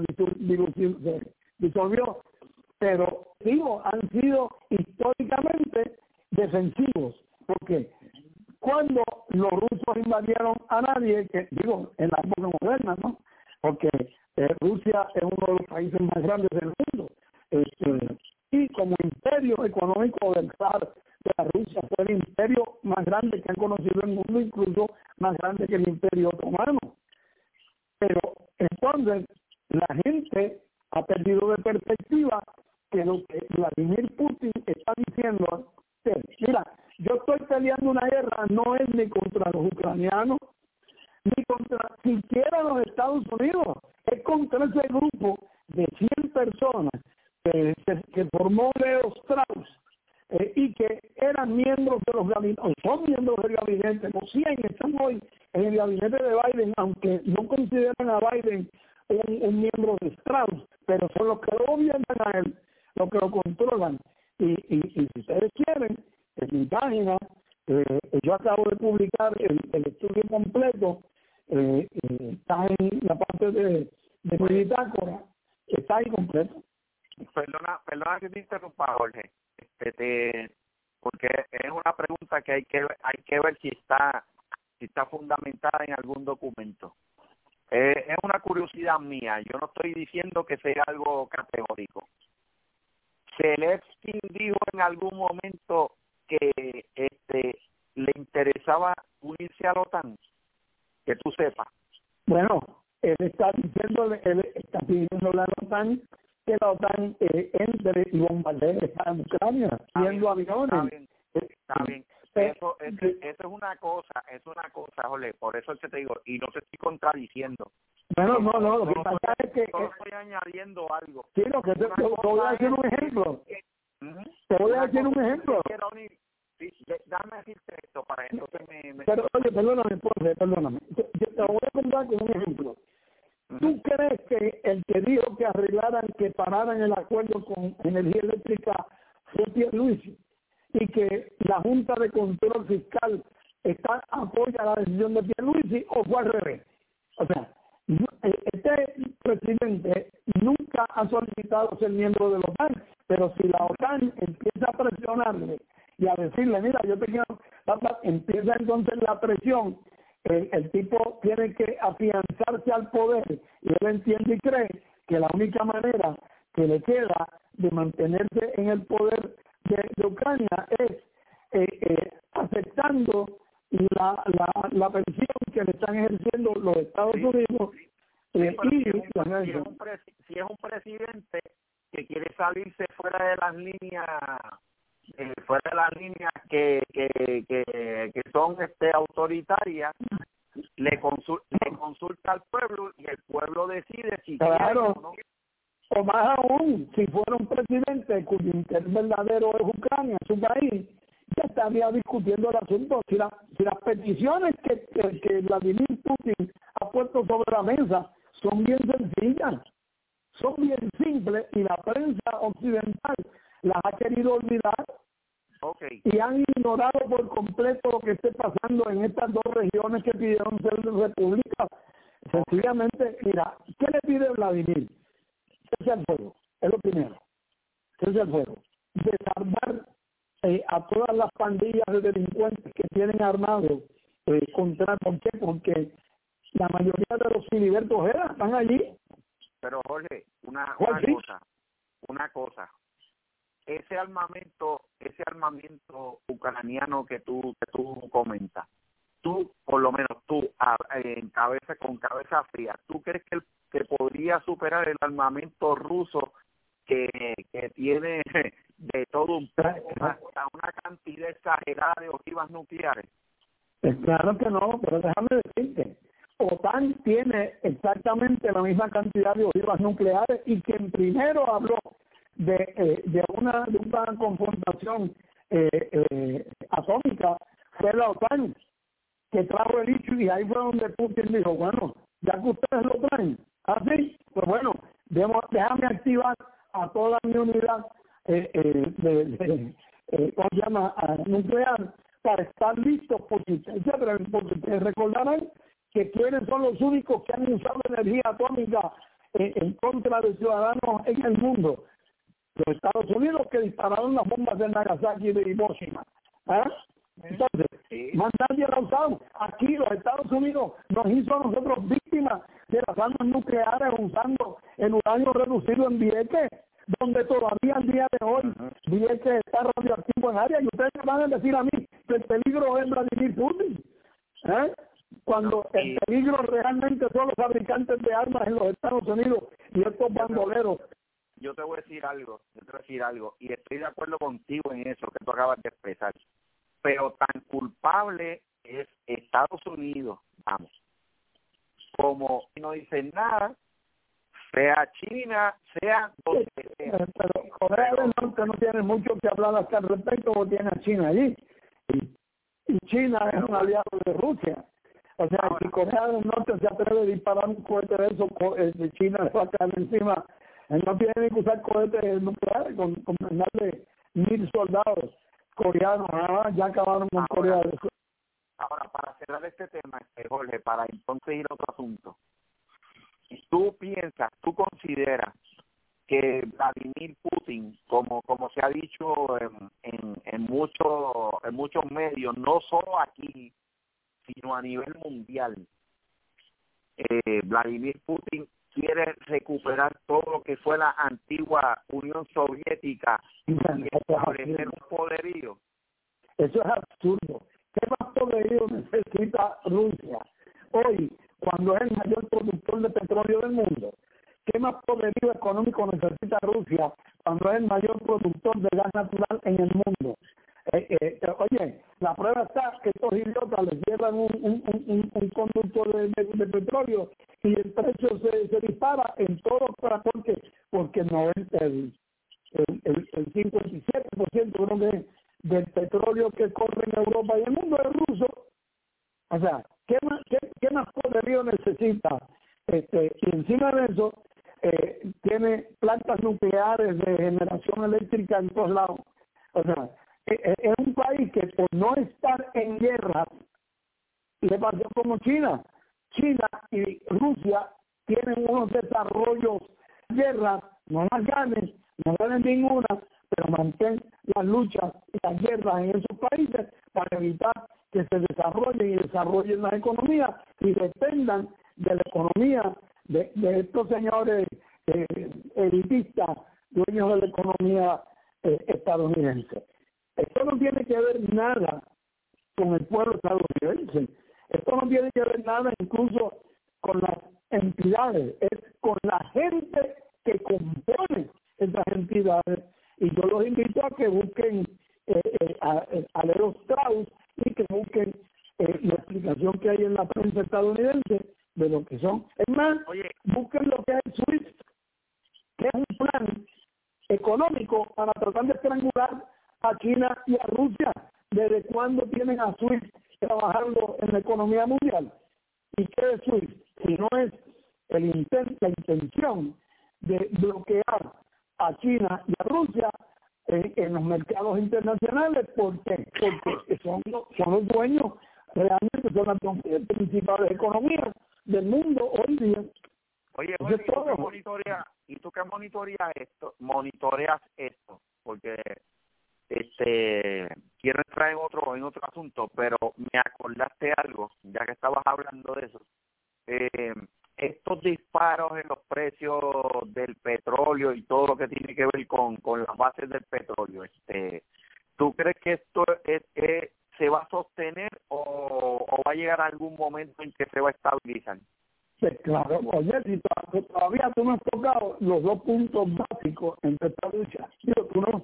se disolvió, pero digo, han sido históricamente defensivos, porque cuando los rusos invadieron a nadie, que digo, en la época moderna, ¿no? Porque Rusia es uno de los países más grandes del mundo, y como imperio económico del zar de la Rusia, fue el imperio más grande que han conocido el mundo, incluso más grande que el imperio otomano. Pero entonces la gente ha perdido de perspectiva que lo que Vladimir Putin está diciendo es, mira, yo estoy peleando una guerra no es ni contra los ucranianos, ni contra siquiera los Estados Unidos, es contra ese grupo de 100 personas que formó Leo Strauss, y que eran miembros de los gabinetes, o son miembros del gabinete, los 100 están hoy en el gabinete de Biden, aunque no consideran a Biden un miembro de Strauss, pero son los que lo gobiernan a él, los que lo controlan. Y si ustedes quieren, en mi página, yo acabo de publicar el estudio completo, está en la parte de mi bitácora, está ahí completo. Perdona que te interrumpa, Jorge, porque es una pregunta que hay que ver si está fundamentada en algún documento. Es una curiosidad mía, yo no estoy diciendo que sea algo categórico. Zelensky dijo en algún momento que le interesaba unirse a la OTAN? Que tú sepas. Bueno, él está pidiendo a la OTAN que la OTAN entre y bombardee a Ucrania, viendo aviones. Está bien. Eso es una cosa, Jorge, por eso es que te digo, y no te estoy contradiciendo. Bueno, no, lo que pasa es que... estoy añadiendo algo. Sí, lo que te voy a decir un ejemplo. Te voy a decir un ejemplo. Dame decirte esto para entonces Pero, oye, perdóname. Te voy a contar con un ejemplo. ¿Tú crees que el que dijo que pararan el acuerdo con energía eléctrica fue Pierluisi? Y que la Junta de Control Fiscal apoya la decisión de Pierluisi, o fue al revés? O sea, este presidente nunca ha solicitado ser miembro de la OTAN, pero si la OTAN empieza a presionarle y a decirle, mira, yo te quiero, empieza entonces la presión, el tipo tiene que afianzarse al poder, y él entiende y cree que la única manera que le queda de mantenerse en el poder de Ucrania es aceptando la presión que le están ejerciendo los Estados Unidos. Si es un presidente que quiere salirse fuera de las líneas que son autoritarias, le consulta al pueblo y el pueblo decide si quiere o no. O más aún, si fuera un presidente cuyo interés verdadero es Ucrania, su país, ya estaría discutiendo el asunto. Si las peticiones que Vladimir Putin ha puesto sobre la mesa son bien sencillas, son bien simples, y la prensa occidental las ha querido olvidar. Y han ignorado por completo lo que esté pasando en estas dos regiones que pidieron ser repúblicas. Sencillamente, mira, ¿qué le pide Vladimir? Cese al fuego, es lo primero. Cese al fuego. Desarmar a todas las pandillas de delincuentes que tienen armados contra... ¿Por qué? Porque la mayoría de los filibertos están allí. Pero Jorge, una cosa. Ese armamento ucraniano que tú comentas, tú, por lo menos tú, con cabeza fría, ¿tú crees que podría superar el armamento ruso que tiene de todo un poco hasta una cantidad exagerada de ojivas nucleares? Claro que no, pero déjame decirte, OTAN tiene exactamente la misma cantidad de ojivas nucleares, y quien primero habló de una confrontación atómica fue la OTAN, que trajo el hecho, y ahí fue donde Putin dijo, bueno, ya que ustedes lo traen, así, pues bueno, déjame activar a toda mi unidad ¿cómo se llama? Nuclear, para estar listos, porque ustedes recordarán que quienes son los únicos que han usado energía atómica en contra de ciudadanos en el mundo. Los Estados Unidos, que dispararon las bombas de Nagasaki y de Hiroshima. Entonces, más nadie la ha usado. Aquí los Estados Unidos nos hizo a nosotros víctimas de las armas nucleares usando el uranio reducido en Vieques, donde todavía al día de hoy Vieques está radioactivo en área, y ustedes me van a decir a mí que el peligro es Vladimir Putin. Cuando el peligro realmente son los fabricantes de armas en los Estados Unidos y estos bandoleros. Yo te voy a decir algo, y estoy de acuerdo contigo en eso que tú acabas de expresar, pero tan culpable es Estados Unidos, vamos, como no dicen nada, sea China, sea donde sea. Pero Corea del Norte no tiene mucho que hablar hasta al respecto, porque tiene a China allí, y China es un aliado de Rusia. O sea, si Corea del Norte se atreve a disparar un cohete de eso, China le va a caer encima. Él no tiene que usar cohetes nucleares con mandarle 1,000 soldados coreanos. Ya acabaron con Corea del Sur. Ahora, para cerrar este tema, Jorge, para entonces ir a otro asunto, tú consideras que Vladimir Putin, como se ha dicho en muchos medios, no solo aquí, sino a nivel mundial, Vladimir Putin quiere recuperar todo lo que fue la antigua Unión Soviética y establecer un poderío? Eso es absurdo. ¿Qué más poderío necesita Rusia hoy, cuando es el mayor productor de petróleo del mundo? ¿Qué más poderío económico necesita Rusia cuando es el mayor productor de gas natural en el mundo? Oye, la prueba está que estos idiotas les llevan un conducto de petróleo y el precio se dispara en todo el transporte, porque el 57% creo que del petróleo que corre en Europa y el mundo es ruso. O sea, ¿qué más poderío necesita? Y encima de eso, tiene plantas nucleares de generación eléctrica en todos lados. O sea, es un país que por no estar en guerra le pasó como China. China y Rusia tienen unos desarrollos, guerras, no las ganen ninguna, pero mantén las luchas y las guerras en esos países para evitar que se desarrollen las economías y dependan de la economía de estos señores elitistas, dueños de la economía estadounidense. Esto no tiene que ver nada con el pueblo estadounidense. Esto no tiene que ver nada incluso con las entidades, es con la gente que compone esas entidades. Y yo los invito a que busquen a Leo Strauss y que busquen la explicación que hay en la prensa estadounidense de lo que son. Es más, busquen lo que es SWIFT, que es un plan económico para tratar de estrangular a China y a Rusia. ¿Desde cuándo tienen a SWIFT trabajando en la economía mundial? ¿Y qué es SWIFT? Si no es la intención de bloquear a China y a Rusia en los mercados internacionales. ¿Por qué? Porque son los dueños, realmente son las dos principales economías del mundo hoy día. Oye, ¿y tú qué monitoreas esto? Porque quiero entrar en otro asunto, pero me acordaste algo, ya que estabas hablando de eso. Estos disparos en los precios del petróleo y todo lo que tiene que ver con las bases del petróleo, ¿tú crees que esto se va a sostener o va a llegar a algún momento en que se va a estabilizar? Sí, claro, oye, si todavía tú no has tocado los dos puntos básicos entre esta lucha. Tú no.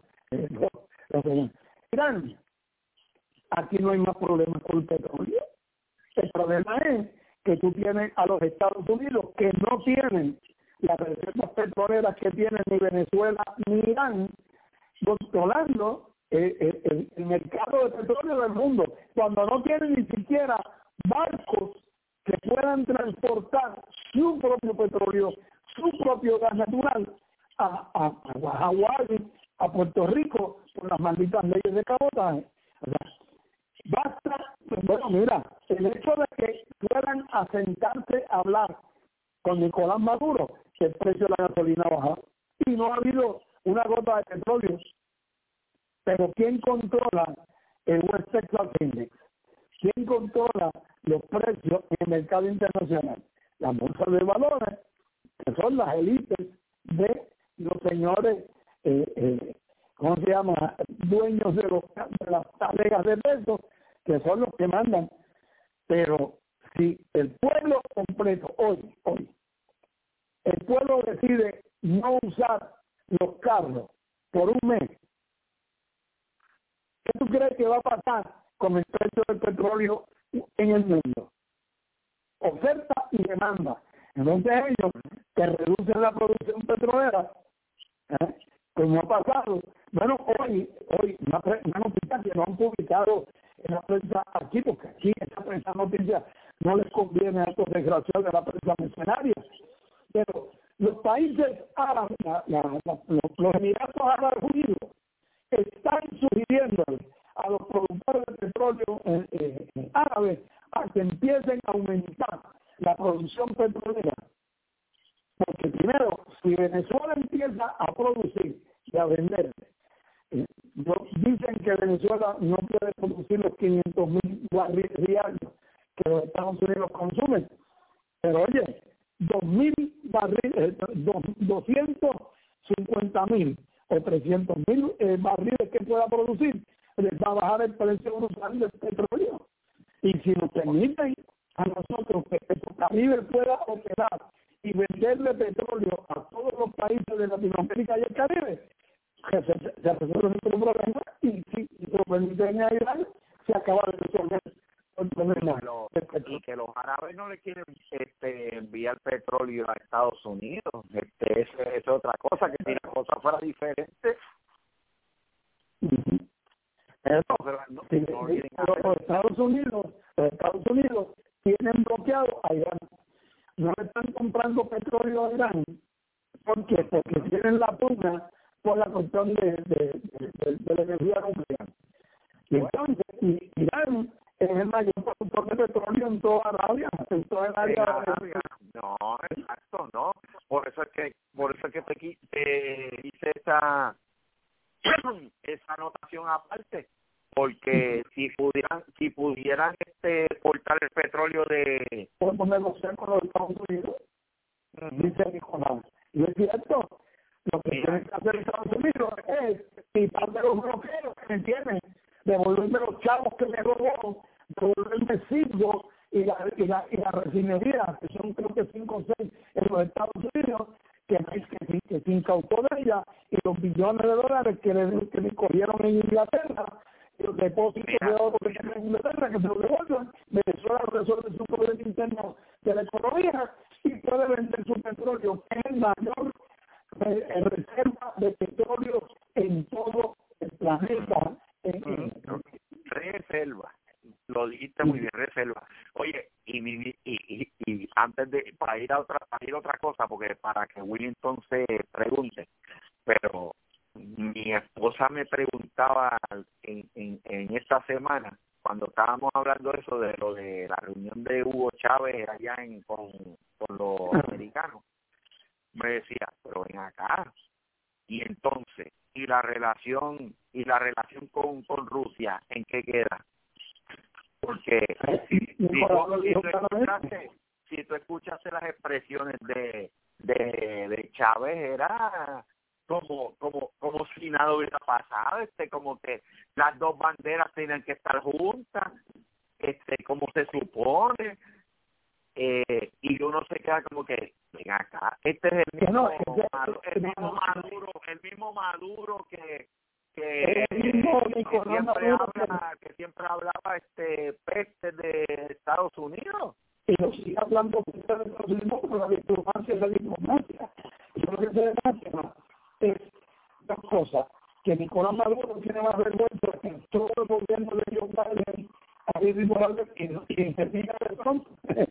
Irán, aquí no hay más problemas con el petróleo. El problema es que tú tienes a los Estados Unidos que no tienen las reservas petroleras que tienen ni Venezuela ni Irán, controlando el mercado de petróleo del mundo, cuando no tienen ni siquiera barcos que puedan transportar su propio petróleo, su propio gas natural a Hawái, a Puerto Rico, por las malditas leyes de cabotaje. O sea, basta, bueno, mira, el hecho de que puedan asentarse a hablar con Nicolás Maduro, que el precio de la gasolina ha bajado, y no ha habido una gota de petróleo. Pero ¿quién controla el West Texas Index? ¿Quién controla los precios en el mercado internacional? Las bolsas de valores, que son las élites de los señores, ¿cómo se llama?, dueños de las talegas de pesos, que son los que mandan. Pero si el pueblo completo, hoy, el pueblo decide no usar los carros por un mes, ¿qué tú crees que va a pasar con el precio del petróleo en el mundo? Oferta y demanda. Entonces ellos que reducen la producción petrolera, como ha pasado. Bueno, hoy una noticia que no han publicado en la prensa aquí, porque aquí esa noticia no les conviene a estos desgraciados de la prensa mercenaria. Pero los países árabes, los Emiratos Árabes Unidos, están sugiriéndole a los productores de petróleo árabes a que empiecen a aumentar la producción petrolera. Porque primero, si Venezuela empieza a producir y a vender, dicen que Venezuela no puede producir los 500,000 barriles diarios que los Estados Unidos consumen. Pero oye, 2,000 barriles, 250,000 o 300,000 barriles que pueda producir, les va a bajar el precio brutal del petróleo. Y si nos permiten a nosotros que Petrocaribe pueda operar y venderle petróleo a todos los países de Latinoamérica y el Caribe, que se resuelve nuestro problema, y si lo permiten ayudar, se acaba de resolver el problema. Y que los árabes no le quieren enviar petróleo a Estados Unidos. Esa es otra cosa, que si la cosa fuera diferente. Los Estados Unidos tienen bloqueado a Irán. No están comprando petróleo a Irán. ¿Por qué? Porque tienen la pugna por la cuestión de la energía nuclear. Y entonces, Irán es el mayor productor de petróleo en toda Arabia, en toda el área. No, exacto, no. Por eso es que te hice esa anotación aparte, porque si pudieran exportar el petróleo de podemos negociar con los Estados Unidos, dice Nicolás. Y es cierto, lo que tiene que hacer Estados Unidos es quitarme los bloqueos que me tienen, devolverme los chavos que me robó, devolverme Cisco y la refinería, que son creo que 5 o 6 en los Estados Unidos, que se incautó de ella, y los billones de dólares que le cogieron en Inglaterra, y los depósitos de oro que tienen en Inglaterra, que se lo devuelvan. Venezuela resuelve su problema interno de la economía y puede vender su petróleo, que es el mayor reserva de petróleo en todo el planeta. Reserva, lo dijiste muy bien, reserva. Oye, y antes de para ir a otra cosa, porque para que Willy entonces pregunte, pero mi esposa me preguntaba en esta semana, cuando estábamos hablando de eso, de lo de la reunión de Hugo Chávez allá con los americanos, me decía, pero ven acá, y entonces, y la relación con Rusia, ¿en qué queda? Porque si tú escuchaste las expresiones de Chávez, era como si nada hubiera pasado, como que las dos banderas tienen que estar juntas, como se supone, y uno se queda como que, ven acá, este es el mismo Maduro que siempre hablaba peste de Estados Unidos. Y lo sigue hablando de Estados Unidos con la diplomacia y la diplomacia. Y lo que se demuestra es dos cosas: que Nicolás Maduro tiene más vergüenza que todo el gobierno de Joe Biden y se diga de pronto.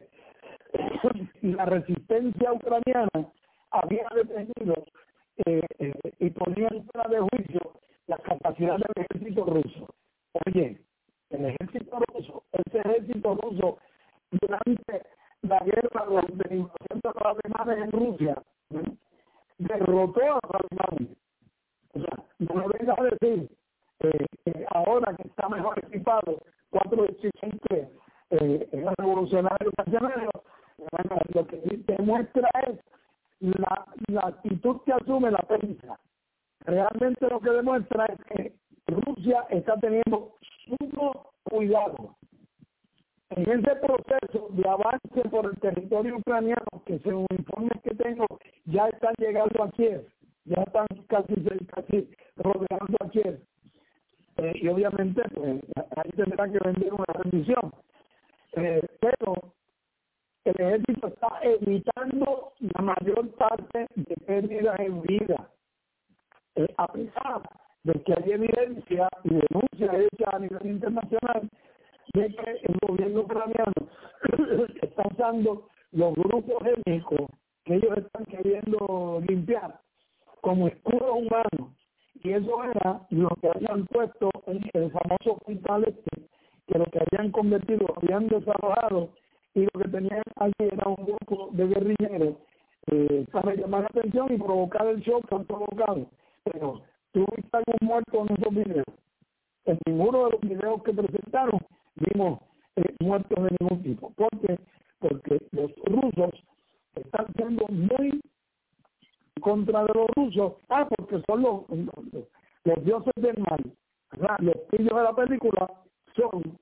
La resistencia ucraniana había detenido y ponía en tela de juicio la capacidad del ejército ruso. Oye, el ejército ruso, ese ejército ruso, durante la guerra de invasión de los alemanes en Rusia, derrotó a los alemanes. O sea, no me vengas a decir que ahora que está mejor equipado, 4 de Chile, el revolucionario nacional, lo que demuestra es la actitud que asume la prensa. Realmente lo que demuestra es que Rusia está teniendo sumo cuidado en ese proceso de avance por el territorio ucraniano, que según informes que tengo ya están llegando a Kiev, ya están casi rodeando a Kiev, y obviamente pues, ahí tendrá que vender una rendición, pero el ejército está evitando la mayor parte de pérdidas en vida, a pesar de que hay evidencia y denuncia hecha a nivel internacional de que el gobierno ucraniano está usando los grupos étnicos que ellos están queriendo limpiar como escudos humanos, y eso era lo que habían puesto en el famoso hospital que lo que habían convertido, habían desarrollado, y lo que tenían allí era un grupo de guerrilleros para llamar la atención y provocar el shock que han provocado. Pero tú viste algún muerto en esos videos. En ninguno de los videos que presentaron vimos muertos de ningún tipo. ¿Por qué? Porque los rusos están siendo muy en contra de los rusos. Porque son los dioses del mal. ¿verdad? Los pillos de la película son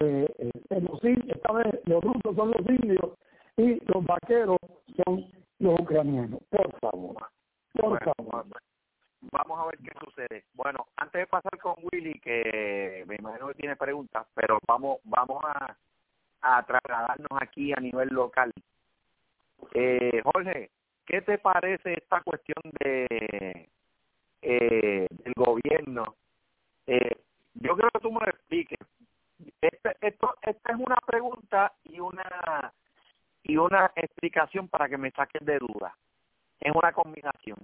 los rusos son los indios y los vaqueros son los ucranianos. Por favor. Vamos a ver qué sucede. Bueno, antes de pasar con Willy, que me imagino que tiene preguntas, pero vamos a trasladarnos aquí a nivel local. Jorge, ¿qué te parece esta cuestión del gobierno? Yo creo que tú me lo expliques. Esta es una pregunta y una explicación para que me saquen de duda. Es una combinación.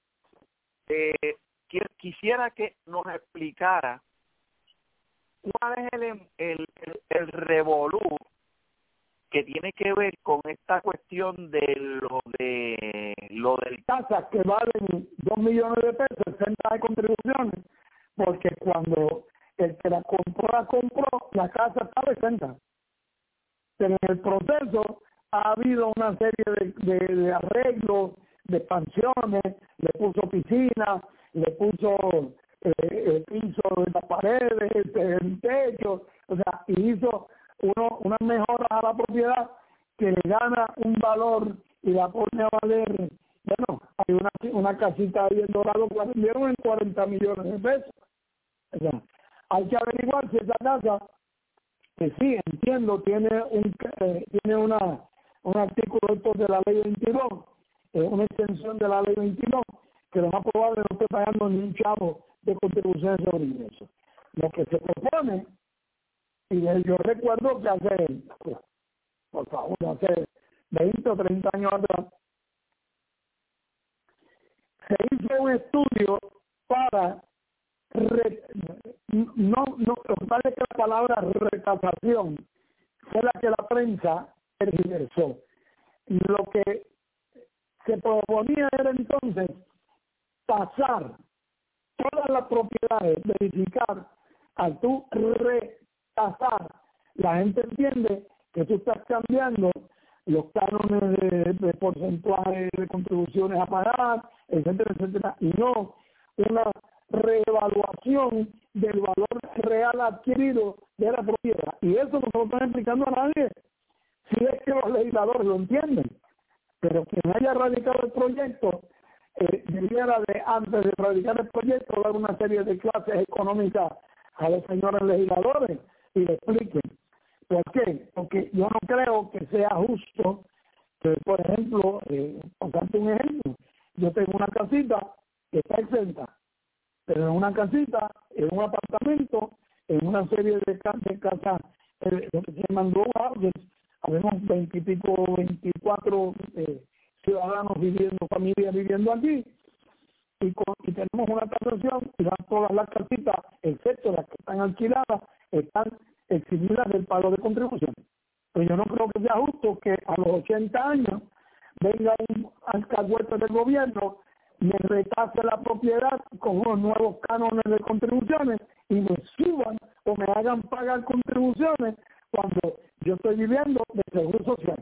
Quisiera que nos explicara cuál es el revolú que tiene que ver con esta cuestión de lo del casas que valen 2 millones de pesos, 60 de contribuciones, porque cuando el que la compró, la casa estaba exenta. Pero en el proceso ha habido una serie de arreglos, de expansiones, le puso piscina, le puso el piso de las paredes, el techo, o sea, y hizo unas mejoras a la propiedad que le gana un valor y la pone a valer. Bueno, hay una casita ahí en Dorado que la vendieron en 40 millones de pesos. O sea, hay que averiguar si esa casa, que sí, entiendo, tiene un artículo de la ley 22, una extensión de la ley 22, que lo más probable no esté pagando ni un chavo de contribuciones sobre ingresos. Lo que se propone, y yo recuerdo que hace 20 o 30 años atrás, se hizo un estudio para no parece que la palabra retasación fue la que la prensa tergiversó. Lo que se proponía era entonces tasar todas las propiedades, verificar, al tú retasar, la gente entiende que tú estás cambiando los cánones de porcentaje de contribuciones a pagar, etcétera, etcétera, y no una reevaluación del valor real adquirido de la propiedad. Y eso no se lo están explicando a nadie, si es que los legisladores lo entienden. Pero quien haya radicado el proyecto debiera antes de radicar el proyecto, dar una serie de clases económicas a los señores legisladores y le expliquen. ¿Por qué? Porque yo no creo que sea justo que, por ejemplo, pasarte un ejemplo, yo tengo una casita que está exenta, pero en una casita, en un apartamento, en una serie de casas, lo que se llaman row houses, habemos 20 y pico, 24 ciudadanos viviendo, familias viviendo aquí, y tenemos una tasación, y todas las casitas, excepto las que están alquiladas, están eximidas del pago de contribuciones. Pues yo no creo que sea justo que a los 80 años venga un alcahuete del gobierno, me retase la propiedad con unos nuevos cánones de contribuciones y me suban o me hagan pagar contribuciones cuando yo estoy viviendo de seguro social.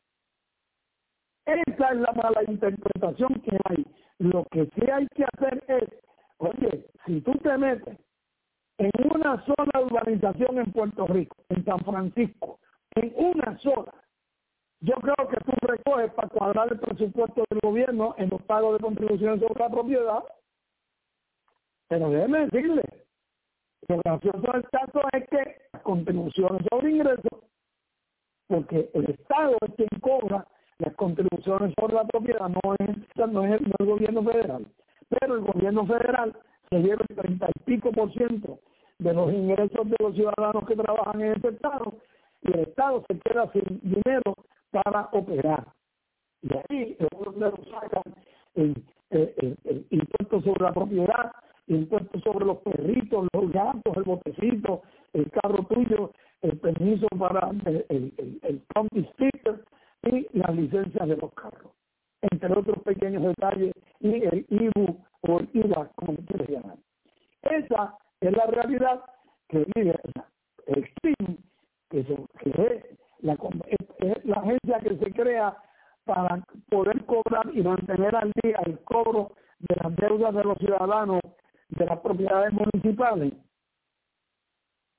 Esa es la mala interpretación que hay. Lo que sí hay que hacer es, oye, si tú te metes en una sola urbanización en Puerto Rico, en San Francisco, en una sola, yo creo que tú recoges para cuadrar el presupuesto del gobierno en los pagos de contribuciones sobre la propiedad. Pero déjeme decirle, lo gracioso del caso es que las contribuciones sobre ingresos, porque el Estado es quien cobra las contribuciones sobre la propiedad, no es el gobierno federal. Pero el gobierno federal se lleva el 30 y pico % de los ingresos de los ciudadanos que trabajan en ese Estado, y el Estado se queda sin dinero para operar. Y ahí es donde lo sacan el impuesto sobre la propiedad, el impuesto sobre los perritos, los gatos, el botecito, el carro tuyo, el permiso para el county sticker y las licencias de los carros, entre otros pequeños detalles, y el IBU o el IVA, como ustedes llaman. Esa es la realidad que vive el CRIM, que es la agencia que se crea para poder cobrar y mantener al día el cobro de las deudas de los ciudadanos de las propiedades municipales.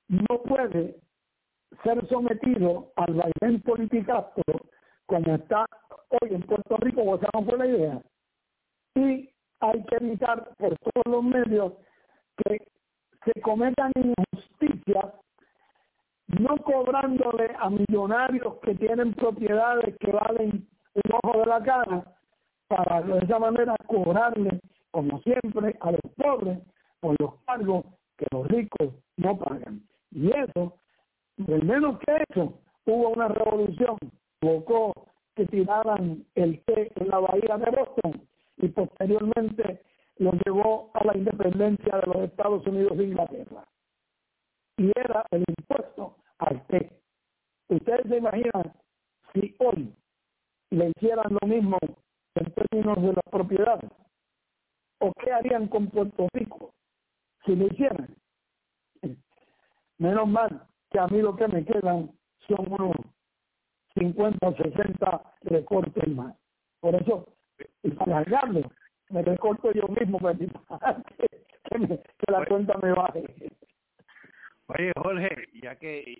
no puede ser sometido al vaivén politicazo como está hoy en Puerto Rico, o esa no fue la idea. Y hay que evitar por todos los medios que se cometan injusticias, no cobrándole a millonarios que tienen propiedades que valen un ojo de la cara, para de esa manera cobrarle, como siempre, a los pobres por los cargos que los ricos no pagan. Y eso, al menos que eso, hubo una revolución, provocó que tiraran el té en la bahía de Boston y posteriormente lo llevó a la independencia de los Estados Unidos de Inglaterra. Y era el impuesto al té. Ustedes se imaginan si hoy le hicieran lo mismo en términos de las propiedades, o qué harían con Puerto Rico si lo hicieran. Menos mal que a mí lo que me quedan son unos 50 o 60 recortes más. Por eso, y para alargarlo, me recorto yo mismo para que la cuenta me baje. Oye, Jorge, ya que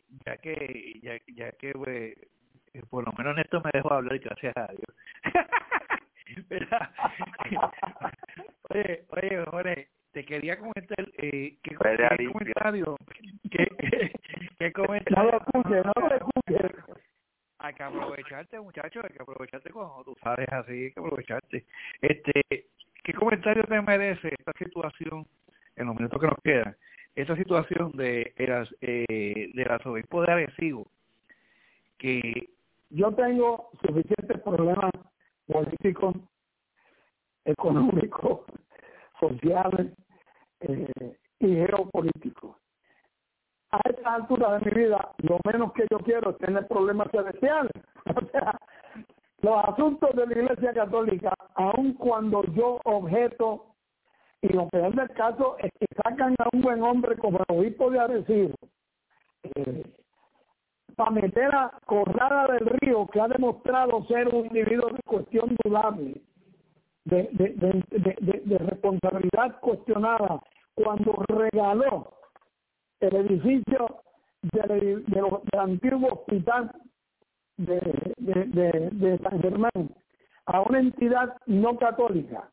por lo menos en esto me dejo hablar, gracias a Dios. Oye, Jorge, te quería comentar ¿qué comentario? No lo escuche. Hay que aprovecharte, muchachos, hay que aprovecharte cuando tú sales así, hay que aprovecharte. ¿Qué comentario te merece esta situación, en los minutos que nos quedan, esta situación del arzobispo de Arecibo? Que yo tengo suficientes problemas políticos, económicos, sociales y geopolíticos. A esta altura de mi vida, lo menos que yo quiero es tener problemas celestiales. O sea, los asuntos de la Iglesia Católica, aun cuando yo objeto, y lo peor del caso es que sacan a un buen hombre como el obispo de Arecibo, para meter a Corrada del Río, que ha demostrado ser un individuo de cuestión dudable, de responsabilidad cuestionada, cuando regaló el edificio del antiguo hospital de San Germán a una entidad no católica.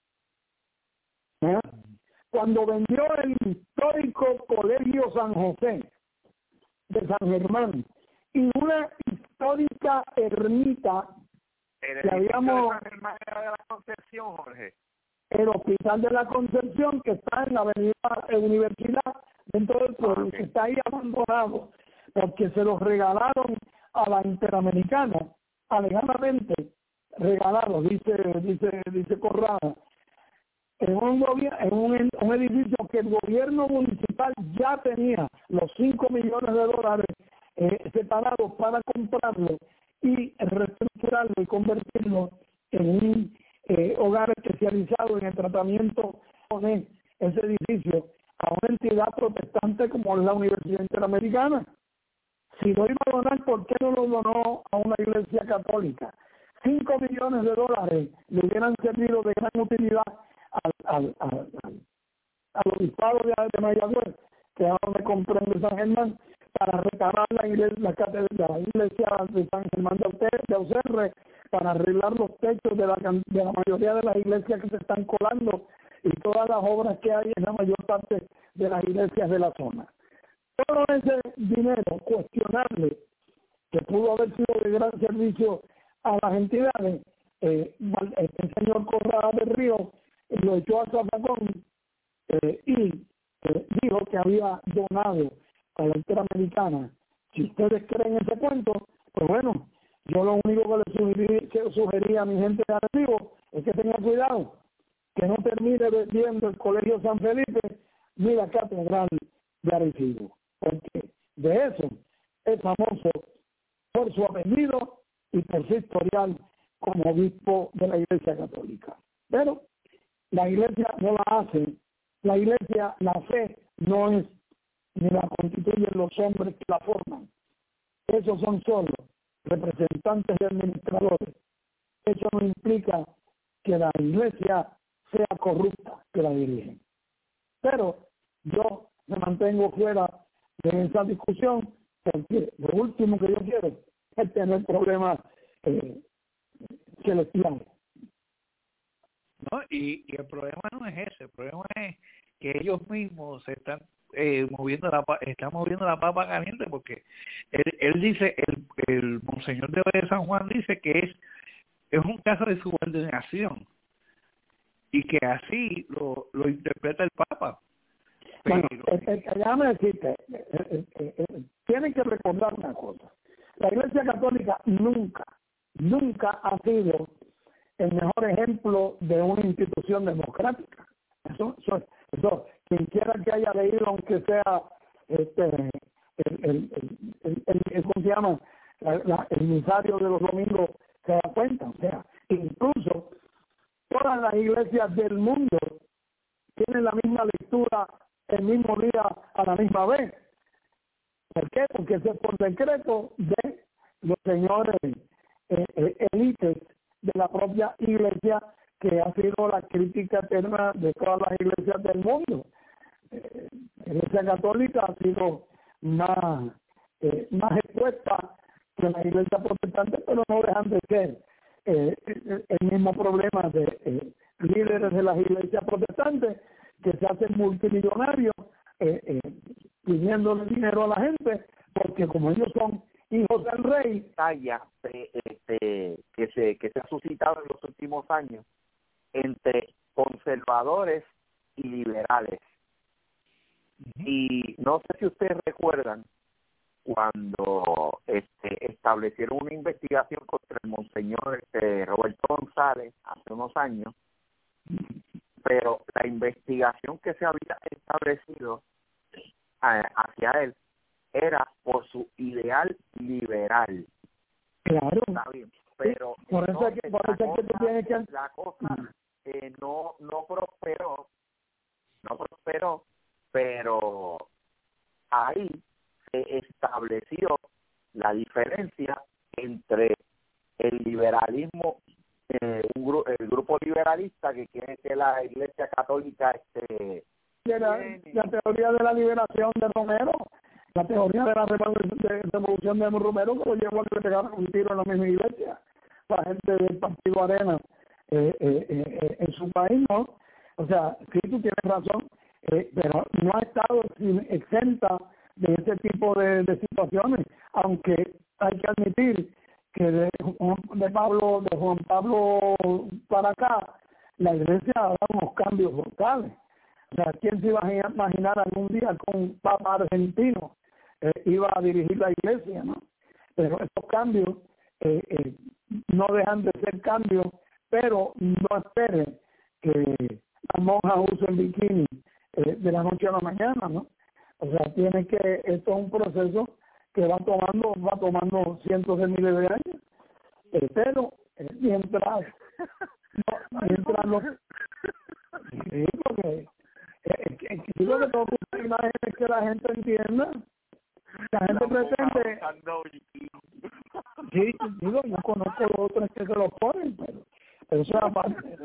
Cuando vendió el histórico Colegio San José de San Germán y una histórica ermita que habíamos... de la Concepción, Jorge. El Hospital de la Concepción, que está en la avenida Universidad, dentro del pueblo, que está ahí abandonado, porque se los regalaron a la Interamericana, alegadamente regalado, dice Corrada, en un edificio que el gobierno municipal ya tenía los $5 millones separados para comprarlo y reestructurarlo y convertirlo en un hogar especializado en el tratamiento de ese edificio a una entidad protestante como es la Universidad Interamericana. Si lo iba a donar, ¿por qué no lo donó a una iglesia católica? $5 millones le hubieran servido de gran utilidad al obispado de Mayagüez, que es donde comprende San Germán, para reparar la iglesia de San Germán de Auxerre, para arreglar los techos de la mayoría de las iglesias que se están colando y todas las obras que hay en la mayor parte de las iglesias de la zona. Todo ese dinero cuestionable que pudo haber sido de gran servicio a las entidades, el señor Corrada del Río lo echó a zafacón y dijo que había donado a la Interamericana. Si ustedes creen ese cuento, pues bueno, yo lo único que le sugería a mi gente de Arecibo es que tenga cuidado, que no termine viendo el Colegio San Felipe ni la Catedral de Arecibo, porque de eso es famoso por su apellido y por su historial como obispo de la Iglesia Católica. Pero la Iglesia no la hace, la Iglesia, la fe no es, ni la constituyen los hombres que la forman. Esos son solo representantes y administradores. Eso no implica que la Iglesia sea corrupta que la dirigen. Pero yo me mantengo fuera de esa discusión, porque lo último que yo quiero es tener problemas celestiales. No, y el problema no es ese, el problema es que ellos mismos se están moviendo la papa caliente, porque él dice, el monseñor de San Juan dice que es un caso de subordinación y que así lo interpreta el Papa. Bueno, déjame decirte, tienen que recordar una cosa. La Iglesia Católica nunca ha sido el mejor ejemplo de una institución democrática. Eso quien quiera que haya leído, aunque sea ¿cómo se llama? El misario de los domingos, se da cuenta. O sea, incluso todas las iglesias del mundo tienen la misma lectura el mismo día a la misma vez. ¿Por qué? Porque eso es por decreto de los señores élites de la propia iglesia, que ha sido la crítica eterna de todas las iglesias del mundo. La Iglesia Católica ha sido más expuesta que la Iglesia Protestante, pero no dejan de ser el mismo problema de líderes de las iglesias protestantes que se hacen multimillonarios pidiéndole dinero a la gente, porque como ellos son hijos del rey. Que se ha suscitado en los últimos años entre conservadores y liberales. Y no sé si ustedes recuerdan cuando establecieron una investigación contra el monseñor Roberto González hace unos años, pero la investigación que se había establecido hacia él era por su ideal liberal. Claro. Está bien, pero por eso es que tú tienes que... La cosa no prosperó, pero ahí se estableció la diferencia entre el liberalismo, el grupo liberalista que quiere que la Iglesia Católica la teoría de la liberación de Romero, la teoría de la revolución de Romero, que lo llevó a que le pegaran un tiro en la misma iglesia, la gente del Partido Arena en su país, ¿no? O sea, sí, tú tienes razón, pero no ha estado exenta de ese tipo de situaciones, aunque hay que admitir que de Juan Pablo para acá, la iglesia ha dado unos cambios brutales. O sea, ¿quién se iba a imaginar algún día con un papa argentino iba a dirigir la iglesia, ¿no? Pero estos cambios no dejan de ser cambios, pero no esperen que las monjas usen bikini de la noche a la mañana, ¿no? O sea, esto es un proceso que va tomando cientos de miles de años, pero mientras los sí, porque digo que todo imágenes que la gente entienda, la gente pretende, sí, digo, yo conozco los otros que se lo ponen, pero eso es aparte.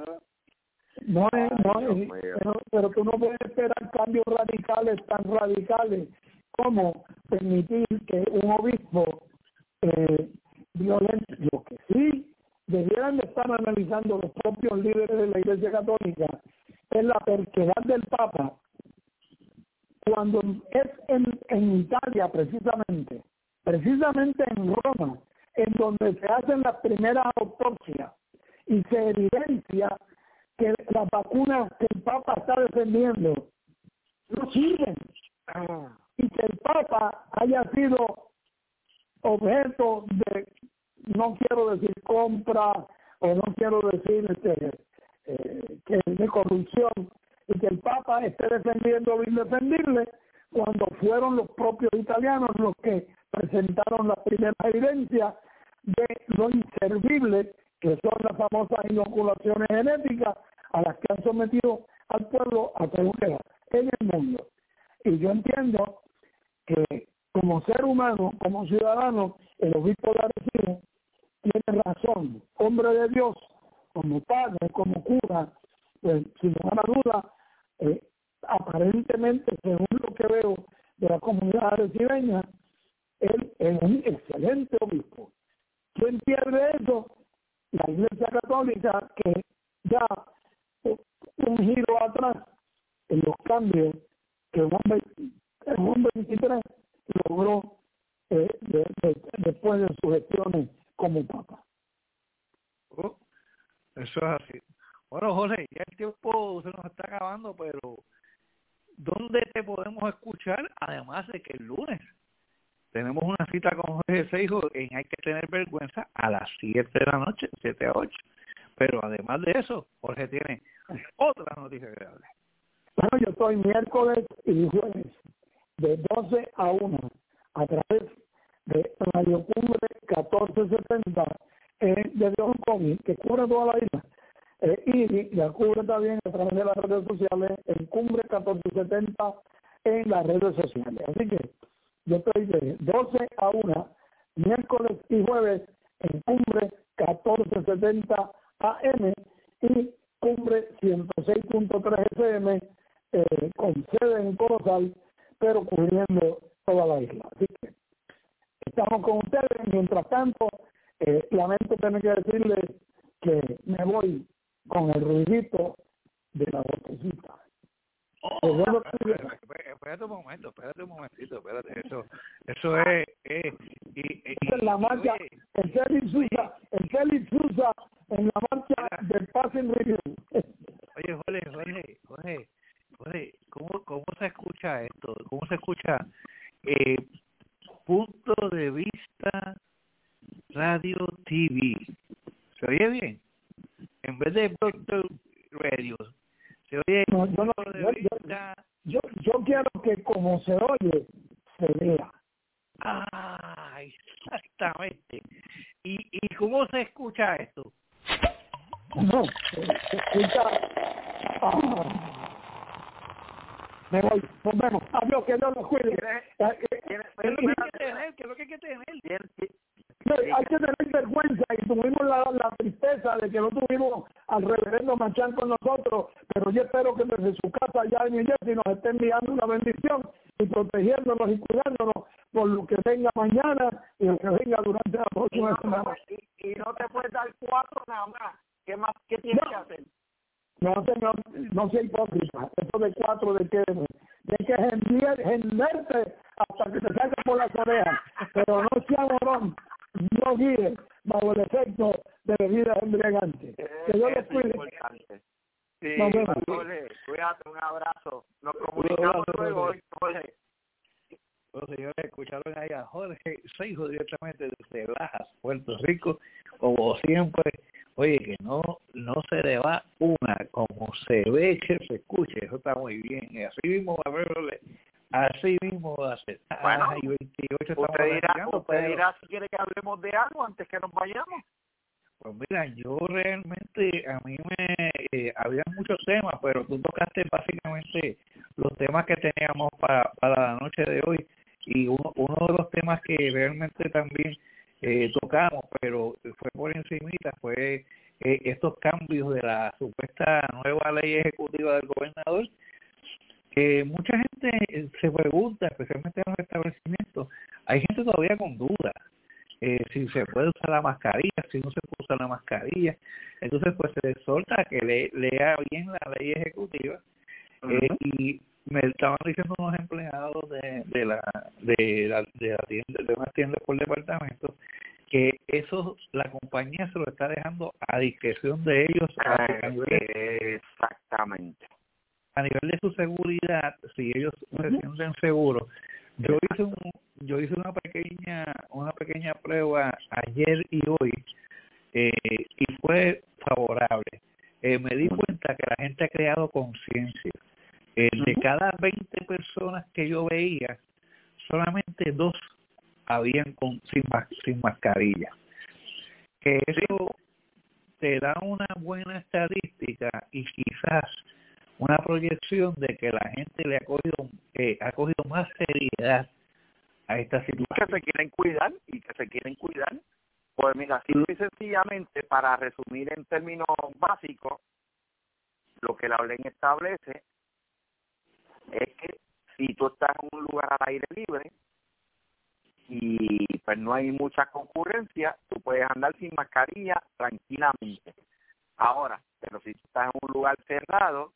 Pero tú no puedes esperar cambios tan radicales como permitir que un obispo violente. Lo que sí debieran de estar analizando los propios líderes de la Iglesia Católica es la terquedad del Papa cuando es en Italia precisamente en Roma, en donde se hacen las primeras autopsias y se evidencia que las vacunas que el Papa está defendiendo no sirven, y que el Papa haya sido objeto de, no quiero decir compra, o no quiero decir que de corrupción, y que el Papa esté defendiendo lo indefendible, cuando fueron los propios italianos los que presentaron las primeras evidencias de lo inservible que son las famosas inoculaciones genéticas a las que han sometido al pueblo a prueba en el mundo. Y yo entiendo que como ser humano, como ciudadano, el obispo de Arecibo tiene razón, hombre de Dios, como padre, como cura, pues sin lugar a duda, aparentemente, según lo que veo de la comunidad arecibeña. Él es un excelente obispo. ¿Quién pierde eso? La Iglesia Católica, que ya un giro atrás en los cambios que Juan 23 logró después de sus gestiones como Papa. Eso es así. Bueno, Jorge, ya el tiempo se nos está acabando, pero ¿dónde te podemos escuchar? Además de que el lunes tenemos una cita con Jorge Seijo en Hay que tener vergüenza a las 7 de la noche, 7 a 8. Pero además de eso, Jorge tiene otra noticia que darle. Bueno, yo estoy miércoles y jueves de 12 a 1 a través de Radio Cumbre 1470 de Hong Kong, que cubre toda la isla. Y la cubre también a través de las redes sociales en Cumbre 1470 en las redes sociales. Así que yo estoy de 12 a 1, miércoles y jueves en Cumbre 1470 AM y Cumbre 106.3 FM con sede en Corozal, pero cubriendo toda la isla. Así que estamos con ustedes. Mientras tanto, lamento tener que decirles que me voy con el ruidito de la botecita. Espérate un momentito, espérate, eso es la marcha, el Félix Sousa en la marcha del Passing Review. Oye, Jorge, ¿cómo se escucha esto? ¿Cómo se escucha Punto de Vista Radio TV? ¿Se oye bien? En vez de Doctor Radio, se oye. Yo quiero que como se oye, se vea. Ah, exactamente. ¿Y cómo se escucha esto? No, se escucha. Me voy, nos vemos. Adiós, que Dios los cuide. ¿Qué es lo que hay que tener? Hay que tener vergüenza y tuvimos la tristeza de que no tuvimos al reverendo Machán con nosotros, pero yo espero que desde su casa allá en New Jersey nos esté enviando una bendición y protegiéndonos y cuidándonos por lo que venga mañana y lo que venga durante la próxima semana. Y no te puedes dar 4 nada más. ¿Qué tienes que hacer? No, señor, no sea hipócrita. Eso de 4 de qué, de que genderte hasta que te salga por las orejas, pero no sea morón, no guíe bajo el efecto de bebidas embriagantes. Que Dios les cuide. Sí, Jorge, cuídate, un abrazo. Nos comunicamos luego, Jorge. Los señores escucharon ahí a Jorge Seijo directamente desde Lajas, Puerto Rico, como siempre. Oye, que no se le va una, como se ve que se escuche, eso está muy bien. Y así mismo va a verle, así mismo va a ser. Bueno, y 28 usted dirá si quiere que hablemos de algo antes que nos vayamos. Pues mira, yo realmente, a mí había muchos temas, pero tú tocaste básicamente los temas que teníamos para la noche de hoy. Y uno de los temas que realmente también tocamos, pero fue por encimita, fue estos cambios de la supuesta nueva ley ejecutiva del gobernador, que mucha gente se pregunta, especialmente en los establecimientos, hay gente todavía con dudas, si se puede usar la mascarilla, si no se puede usar la mascarilla. Entonces pues se le exhorta que lea bien la ley ejecutiva. Y me estaban diciendo unos empleados de una tienda por departamento que eso la compañía se lo está dejando a discreción de ellos exactamente a nivel de su seguridad. Si ellos se sienten seguros, yo hice una pequeña prueba ayer y hoy y fue favorable. Me di cuenta que la gente ha creado conciencia. De cada 20 personas que yo veía, solamente 2 habían sin mascarilla. Que eso te da una buena estadística y quizás una proyección de que la gente le ha cogido más seriedad a esta situación. Que se quieren cuidar. Pues mira, simple y sencillamente, para resumir en términos básicos, lo que la ley establece es que si tú estás en un lugar al aire libre y pues no hay mucha concurrencia, tú puedes andar sin mascarilla tranquilamente. Ahora, pero si tú estás en un lugar cerrado,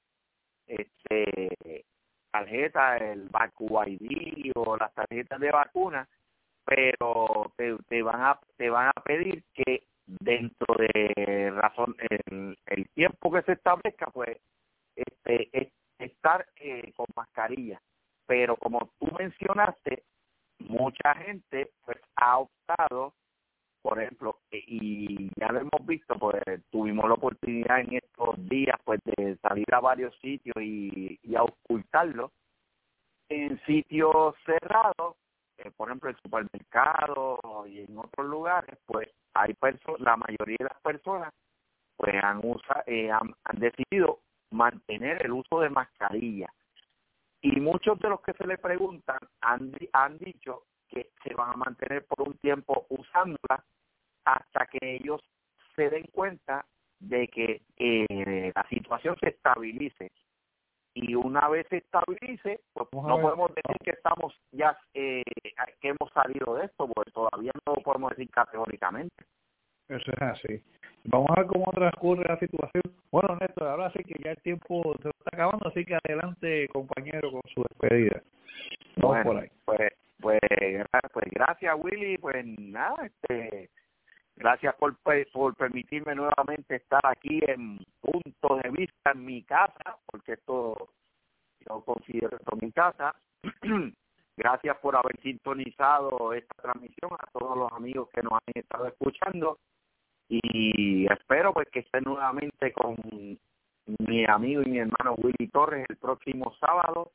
tarjeta, el Vacu ID o las tarjetas de vacuna, pero te van a pedir que dentro de razón el tiempo que se establezca, pues estar con mascarilla. Pero como tú mencionaste, mucha gente pues ha optado, por ejemplo, y ya lo hemos visto, pues tuvimos la oportunidad en estos días pues de salir a varios sitios y a ocultarlo en sitios cerrados, por ejemplo el supermercado y en otros lugares, pues hay la mayoría de las personas pues han decidido mantener el uso de mascarilla. Y muchos de los que se le preguntan han dicho que se van a mantener por un tiempo usándola hasta que ellos se den cuenta de que la situación se estabilice. Y una vez se estabilice, pues no podemos decir que estamos ya que hemos salido de esto, porque todavía no lo podemos decir categóricamente. Eso es así. Vamos a ver cómo transcurre la situación. Bueno, Néstor, ahora sí que ya el tiempo se está acabando, así que adelante, compañero, con su despedida. Vamos por ahí. Pues gracias, Willy. Pues nada, gracias por permitirme nuevamente estar aquí en Punto de Vista en mi casa, porque esto yo considero esto mi casa. Gracias por haber sintonizado esta transmisión, a todos los amigos que nos han estado escuchando, y espero pues que estén nuevamente con mi amigo y mi hermano Willy Torres el próximo sábado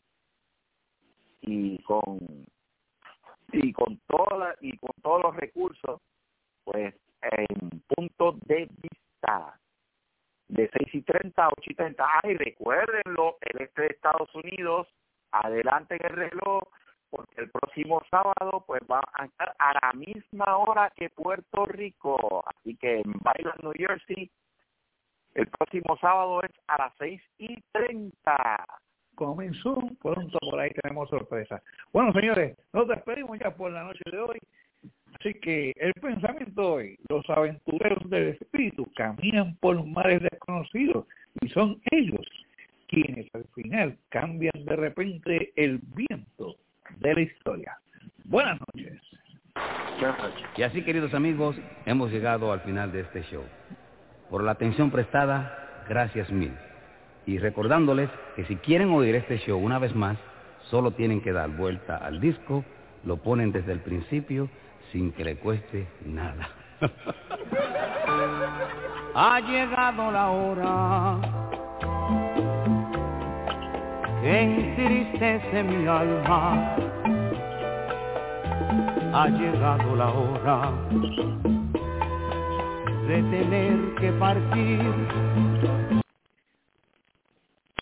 y con todos los recursos pues en Punto de Vista de 6:30 a 8:30. Y recuérdenlo, el este de Estados Unidos, adelante en el reloj, porque el próximo sábado pues va a estar a la misma hora que Puerto Rico. Así que en Byron, New Jersey, el próximo sábado es a las 6:30. Comenzó pronto, por ahí tenemos sorpresa. Bueno, señores, nos despedimos ya por la noche de hoy. Así que el pensamiento hoy: los aventureros del espíritu caminan por mares desconocidos y son ellos quienes al final cambian de repente el viento de la historia. Buenas noches. Y así, queridos amigos, hemos llegado al final de este show. Por la atención prestada, gracias mil. Y recordándoles que si quieren oír este show una vez más, solo tienen que dar vuelta al disco, lo ponen desde el principio sin que le cueste nada. Ha llegado la hora que entristece mi alma. Ha llegado la hora de tener que partir.